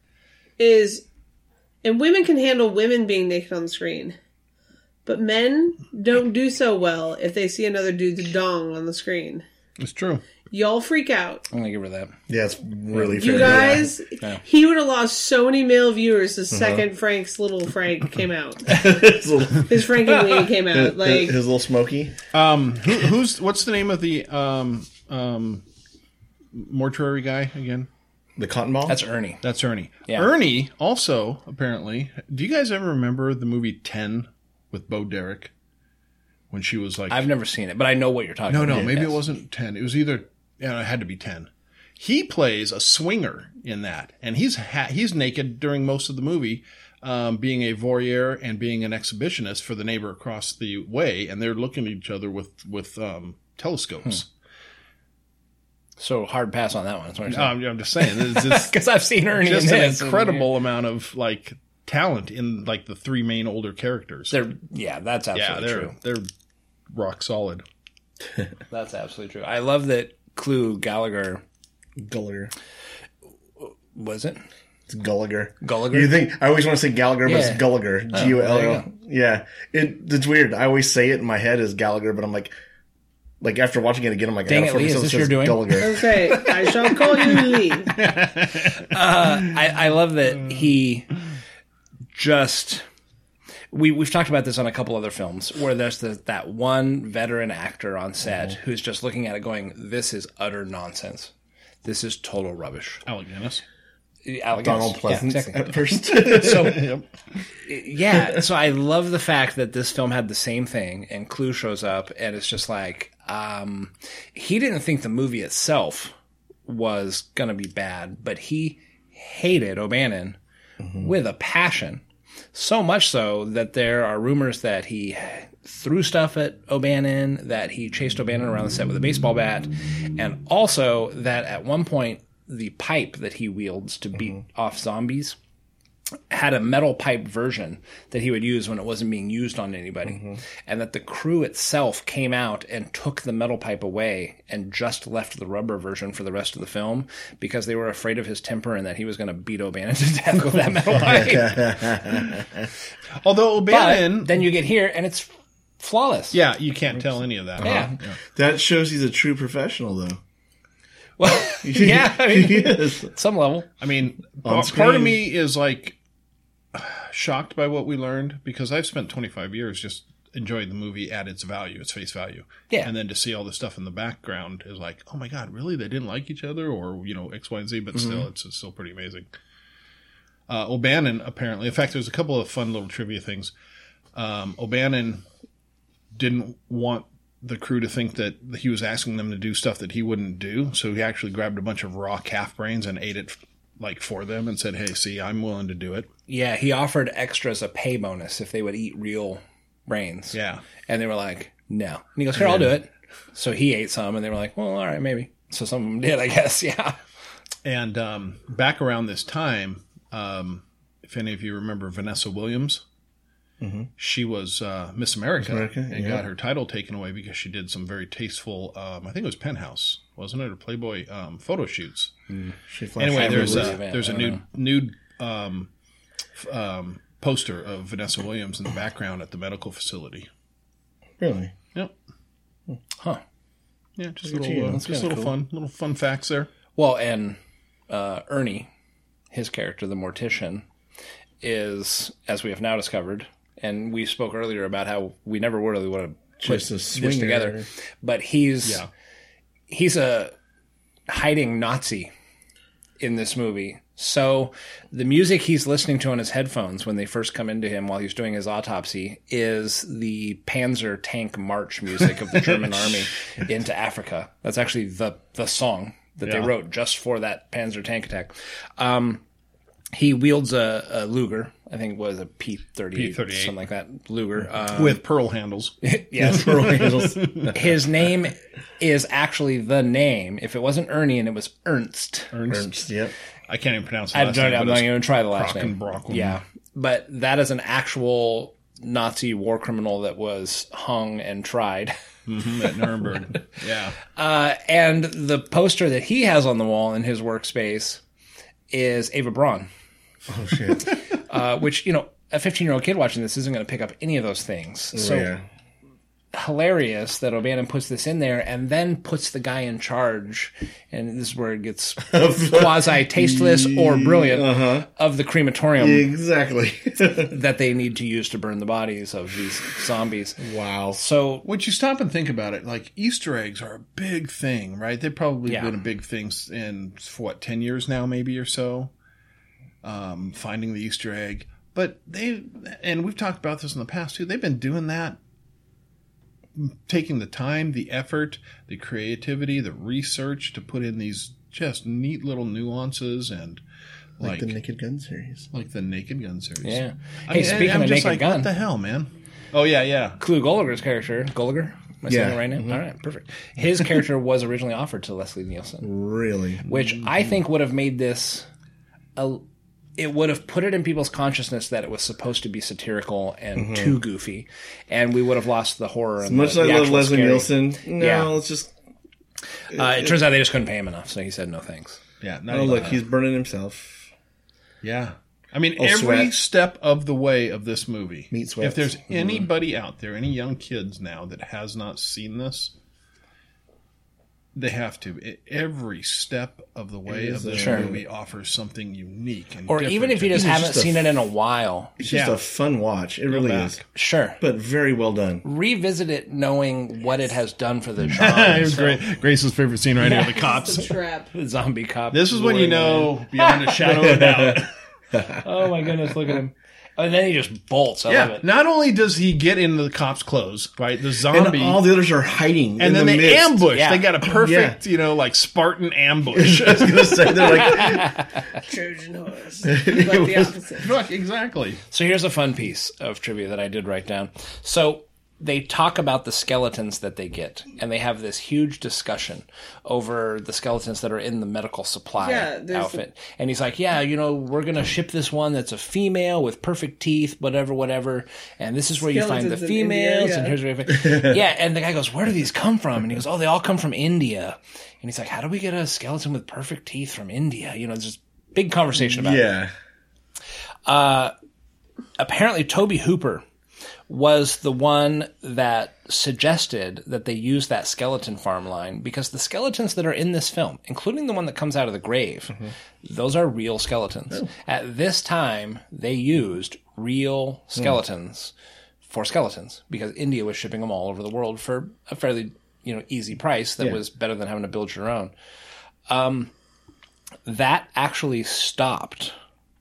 [SPEAKER 1] and women can handle women being naked on the screen, but men don't do so well if they see another dude's dong on the screen.
[SPEAKER 2] It's true.
[SPEAKER 1] Y'all freak out.
[SPEAKER 3] I'm gonna give her that.
[SPEAKER 4] Yeah, it's really fair.
[SPEAKER 1] You guys, he would have lost so many male viewers the second Frank's little Frank came out.
[SPEAKER 4] his little,
[SPEAKER 1] His Frank and Wayne came out. Like,
[SPEAKER 4] his little smoky.
[SPEAKER 2] What's the name of the mortuary guy again?
[SPEAKER 4] The cotton ball?
[SPEAKER 3] That's Ernie.
[SPEAKER 2] That's Ernie.
[SPEAKER 3] Yeah.
[SPEAKER 2] Ernie also, apparently, do you guys ever remember the movie 10 with Bo Derek? When she was like...
[SPEAKER 3] I've never seen it, but I know what you're talking
[SPEAKER 2] No,
[SPEAKER 3] about.
[SPEAKER 2] maybe
[SPEAKER 3] Yes.
[SPEAKER 2] it wasn't 10. It was either... Yeah, it had to be 10. He plays a swinger in that, and he's naked during most of the movie, being a voyeur and being an exhibitionist for the neighbor across the way, and they're looking at each other with telescopes.
[SPEAKER 3] So hard pass on that one. That's what I'm saying.
[SPEAKER 2] I'm just saying, it's
[SPEAKER 3] Because I've seen Ernie
[SPEAKER 2] just
[SPEAKER 3] in
[SPEAKER 2] an
[SPEAKER 3] this.
[SPEAKER 2] incredible amount of like talent in like the three main older characters.
[SPEAKER 3] That's absolutely true.
[SPEAKER 2] They're rock solid.
[SPEAKER 3] That's absolutely true. I love that Clue Gallagher.
[SPEAKER 4] Gallagher.
[SPEAKER 3] Was it?
[SPEAKER 4] It's Gallagher.
[SPEAKER 3] Gallagher?
[SPEAKER 4] You think I always want to say Gallagher, but it's Gallagher.
[SPEAKER 3] there
[SPEAKER 4] Gull.
[SPEAKER 3] you go.
[SPEAKER 4] Yeah, it's weird. I always say it in my head as Gallagher, but I'm like after watching it again, I'm like,
[SPEAKER 3] Dang
[SPEAKER 4] I
[SPEAKER 3] it,
[SPEAKER 4] gotta
[SPEAKER 3] Lee,
[SPEAKER 4] focus
[SPEAKER 3] is
[SPEAKER 4] on
[SPEAKER 3] this
[SPEAKER 4] it
[SPEAKER 3] you're
[SPEAKER 4] says
[SPEAKER 3] doing?
[SPEAKER 4] Gallagher.
[SPEAKER 1] Okay, I shall call you Lee.
[SPEAKER 3] I love that he just. We've talked about this on a couple other films where there's that one veteran actor on set who's just looking at it going, this is utter nonsense. This is total rubbish.
[SPEAKER 2] Alec Guinness.
[SPEAKER 4] Donald Pleasance at first.
[SPEAKER 3] So, yeah. So I love the fact that this film had the same thing, and Clue shows up, and it's just like he didn't think the movie itself was going to be bad, but he hated O'Bannon with a passion. So much so that there are rumors that he threw stuff at O'Bannon, that he chased O'Bannon around the set with a baseball bat, and also that at one point the pipe that he wields to beat off zombies had a metal pipe version that he would use when it wasn't being used on anybody, and that the crew itself came out and took the metal pipe away and just left the rubber version for the rest of the film because they were afraid of his temper and that he was going to beat O'Bannon to death with that metal pipe.
[SPEAKER 2] Although O'Bannon,
[SPEAKER 3] But then you get here and it's flawless.
[SPEAKER 2] yeah, you can't tell any of that.
[SPEAKER 3] Yeah.
[SPEAKER 4] That shows he's a true professional, though.
[SPEAKER 3] Well, yeah, I mean,
[SPEAKER 4] He is.
[SPEAKER 3] at some level.
[SPEAKER 2] I mean,
[SPEAKER 4] On
[SPEAKER 2] part of
[SPEAKER 4] screen.
[SPEAKER 2] me is like shocked by what we learned because I've spent 25 years just enjoying the movie at its value, its face value.
[SPEAKER 3] Yeah.
[SPEAKER 2] And then to see all the stuff in the background is like, oh my God, really? They didn't like each other or, X, Y, and Z, but still, it's still pretty amazing. O'Bannon, apparently, in fact, there's a couple of fun little trivia things. O'Bannon didn't want the crew to think that he was asking them to do stuff that he wouldn't do. So he actually grabbed a bunch of raw calf brains and ate it like for them and said, hey, see, I'm willing to do it.
[SPEAKER 3] Yeah, he offered extras a pay bonus if they would eat real brains.
[SPEAKER 2] Yeah.
[SPEAKER 3] And they were like, no. And he goes, here, I'll do it. So he ate some, and they were like, well, all right, maybe. So some of them did, I guess, yeah.
[SPEAKER 2] And back around this time, if any of you remember Vanessa Williams, she was Miss America, and got her title taken away because she did some very tasteful, I think it was Penthouse, wasn't it, or Playboy photo shoots. Anyway, there's a nude poster of Vanessa Williams in the background at the medical facility.
[SPEAKER 4] Really?
[SPEAKER 2] Yep.
[SPEAKER 3] Huh.
[SPEAKER 2] Yeah, just little fun facts there.
[SPEAKER 3] Well, and Ernie, his character, the mortician, is, as we have now discovered, and we spoke earlier about how we never really would have put
[SPEAKER 4] Just a
[SPEAKER 3] this
[SPEAKER 4] swinger.
[SPEAKER 3] together, but he's a hiding Nazi in this movie. So the music he's listening to on his headphones when they first come into him while he's doing his autopsy is the Panzer tank march music of the German army into Africa. That's actually the song that they wrote just for that Panzer tank attack. He wields a Luger. I think it was a P-38, something like that. Luger.
[SPEAKER 2] With pearl handles.
[SPEAKER 3] Yes.
[SPEAKER 4] Pearl handles.
[SPEAKER 3] His name is actually the name. If it wasn't Ernie and it was Ernst.
[SPEAKER 4] Ernst, yep.
[SPEAKER 2] I can't even pronounce the
[SPEAKER 3] I'm
[SPEAKER 2] last
[SPEAKER 3] not
[SPEAKER 2] name.
[SPEAKER 3] even going to try the last name.
[SPEAKER 2] Brockenbrock.
[SPEAKER 3] Yeah. But that is an actual Nazi war criminal that was hung and tried.
[SPEAKER 2] At Nuremberg. Yeah.
[SPEAKER 3] And the poster that he has on the wall in his workspace is Ava Braun.
[SPEAKER 4] Oh, shit.
[SPEAKER 3] Which, a 15-year-old kid watching this isn't going to pick up any of those things. So
[SPEAKER 4] yeah.
[SPEAKER 3] hilarious that O'Bannon puts this in there and then puts the guy in charge, and this is where it gets quasi-tasteless or brilliant, of the crematorium
[SPEAKER 4] Exactly.
[SPEAKER 3] that they need to use to burn the bodies of these zombies.
[SPEAKER 4] Wow.
[SPEAKER 3] So,
[SPEAKER 2] When you stop and think about it, like Easter eggs are a big thing, right? They've probably been a big thing in, 10 years now, maybe or so. Finding the Easter egg. But and we've talked about this in the past too, they've been doing that, taking the time, the effort, the creativity, the research to put in these just neat little nuances and
[SPEAKER 4] Like the Naked Gun series.
[SPEAKER 2] Like the Naked Gun series.
[SPEAKER 3] Yeah.
[SPEAKER 2] I
[SPEAKER 3] Hey,
[SPEAKER 2] mean,
[SPEAKER 3] speaking
[SPEAKER 2] I'm
[SPEAKER 3] of
[SPEAKER 2] just
[SPEAKER 3] Naked Gun.
[SPEAKER 2] what the hell, man? Oh, yeah.
[SPEAKER 3] Clu Gulager's character, Gulager? Am I saying
[SPEAKER 4] Yeah.
[SPEAKER 3] it right now? All right, perfect. His character was originally offered to Leslie Nielsen,
[SPEAKER 4] Really?
[SPEAKER 3] which I think would have made this it would have put it in people's consciousness that it was supposed to be satirical and too goofy, and we would have lost the horror. And
[SPEAKER 4] Much as
[SPEAKER 3] the
[SPEAKER 4] I love
[SPEAKER 3] actual
[SPEAKER 4] Leslie
[SPEAKER 3] scary.
[SPEAKER 4] Nielsen, no,
[SPEAKER 3] Yeah.
[SPEAKER 4] it's just...
[SPEAKER 3] It turns out they just couldn't pay him enough, so he said no thanks.
[SPEAKER 2] Yeah. Not
[SPEAKER 4] Oh,
[SPEAKER 2] even
[SPEAKER 4] look,
[SPEAKER 2] that.
[SPEAKER 4] he's burning himself.
[SPEAKER 2] Yeah. I mean,
[SPEAKER 4] Oh,
[SPEAKER 2] every
[SPEAKER 4] Sweat.
[SPEAKER 2] step of the way of this movie.
[SPEAKER 4] Meat Sweats.
[SPEAKER 2] If there's anybody out there, any young kids now that has not seen this, they have to. Every step of the way of this
[SPEAKER 3] Sure.
[SPEAKER 2] movie offers something unique. And
[SPEAKER 3] Or even if you just
[SPEAKER 4] It's
[SPEAKER 3] haven't
[SPEAKER 4] just a
[SPEAKER 3] seen it in a while,
[SPEAKER 4] It's just
[SPEAKER 2] Yeah.
[SPEAKER 4] a fun watch. It really
[SPEAKER 2] back.
[SPEAKER 4] is.
[SPEAKER 3] sure.
[SPEAKER 4] But very well done.
[SPEAKER 3] Revisit it knowing what it has done for the genre.
[SPEAKER 2] It was Grace's favorite scene right here, the cops.
[SPEAKER 1] The trap.
[SPEAKER 3] The zombie cop.
[SPEAKER 2] This is when you know, beyond a shadow of a doubt.
[SPEAKER 3] Oh my goodness, look at him. And then he just bolts. I love
[SPEAKER 2] Yeah.
[SPEAKER 3] it.
[SPEAKER 2] Not only does he get into the cops' clothes, right? The zombie.
[SPEAKER 4] And all the others are hiding.
[SPEAKER 2] And then
[SPEAKER 4] in the
[SPEAKER 2] they
[SPEAKER 4] midst.
[SPEAKER 2] ambush.
[SPEAKER 3] Yeah.
[SPEAKER 2] They got a perfect, like Spartan ambush.
[SPEAKER 4] I was gonna say, they're like,
[SPEAKER 1] Trojan horse. But the opposite.
[SPEAKER 2] Look, exactly.
[SPEAKER 3] So here's a fun piece of trivia that I did write down. So they talk about the skeletons that they get, and they have this huge discussion over the skeletons that are in the medical supply outfit. And he's like, yeah, we're going to ship this one that's a female with perfect teeth, whatever. And this is where you find the
[SPEAKER 1] Skeletons in
[SPEAKER 3] females.
[SPEAKER 1] India,
[SPEAKER 3] And here's where you find... Yeah, and the guy goes, where do these come from? And he goes, oh, they all come from India. And he's like, how do we get a skeleton with perfect teeth from India? There's this big conversation about it.
[SPEAKER 4] yeah.
[SPEAKER 3] Apparently Toby Hooper was the one that suggested that they use that skeleton farm line because the skeletons that are in this film, including the one that comes out of the grave, those are real skeletons. Oh. At this time, they used real skeletons for skeletons because India was shipping them all over the world for a fairly, easy price that was better than having to build your own. That actually stopped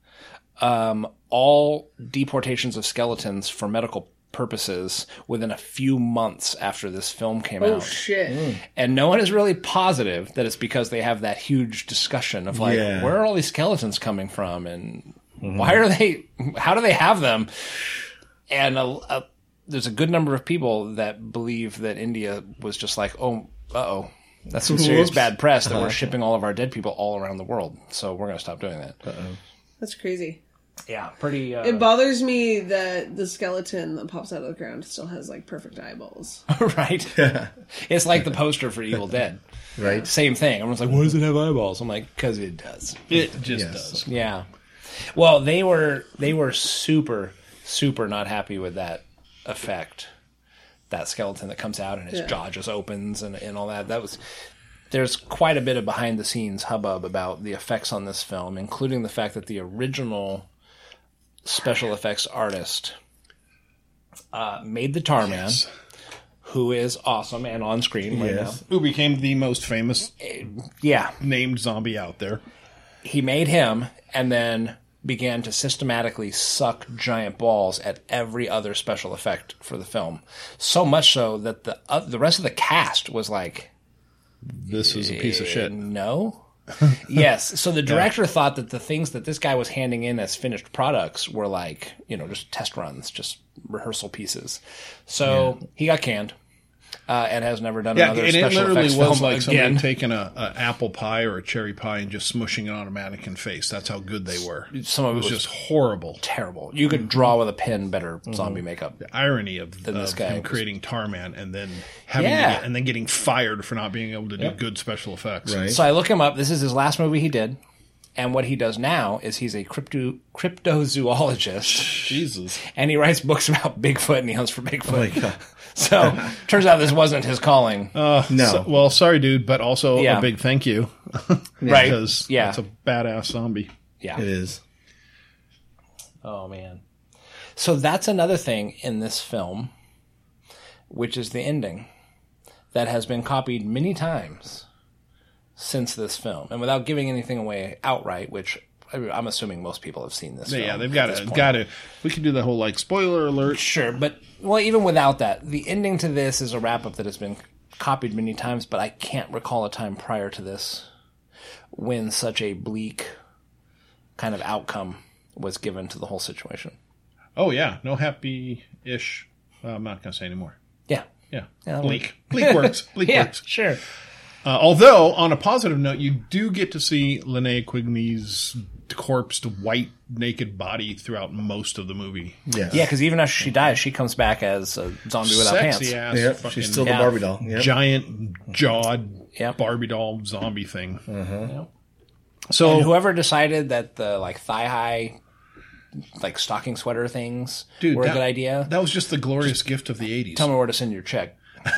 [SPEAKER 3] all deportations of skeletons for medical purposes within a few months after this film came out.
[SPEAKER 1] Oh, shit.
[SPEAKER 3] And no one is really positive that it's because they have that huge discussion of where are all these skeletons coming from and why are they, how do they have them? And there's a good number of people that believe that India was just like, oh, uh-oh, that's some serious bad press that we're shipping all of our dead people all around the world. So we're going to stop doing that.
[SPEAKER 1] That's crazy.
[SPEAKER 3] Yeah, pretty...
[SPEAKER 1] It bothers me that the skeleton that pops out of the ground still has, perfect eyeballs.
[SPEAKER 3] Right? It's like the poster for Evil Dead.
[SPEAKER 4] Right.
[SPEAKER 3] Same thing. Everyone's like, why does it have eyeballs? I'm like, because it does.
[SPEAKER 2] It just does.
[SPEAKER 3] Yeah. Well, they were super, super not happy with that effect. That skeleton that comes out and his jaw just opens and all that. There's quite a bit of behind-the-scenes hubbub about the effects on this film, including the fact that the original special effects artist made the Tar Man, who is awesome and on screen right now.
[SPEAKER 2] Who became the most famous named zombie out there.
[SPEAKER 3] He made him and then began to systematically suck giant balls at every other special effect for the film. So much so that the rest of the cast was like...
[SPEAKER 2] This is a piece of shit.
[SPEAKER 3] No. Yes. So the director thought that the things that this guy was handing in as finished products were just test runs, just rehearsal pieces. So he got canned and has never done another special effects film
[SPEAKER 2] was like
[SPEAKER 3] again.
[SPEAKER 2] somebody taking an apple pie or a cherry pie and just smushing it on a mannequin face. That's how good they were.
[SPEAKER 3] Some of
[SPEAKER 2] it was just horrible.
[SPEAKER 3] Terrible. You could draw with a pen better zombie makeup.
[SPEAKER 2] The irony of
[SPEAKER 3] this guy
[SPEAKER 2] him creating Tarman and then and then getting fired for not being able to do good special effects.
[SPEAKER 4] Right.
[SPEAKER 3] So I look him up. This is his last movie he did. And what he does now is he's a cryptozoologist.
[SPEAKER 2] Jesus.
[SPEAKER 3] And he writes books about Bigfoot and he hunts for Bigfoot.
[SPEAKER 4] Oh my God.
[SPEAKER 3] So turns out this wasn't his calling.
[SPEAKER 2] No. Sorry, dude, but also a big thank you.
[SPEAKER 3] Right.
[SPEAKER 2] Because it's a badass zombie.
[SPEAKER 3] Yeah.
[SPEAKER 4] It is.
[SPEAKER 3] Oh, man. So that's another thing in this film, which is the ending, that has been copied many times since this film. And without giving anything away outright, which I'm assuming most people have seen this film.
[SPEAKER 2] Yeah, they've got to. We could do the whole spoiler alert.
[SPEAKER 3] Sure, but even without that, the ending to this is a wrap up that has been copied many times, but I can't recall a time prior to this when such a bleak kind of outcome was given to the whole situation.
[SPEAKER 2] Oh, yeah. No happy-ish. I'm not going to say anymore.
[SPEAKER 3] Yeah.
[SPEAKER 2] Yeah.
[SPEAKER 3] Yeah,
[SPEAKER 2] Bleak. Bleak works. Bleak
[SPEAKER 3] Yeah,
[SPEAKER 2] works.
[SPEAKER 3] sure.
[SPEAKER 2] Although, on a positive note, you do get to see Linnea Quigley's corpsed, white, naked body throughout most of the movie.
[SPEAKER 4] Yeah.
[SPEAKER 3] Yeah, because even after she dies, she comes back as a zombie without
[SPEAKER 2] Sexy
[SPEAKER 3] pants.
[SPEAKER 2] ass.
[SPEAKER 4] Yep,
[SPEAKER 2] fucking
[SPEAKER 4] she's still the
[SPEAKER 3] Yeah.
[SPEAKER 4] Barbie doll. Yep.
[SPEAKER 2] giant jawed
[SPEAKER 3] Yep.
[SPEAKER 2] Barbie doll zombie thing.
[SPEAKER 3] Yep.
[SPEAKER 2] So
[SPEAKER 3] And whoever decided that the like thigh high, like stocking sweater things were a good idea,
[SPEAKER 2] That was just the glorious gift of the 80s.
[SPEAKER 3] tell me where to send your check.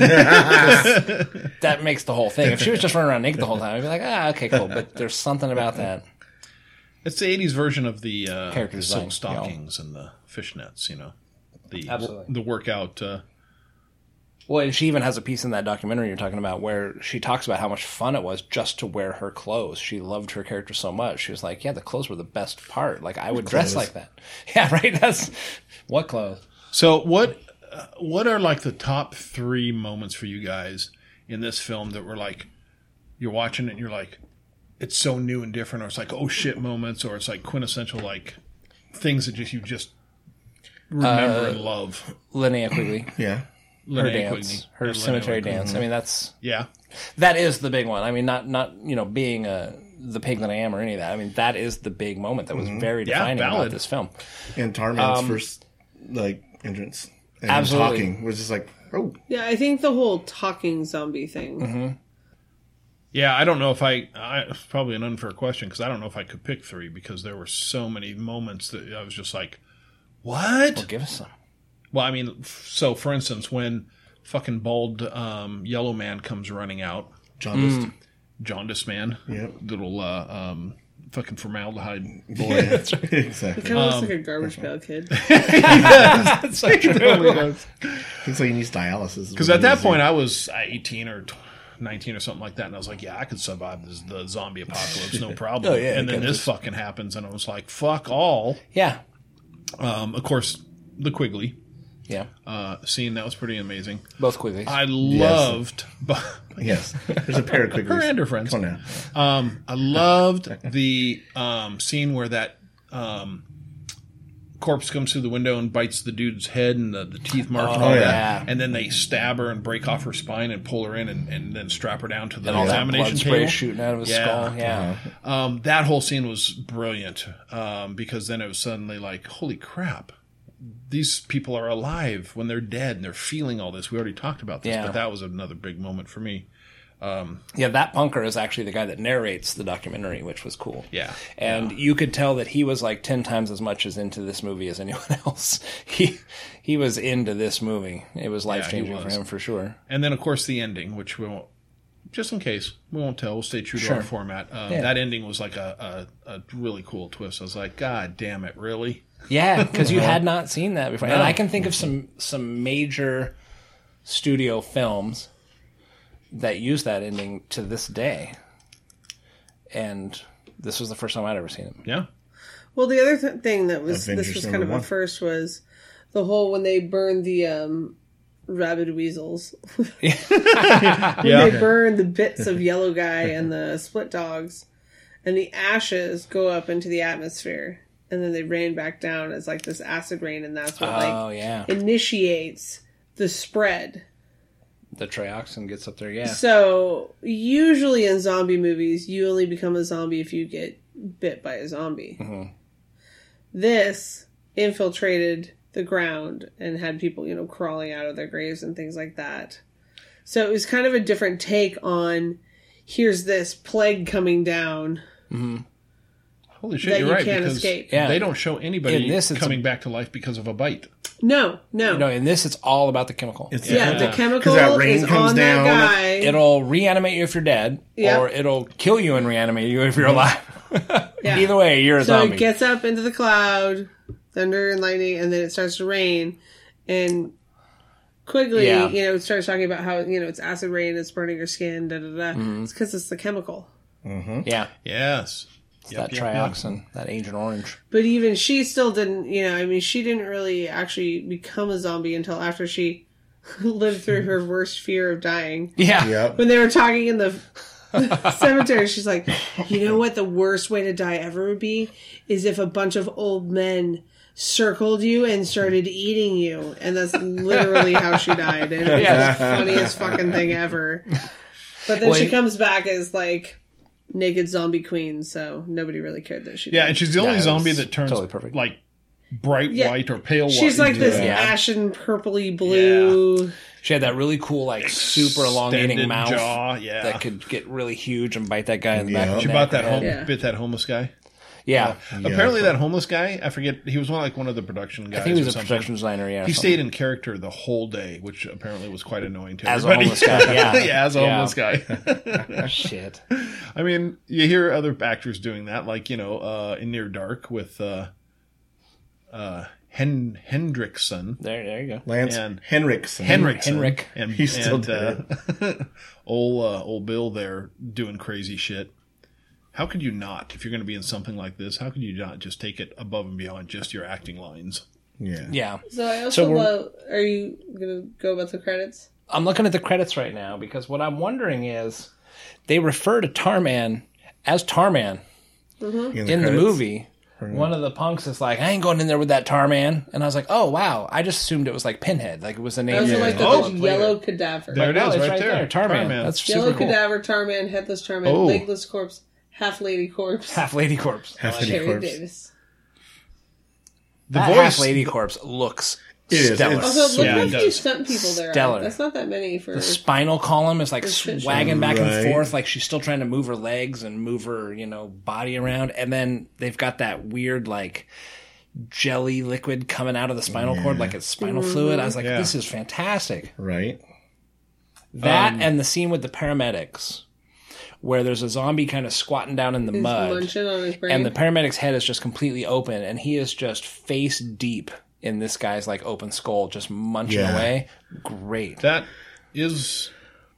[SPEAKER 3] That makes the whole thing. If she was just running around naked the whole time, I'd be like, okay, cool. But there's something about that.
[SPEAKER 2] It's the 80s version of the
[SPEAKER 3] Character design,
[SPEAKER 2] silk stockings and the fishnets, you know.
[SPEAKER 3] Absolutely.
[SPEAKER 2] The workout.
[SPEAKER 3] Well, and she even has a piece in that documentary you're talking about where she talks about how much fun it was just to wear her clothes. She loved her character so much. She was like, yeah, the clothes were the best part. Like, I would dress like that. Yeah, right? That's... What clothes?
[SPEAKER 2] So what are like the top 3 moments for you guys in this film that were like, you're watching it and you're like, it's so new and different, or it's like, oh shit moments, or it's like quintessential like things that you just remember and love.
[SPEAKER 3] Linnea Quigley.
[SPEAKER 4] Yeah.
[SPEAKER 3] Her
[SPEAKER 2] Linnea
[SPEAKER 3] dance.
[SPEAKER 2] Quigley.
[SPEAKER 3] Her
[SPEAKER 2] And
[SPEAKER 3] cemetery
[SPEAKER 2] Linnea Quigley.
[SPEAKER 3] dance. I mean,
[SPEAKER 2] Yeah.
[SPEAKER 3] that is the big one. I mean, not being the pig that I am or any of that. I mean, that is the big moment that was very
[SPEAKER 2] Yeah,
[SPEAKER 3] defining about
[SPEAKER 2] valid.
[SPEAKER 3] this film.
[SPEAKER 4] And Tarman's first like entrance and
[SPEAKER 3] Absolutely.
[SPEAKER 4] talking was just like, oh,
[SPEAKER 1] Yeah, I think the whole talking zombie thing.
[SPEAKER 2] Yeah, I don't know if it's probably an unfair question because I don't know if I could pick 3 because there were so many moments that I was just like, what?
[SPEAKER 3] Well, give us some.
[SPEAKER 2] Well, I mean, so for instance, when fucking bald yellow man comes running out,
[SPEAKER 4] jaundiced.
[SPEAKER 2] jaundice man,
[SPEAKER 4] Yep.
[SPEAKER 2] little fucking formaldehyde
[SPEAKER 4] Boy, exactly.
[SPEAKER 1] Kind of looks like a garbage pail kid.
[SPEAKER 3] That's so true.
[SPEAKER 4] Looks like he needs dialysis.
[SPEAKER 2] Because at that point I was 18 or 19 or something like that, and I was like, yeah, I could survive the zombie apocalypse, no problem.
[SPEAKER 3] Oh, yeah,
[SPEAKER 2] and then
[SPEAKER 3] you
[SPEAKER 2] this fucking happens, and I was like, fuck all.
[SPEAKER 3] Yeah.
[SPEAKER 2] Of course, the Quigley
[SPEAKER 3] Yeah.
[SPEAKER 2] scene, that was pretty amazing.
[SPEAKER 3] Both Quigleys.
[SPEAKER 2] I loved...
[SPEAKER 4] Yes. There's a pair of Quigleys.
[SPEAKER 2] Her and her friends.
[SPEAKER 4] Come on now.
[SPEAKER 2] I loved the scene where that corpse comes through the window and bites the dude's head and the teeth mark and all
[SPEAKER 3] yeah.
[SPEAKER 2] that. And then they stab her and break off her spine and pull her in and then strap her down to the
[SPEAKER 3] and all that
[SPEAKER 2] examination
[SPEAKER 3] blood spray
[SPEAKER 2] table.
[SPEAKER 3] shooting out of his
[SPEAKER 2] Yeah.
[SPEAKER 3] skull. Yeah.
[SPEAKER 2] That whole scene was brilliant because then it was suddenly like, holy crap. These people are alive when they're dead and they're feeling all this. We already talked about this,
[SPEAKER 3] Yeah.
[SPEAKER 2] but that was another big moment for me.
[SPEAKER 3] Yeah, that punker is actually the guy that narrates the documentary, which was cool.
[SPEAKER 2] Yeah.
[SPEAKER 3] And you could tell that he was like 10 times as much as into this movie as anyone else. He was into this movie. It was life-changing for
[SPEAKER 2] was.
[SPEAKER 3] him for sure.
[SPEAKER 2] And then, of course, the ending, which we won't, just in case, we won't tell. We'll stay true to
[SPEAKER 3] Sure.
[SPEAKER 2] our format.
[SPEAKER 3] Yeah.
[SPEAKER 2] That ending was like a really cool twist. I was like, God damn it, really?
[SPEAKER 3] Yeah, because you had not seen that before. And I can think of some major studio films that use that ending to this day. And this was the first time I'd ever seen it.
[SPEAKER 2] Yeah.
[SPEAKER 1] Well, the other thing that was
[SPEAKER 4] Avengers
[SPEAKER 1] this was
[SPEAKER 4] number
[SPEAKER 1] kind of
[SPEAKER 4] one.
[SPEAKER 1] a first was the whole when they burned the rabid weasels. When they burn the bits of Yellow Guy and the split dogs, and the ashes go up into the atmosphere, and then they rain back down as like this acid rain, and that's what
[SPEAKER 3] Oh, yeah.
[SPEAKER 1] initiates the spread.
[SPEAKER 3] The trioxin gets up there, yeah.
[SPEAKER 1] So usually in zombie movies, you only become a zombie if you get bit by a zombie. This infiltrated the ground and had people, crawling out of their graves and things like that. So it was kind of a different take on here's this plague coming down.
[SPEAKER 2] Holy shit,
[SPEAKER 1] That
[SPEAKER 2] you're
[SPEAKER 1] you
[SPEAKER 2] right.
[SPEAKER 1] can't
[SPEAKER 2] because
[SPEAKER 1] escape.
[SPEAKER 3] Yeah.
[SPEAKER 2] they don't show anybody
[SPEAKER 3] In this, it's
[SPEAKER 2] coming back to life because of a bite.
[SPEAKER 1] No.
[SPEAKER 3] No, in this, it's all about the chemical.
[SPEAKER 4] It's
[SPEAKER 1] Yeah,
[SPEAKER 2] Yeah.
[SPEAKER 1] the
[SPEAKER 4] 'Cause
[SPEAKER 1] chemical
[SPEAKER 4] that rain
[SPEAKER 1] is
[SPEAKER 4] comes
[SPEAKER 1] on
[SPEAKER 4] down.
[SPEAKER 1] that guy.
[SPEAKER 3] It'll reanimate you if you're dead,
[SPEAKER 1] Yeah.
[SPEAKER 3] or it'll kill you and reanimate you if you're alive.
[SPEAKER 1] Yeah.
[SPEAKER 3] Either way, you're a
[SPEAKER 1] So
[SPEAKER 3] zombie.
[SPEAKER 1] it gets up into the cloud, thunder and lightning, and then it starts to rain. And Quigley,
[SPEAKER 3] Yeah.
[SPEAKER 1] starts talking about how, it's acid rain, it's burning your skin, It's because it's the chemical.
[SPEAKER 3] Yeah,
[SPEAKER 2] Yes.
[SPEAKER 3] that trioxin, that Agent Orange.
[SPEAKER 1] But even she still didn't, she didn't really actually become a zombie until after she lived through her worst fear of dying.
[SPEAKER 3] Yeah.
[SPEAKER 4] Yep.
[SPEAKER 1] When they were talking in the
[SPEAKER 7] cemetery. She's like, you know what the worst way to die ever would be? Is if a bunch of old men circled you and started eating you. And that's literally how she died. And it was the funniest fucking thing ever. But then she comes back as like naked zombie queen, so nobody really cared that she died.
[SPEAKER 2] Yeah, and she's the only zombie that turns
[SPEAKER 3] totally perfect.
[SPEAKER 2] like bright white or pale white.
[SPEAKER 7] She's like this ashen purpley blue.
[SPEAKER 3] Yeah. She had that really cool, like, super elongating mouth
[SPEAKER 2] jaw,
[SPEAKER 3] that could get really huge and bite that guy in the back of the
[SPEAKER 2] She
[SPEAKER 3] neck.
[SPEAKER 2] bit that homeless guy.
[SPEAKER 3] Yeah.
[SPEAKER 2] Apparently that homeless guy, I forget, he was one of the production guys.
[SPEAKER 3] I think he was a production designer, yeah.
[SPEAKER 2] He stayed in character the whole day, which apparently was quite annoying to
[SPEAKER 3] as
[SPEAKER 2] everybody.
[SPEAKER 3] As a homeless guy, yeah.
[SPEAKER 2] Yeah, as a homeless guy.
[SPEAKER 3] Shit.
[SPEAKER 2] I mean, you hear other actors doing that, like, in Near Dark with Hendrickson.
[SPEAKER 3] There you go.
[SPEAKER 4] Lance
[SPEAKER 2] and
[SPEAKER 4] Henriksen.
[SPEAKER 3] Henrik.
[SPEAKER 2] And
[SPEAKER 4] he's still dead.
[SPEAKER 2] Old Bill there doing crazy shit. How could you not, if you're going to be in something like this, how could you not just take it above and beyond just your acting lines?
[SPEAKER 4] Yeah.
[SPEAKER 3] Yeah.
[SPEAKER 7] So I also love... Are you going to go about the credits?
[SPEAKER 3] I'm looking at the credits right now because what I'm wondering is they refer to Tarman as Tarman in the movie. One of the punks is like, I ain't going in there with that Tarman. And I was like, oh, wow. I just assumed it was like Pinhead. Like it was the name.
[SPEAKER 7] Those are like the yellow cadaver.
[SPEAKER 2] There it is,
[SPEAKER 3] it's
[SPEAKER 2] right there.
[SPEAKER 3] Tarman. That's
[SPEAKER 7] yellow
[SPEAKER 3] super cool.
[SPEAKER 7] cadaver, Tarman, headless Tarman, legless corpse, half lady corpse.
[SPEAKER 3] Half lady corpse.
[SPEAKER 4] Half lady
[SPEAKER 7] Sherry
[SPEAKER 4] corpse.
[SPEAKER 7] Davis.
[SPEAKER 3] That half lady corpse looks stellar.
[SPEAKER 7] Also, look how few stunt people there
[SPEAKER 3] stellar.
[SPEAKER 7] are. That's not that many for...
[SPEAKER 3] The spinal column is like swagging back and forth, like she's still trying to move her legs and move her, body around. And then they've got that weird, like, jelly liquid coming out of the spinal cord, like it's spinal fluid. I was like, this is fantastic.
[SPEAKER 4] Right.
[SPEAKER 3] That and the scene with the paramedics, where there's a zombie kind of squatting down in the mud,
[SPEAKER 7] munching on his brain.
[SPEAKER 3] and the paramedic's head is just completely open, and he is just face deep in this guy's like open skull, just munching away. Great.
[SPEAKER 2] That isn't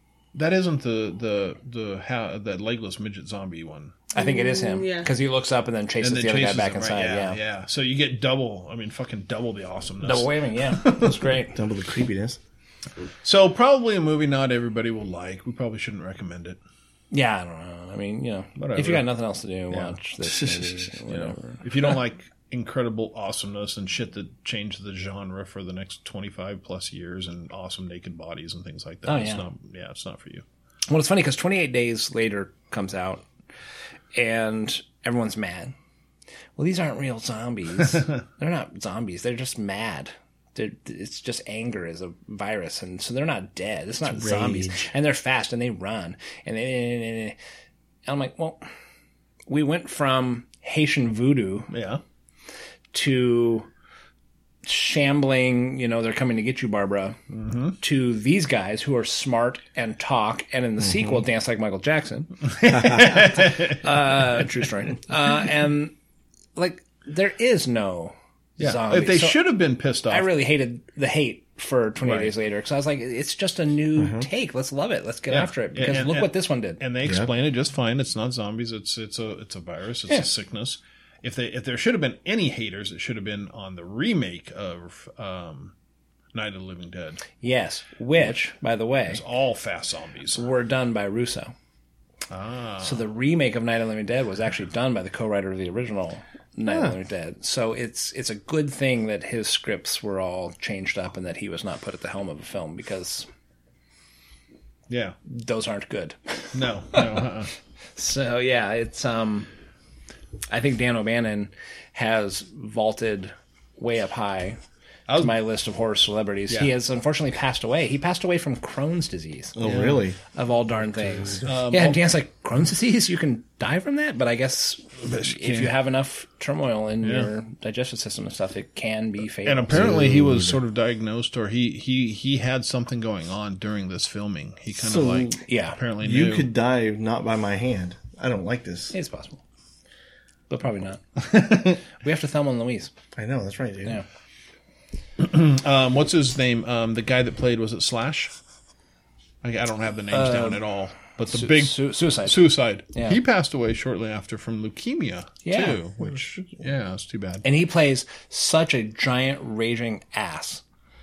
[SPEAKER 2] the legless midget zombie one.
[SPEAKER 3] I think it is him because he looks up and then chases the other guy back inside.
[SPEAKER 2] Right? Yeah. So you get fucking double the awesomeness.
[SPEAKER 3] Double whammy. Yeah, that's great.
[SPEAKER 4] Double the creepiness.
[SPEAKER 2] So probably a movie not everybody will like. We probably shouldn't recommend it.
[SPEAKER 3] Yeah, I don't know. I mean, if you got nothing else to do, watch this movie. Whatever.
[SPEAKER 2] If you don't like incredible awesomeness and shit that changed the genre for the next 25 plus years and awesome naked bodies and things like that, it's not for you.
[SPEAKER 3] Well, it's funny because 28 Days Later comes out and everyone's mad. Well, these aren't real zombies. They're not zombies. They're just mad. It's just anger as a virus, and so they're not dead. It's not zombies, and they're fast and they run, and I'm like, well, we went from Haitian voodoo, to shambling. They're coming to get you, Barbara. To these guys who are smart and talk, and in the sequel dance like Michael Jackson. True story. And like there is no. Zombies.
[SPEAKER 2] If they should have been pissed off.
[SPEAKER 3] I really hated the hate for 28 Days Later because I was like, it's just a new take. Let's love it. Let's get after it because look what this one did.
[SPEAKER 2] And they explain it just fine. It's not zombies. It's a virus. It's a sickness. If there should have been any haters, it should have been on the remake of Night of the Living Dead.
[SPEAKER 3] Yes, which by the way,
[SPEAKER 2] it's all fast zombies.
[SPEAKER 3] Were done by Russo. So the remake of Night of the Living Dead was actually done by the co-writer of the original Night of the Living Dead. So it's a good thing that his scripts were all changed up and that he was not put at the helm of a film because those aren't good.
[SPEAKER 2] No.
[SPEAKER 3] So it's I think Dan O'Bannon has vaulted way up high to my list of horror celebrities. He has unfortunately passed away. He passed away from Crohn's disease.
[SPEAKER 4] Oh, really?
[SPEAKER 3] Of all darn things. Dan's like, Crohn's disease? You can die from that? But I guess if you have enough turmoil in your digestive system and stuff, it can be fatal.
[SPEAKER 2] And apparently he was sort of diagnosed or he had something going on during this filming. He kind of apparently knew.
[SPEAKER 4] You could die not by my hand. I don't like this.
[SPEAKER 3] It's possible. But probably not. We have to Thelma and Louise.
[SPEAKER 4] I know, that's right, dude.
[SPEAKER 3] Yeah.
[SPEAKER 2] What's his name? The guy that played, was it Slash? I don't have the names down at all. But the big Suicide. Yeah. He passed away shortly after from leukemia too, which it's too bad.
[SPEAKER 3] And he plays such a giant raging ass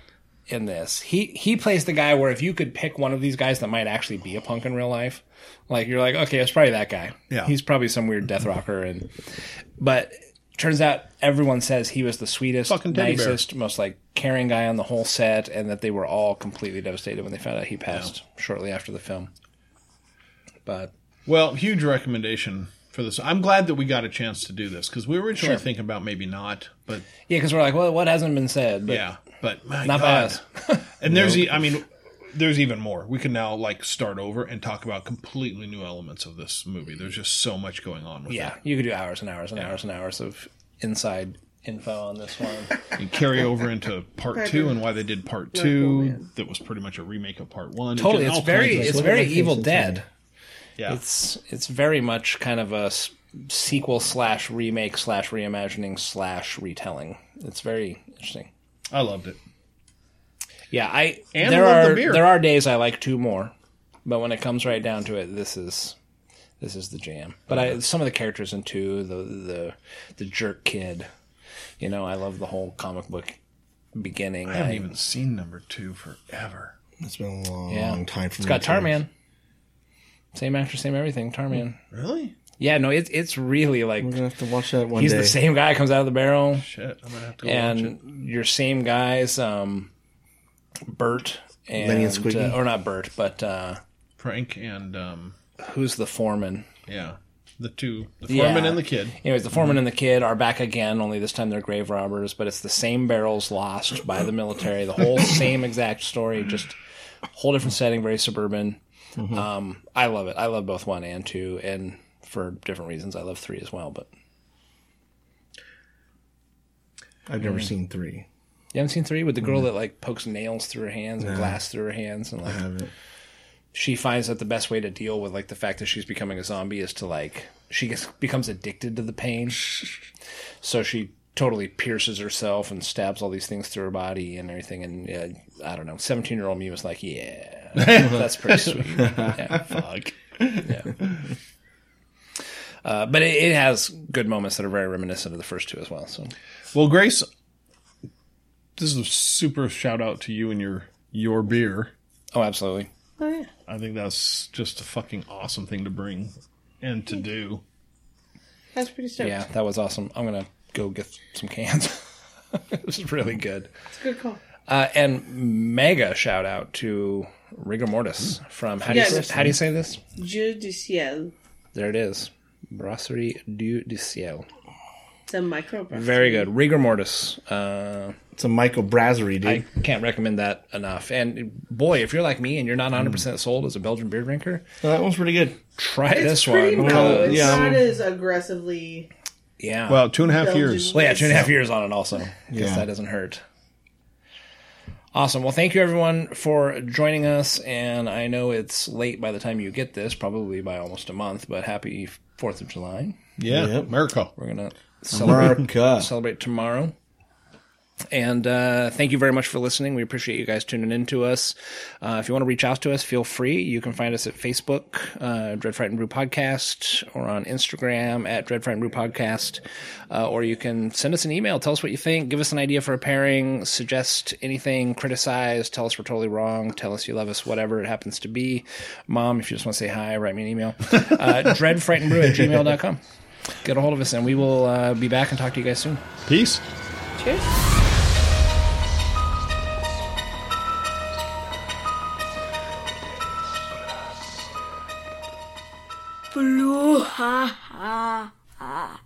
[SPEAKER 3] in this. He plays the guy where if you could pick one of these guys that might actually be a punk in real life, like you're like, okay, it's probably that guy.
[SPEAKER 2] Yeah.
[SPEAKER 3] He's probably some weird death rocker, but turns out everyone says he was the sweetest,
[SPEAKER 2] Fucking teddy bear.
[SPEAKER 3] nicest, most like caring guy on the whole set, and that they were all completely devastated when they found out he passed shortly after the film. But
[SPEAKER 2] Well, huge recommendation for this. I'm glad that we got a chance to do this because we were originally thinking about maybe not, but
[SPEAKER 3] yeah, because we're like, well, what hasn't been said? But
[SPEAKER 2] yeah, but my
[SPEAKER 3] not by
[SPEAKER 2] God.
[SPEAKER 3] us.
[SPEAKER 2] And there's, there's even more. We can now like start over and talk about completely new elements of this movie. There's just so much going on with
[SPEAKER 3] Yeah,
[SPEAKER 2] it.
[SPEAKER 3] you could do hours and hours and hours and hours of inside info on this one.
[SPEAKER 2] You carry over into part 2 and why they did part 2. That was pretty much a remake of part 1.
[SPEAKER 3] Totally,
[SPEAKER 2] Just
[SPEAKER 3] it's
[SPEAKER 2] all
[SPEAKER 3] very
[SPEAKER 2] kinds of-
[SPEAKER 3] it's very Evil Dead.
[SPEAKER 2] yeah.
[SPEAKER 3] It's very much kind of a sequel / remake / reimagining / retelling. It's very interesting.
[SPEAKER 2] I loved it.
[SPEAKER 3] Yeah,
[SPEAKER 2] And
[SPEAKER 3] there
[SPEAKER 2] I love the
[SPEAKER 3] are
[SPEAKER 2] beer.
[SPEAKER 3] there are days I like 2 more, but when it comes right down to it, this is the jam. But some of the characters in 2, the jerk kid, I love the whole comic book beginning.
[SPEAKER 2] I haven't even seen number 2 forever.
[SPEAKER 4] It's been a long time for
[SPEAKER 3] It's
[SPEAKER 4] me.
[SPEAKER 3] got
[SPEAKER 4] too.
[SPEAKER 3] Tarman. Same actor, same everything. Tarman.
[SPEAKER 2] Really?
[SPEAKER 3] Yeah, no, it's really like
[SPEAKER 4] We're gonna have to watch that one
[SPEAKER 3] he's
[SPEAKER 4] day.
[SPEAKER 3] the same guy comes out of the barrel,
[SPEAKER 2] Shit, I'm gonna have to go watch it.
[SPEAKER 3] and your same guys, Bert and
[SPEAKER 4] Lenny and Squiggy?
[SPEAKER 3] or not Bert, but
[SPEAKER 2] Frank and
[SPEAKER 3] who's the foreman?
[SPEAKER 2] yeah, the foreman
[SPEAKER 3] Yeah.
[SPEAKER 2] and the kid.
[SPEAKER 3] Anyways, the foreman and the kid are back again, only this time they're grave robbers, but it's the same barrels lost by the military. The whole same exact story, just whole different setting, very suburban. I love it. I love both 1 and 2, and for different reasons. I love 3 as well, but
[SPEAKER 4] I've never seen 3.
[SPEAKER 3] you haven't seen 3 with the girl that like pokes nails through her hands and glass through her hands, and
[SPEAKER 4] I
[SPEAKER 3] like
[SPEAKER 4] haven't.
[SPEAKER 3] she finds that the best way to deal with like the fact that she's becoming a zombie is to like becomes addicted to the pain. So she totally pierces herself and stabs all these things through her body and everything. And I don't know, 17-year-old me was like, yeah, that's pretty sweet. Yeah,
[SPEAKER 2] Fuck.
[SPEAKER 3] yeah. But it has good moments that are very reminiscent of the first 2 as well. So
[SPEAKER 2] Well, Grace, this is a super shout out to you and your beer.
[SPEAKER 3] oh, absolutely.
[SPEAKER 7] Oh yeah.
[SPEAKER 2] I think that's just a fucking awesome thing to bring and to do.
[SPEAKER 7] That's pretty stoked.
[SPEAKER 3] Yeah, that was awesome. I'm gonna go get some cans. It was really good.
[SPEAKER 7] It's a good call.
[SPEAKER 3] And mega shout out to Rigor Mortis from how do you say this?
[SPEAKER 7] Jeu du ciel.
[SPEAKER 3] There it is, Brasserie du Ciel.
[SPEAKER 7] It's a microbrasserie.
[SPEAKER 3] Very good, Rigor Mortis.
[SPEAKER 4] It's a Michael Brasserie, dude.
[SPEAKER 3] I can't recommend that enough. And boy, if you're like me and you're not 100% sold as a Belgian beer drinker,
[SPEAKER 4] That one's pretty good.
[SPEAKER 3] try
[SPEAKER 7] It's
[SPEAKER 3] this
[SPEAKER 7] pretty
[SPEAKER 3] one.
[SPEAKER 7] mellow. It's
[SPEAKER 4] yeah,
[SPEAKER 7] not as aggressively.
[SPEAKER 3] Yeah.
[SPEAKER 2] Well, 2.5
[SPEAKER 7] Belgian.
[SPEAKER 2] years.
[SPEAKER 3] Well, yeah, 2.5 years on it also. Because
[SPEAKER 4] Yeah.
[SPEAKER 3] that doesn't hurt. Awesome. Well, thank you everyone for joining us. And I know it's late by the time you get this, probably by almost a month, but happy 4th of July.
[SPEAKER 2] Yeah,
[SPEAKER 4] Yep.
[SPEAKER 2] America.
[SPEAKER 3] We're going to
[SPEAKER 4] America.
[SPEAKER 3] celebrate tomorrow. And thank you very much for listening. We appreciate you guys tuning in to us. If you want to reach out to us, feel free. You can find us at Facebook, Dread, Fright, and Brew Podcast, or on Instagram at Dread, Fright, and Brew Podcast. Or you can send us an email. Tell us what you think. Give us an idea for a pairing. Suggest anything. Criticize. Tell us we're totally wrong. Tell us you love us, whatever it happens to be. Mom, if you just want to say hi, write me an email. dreadfrightandbrew@gmail.com. Get a hold of us, and we will be back and talk to you guys soon.
[SPEAKER 2] Peace.
[SPEAKER 7] Cheers.
[SPEAKER 8] Blue, ha ha ha.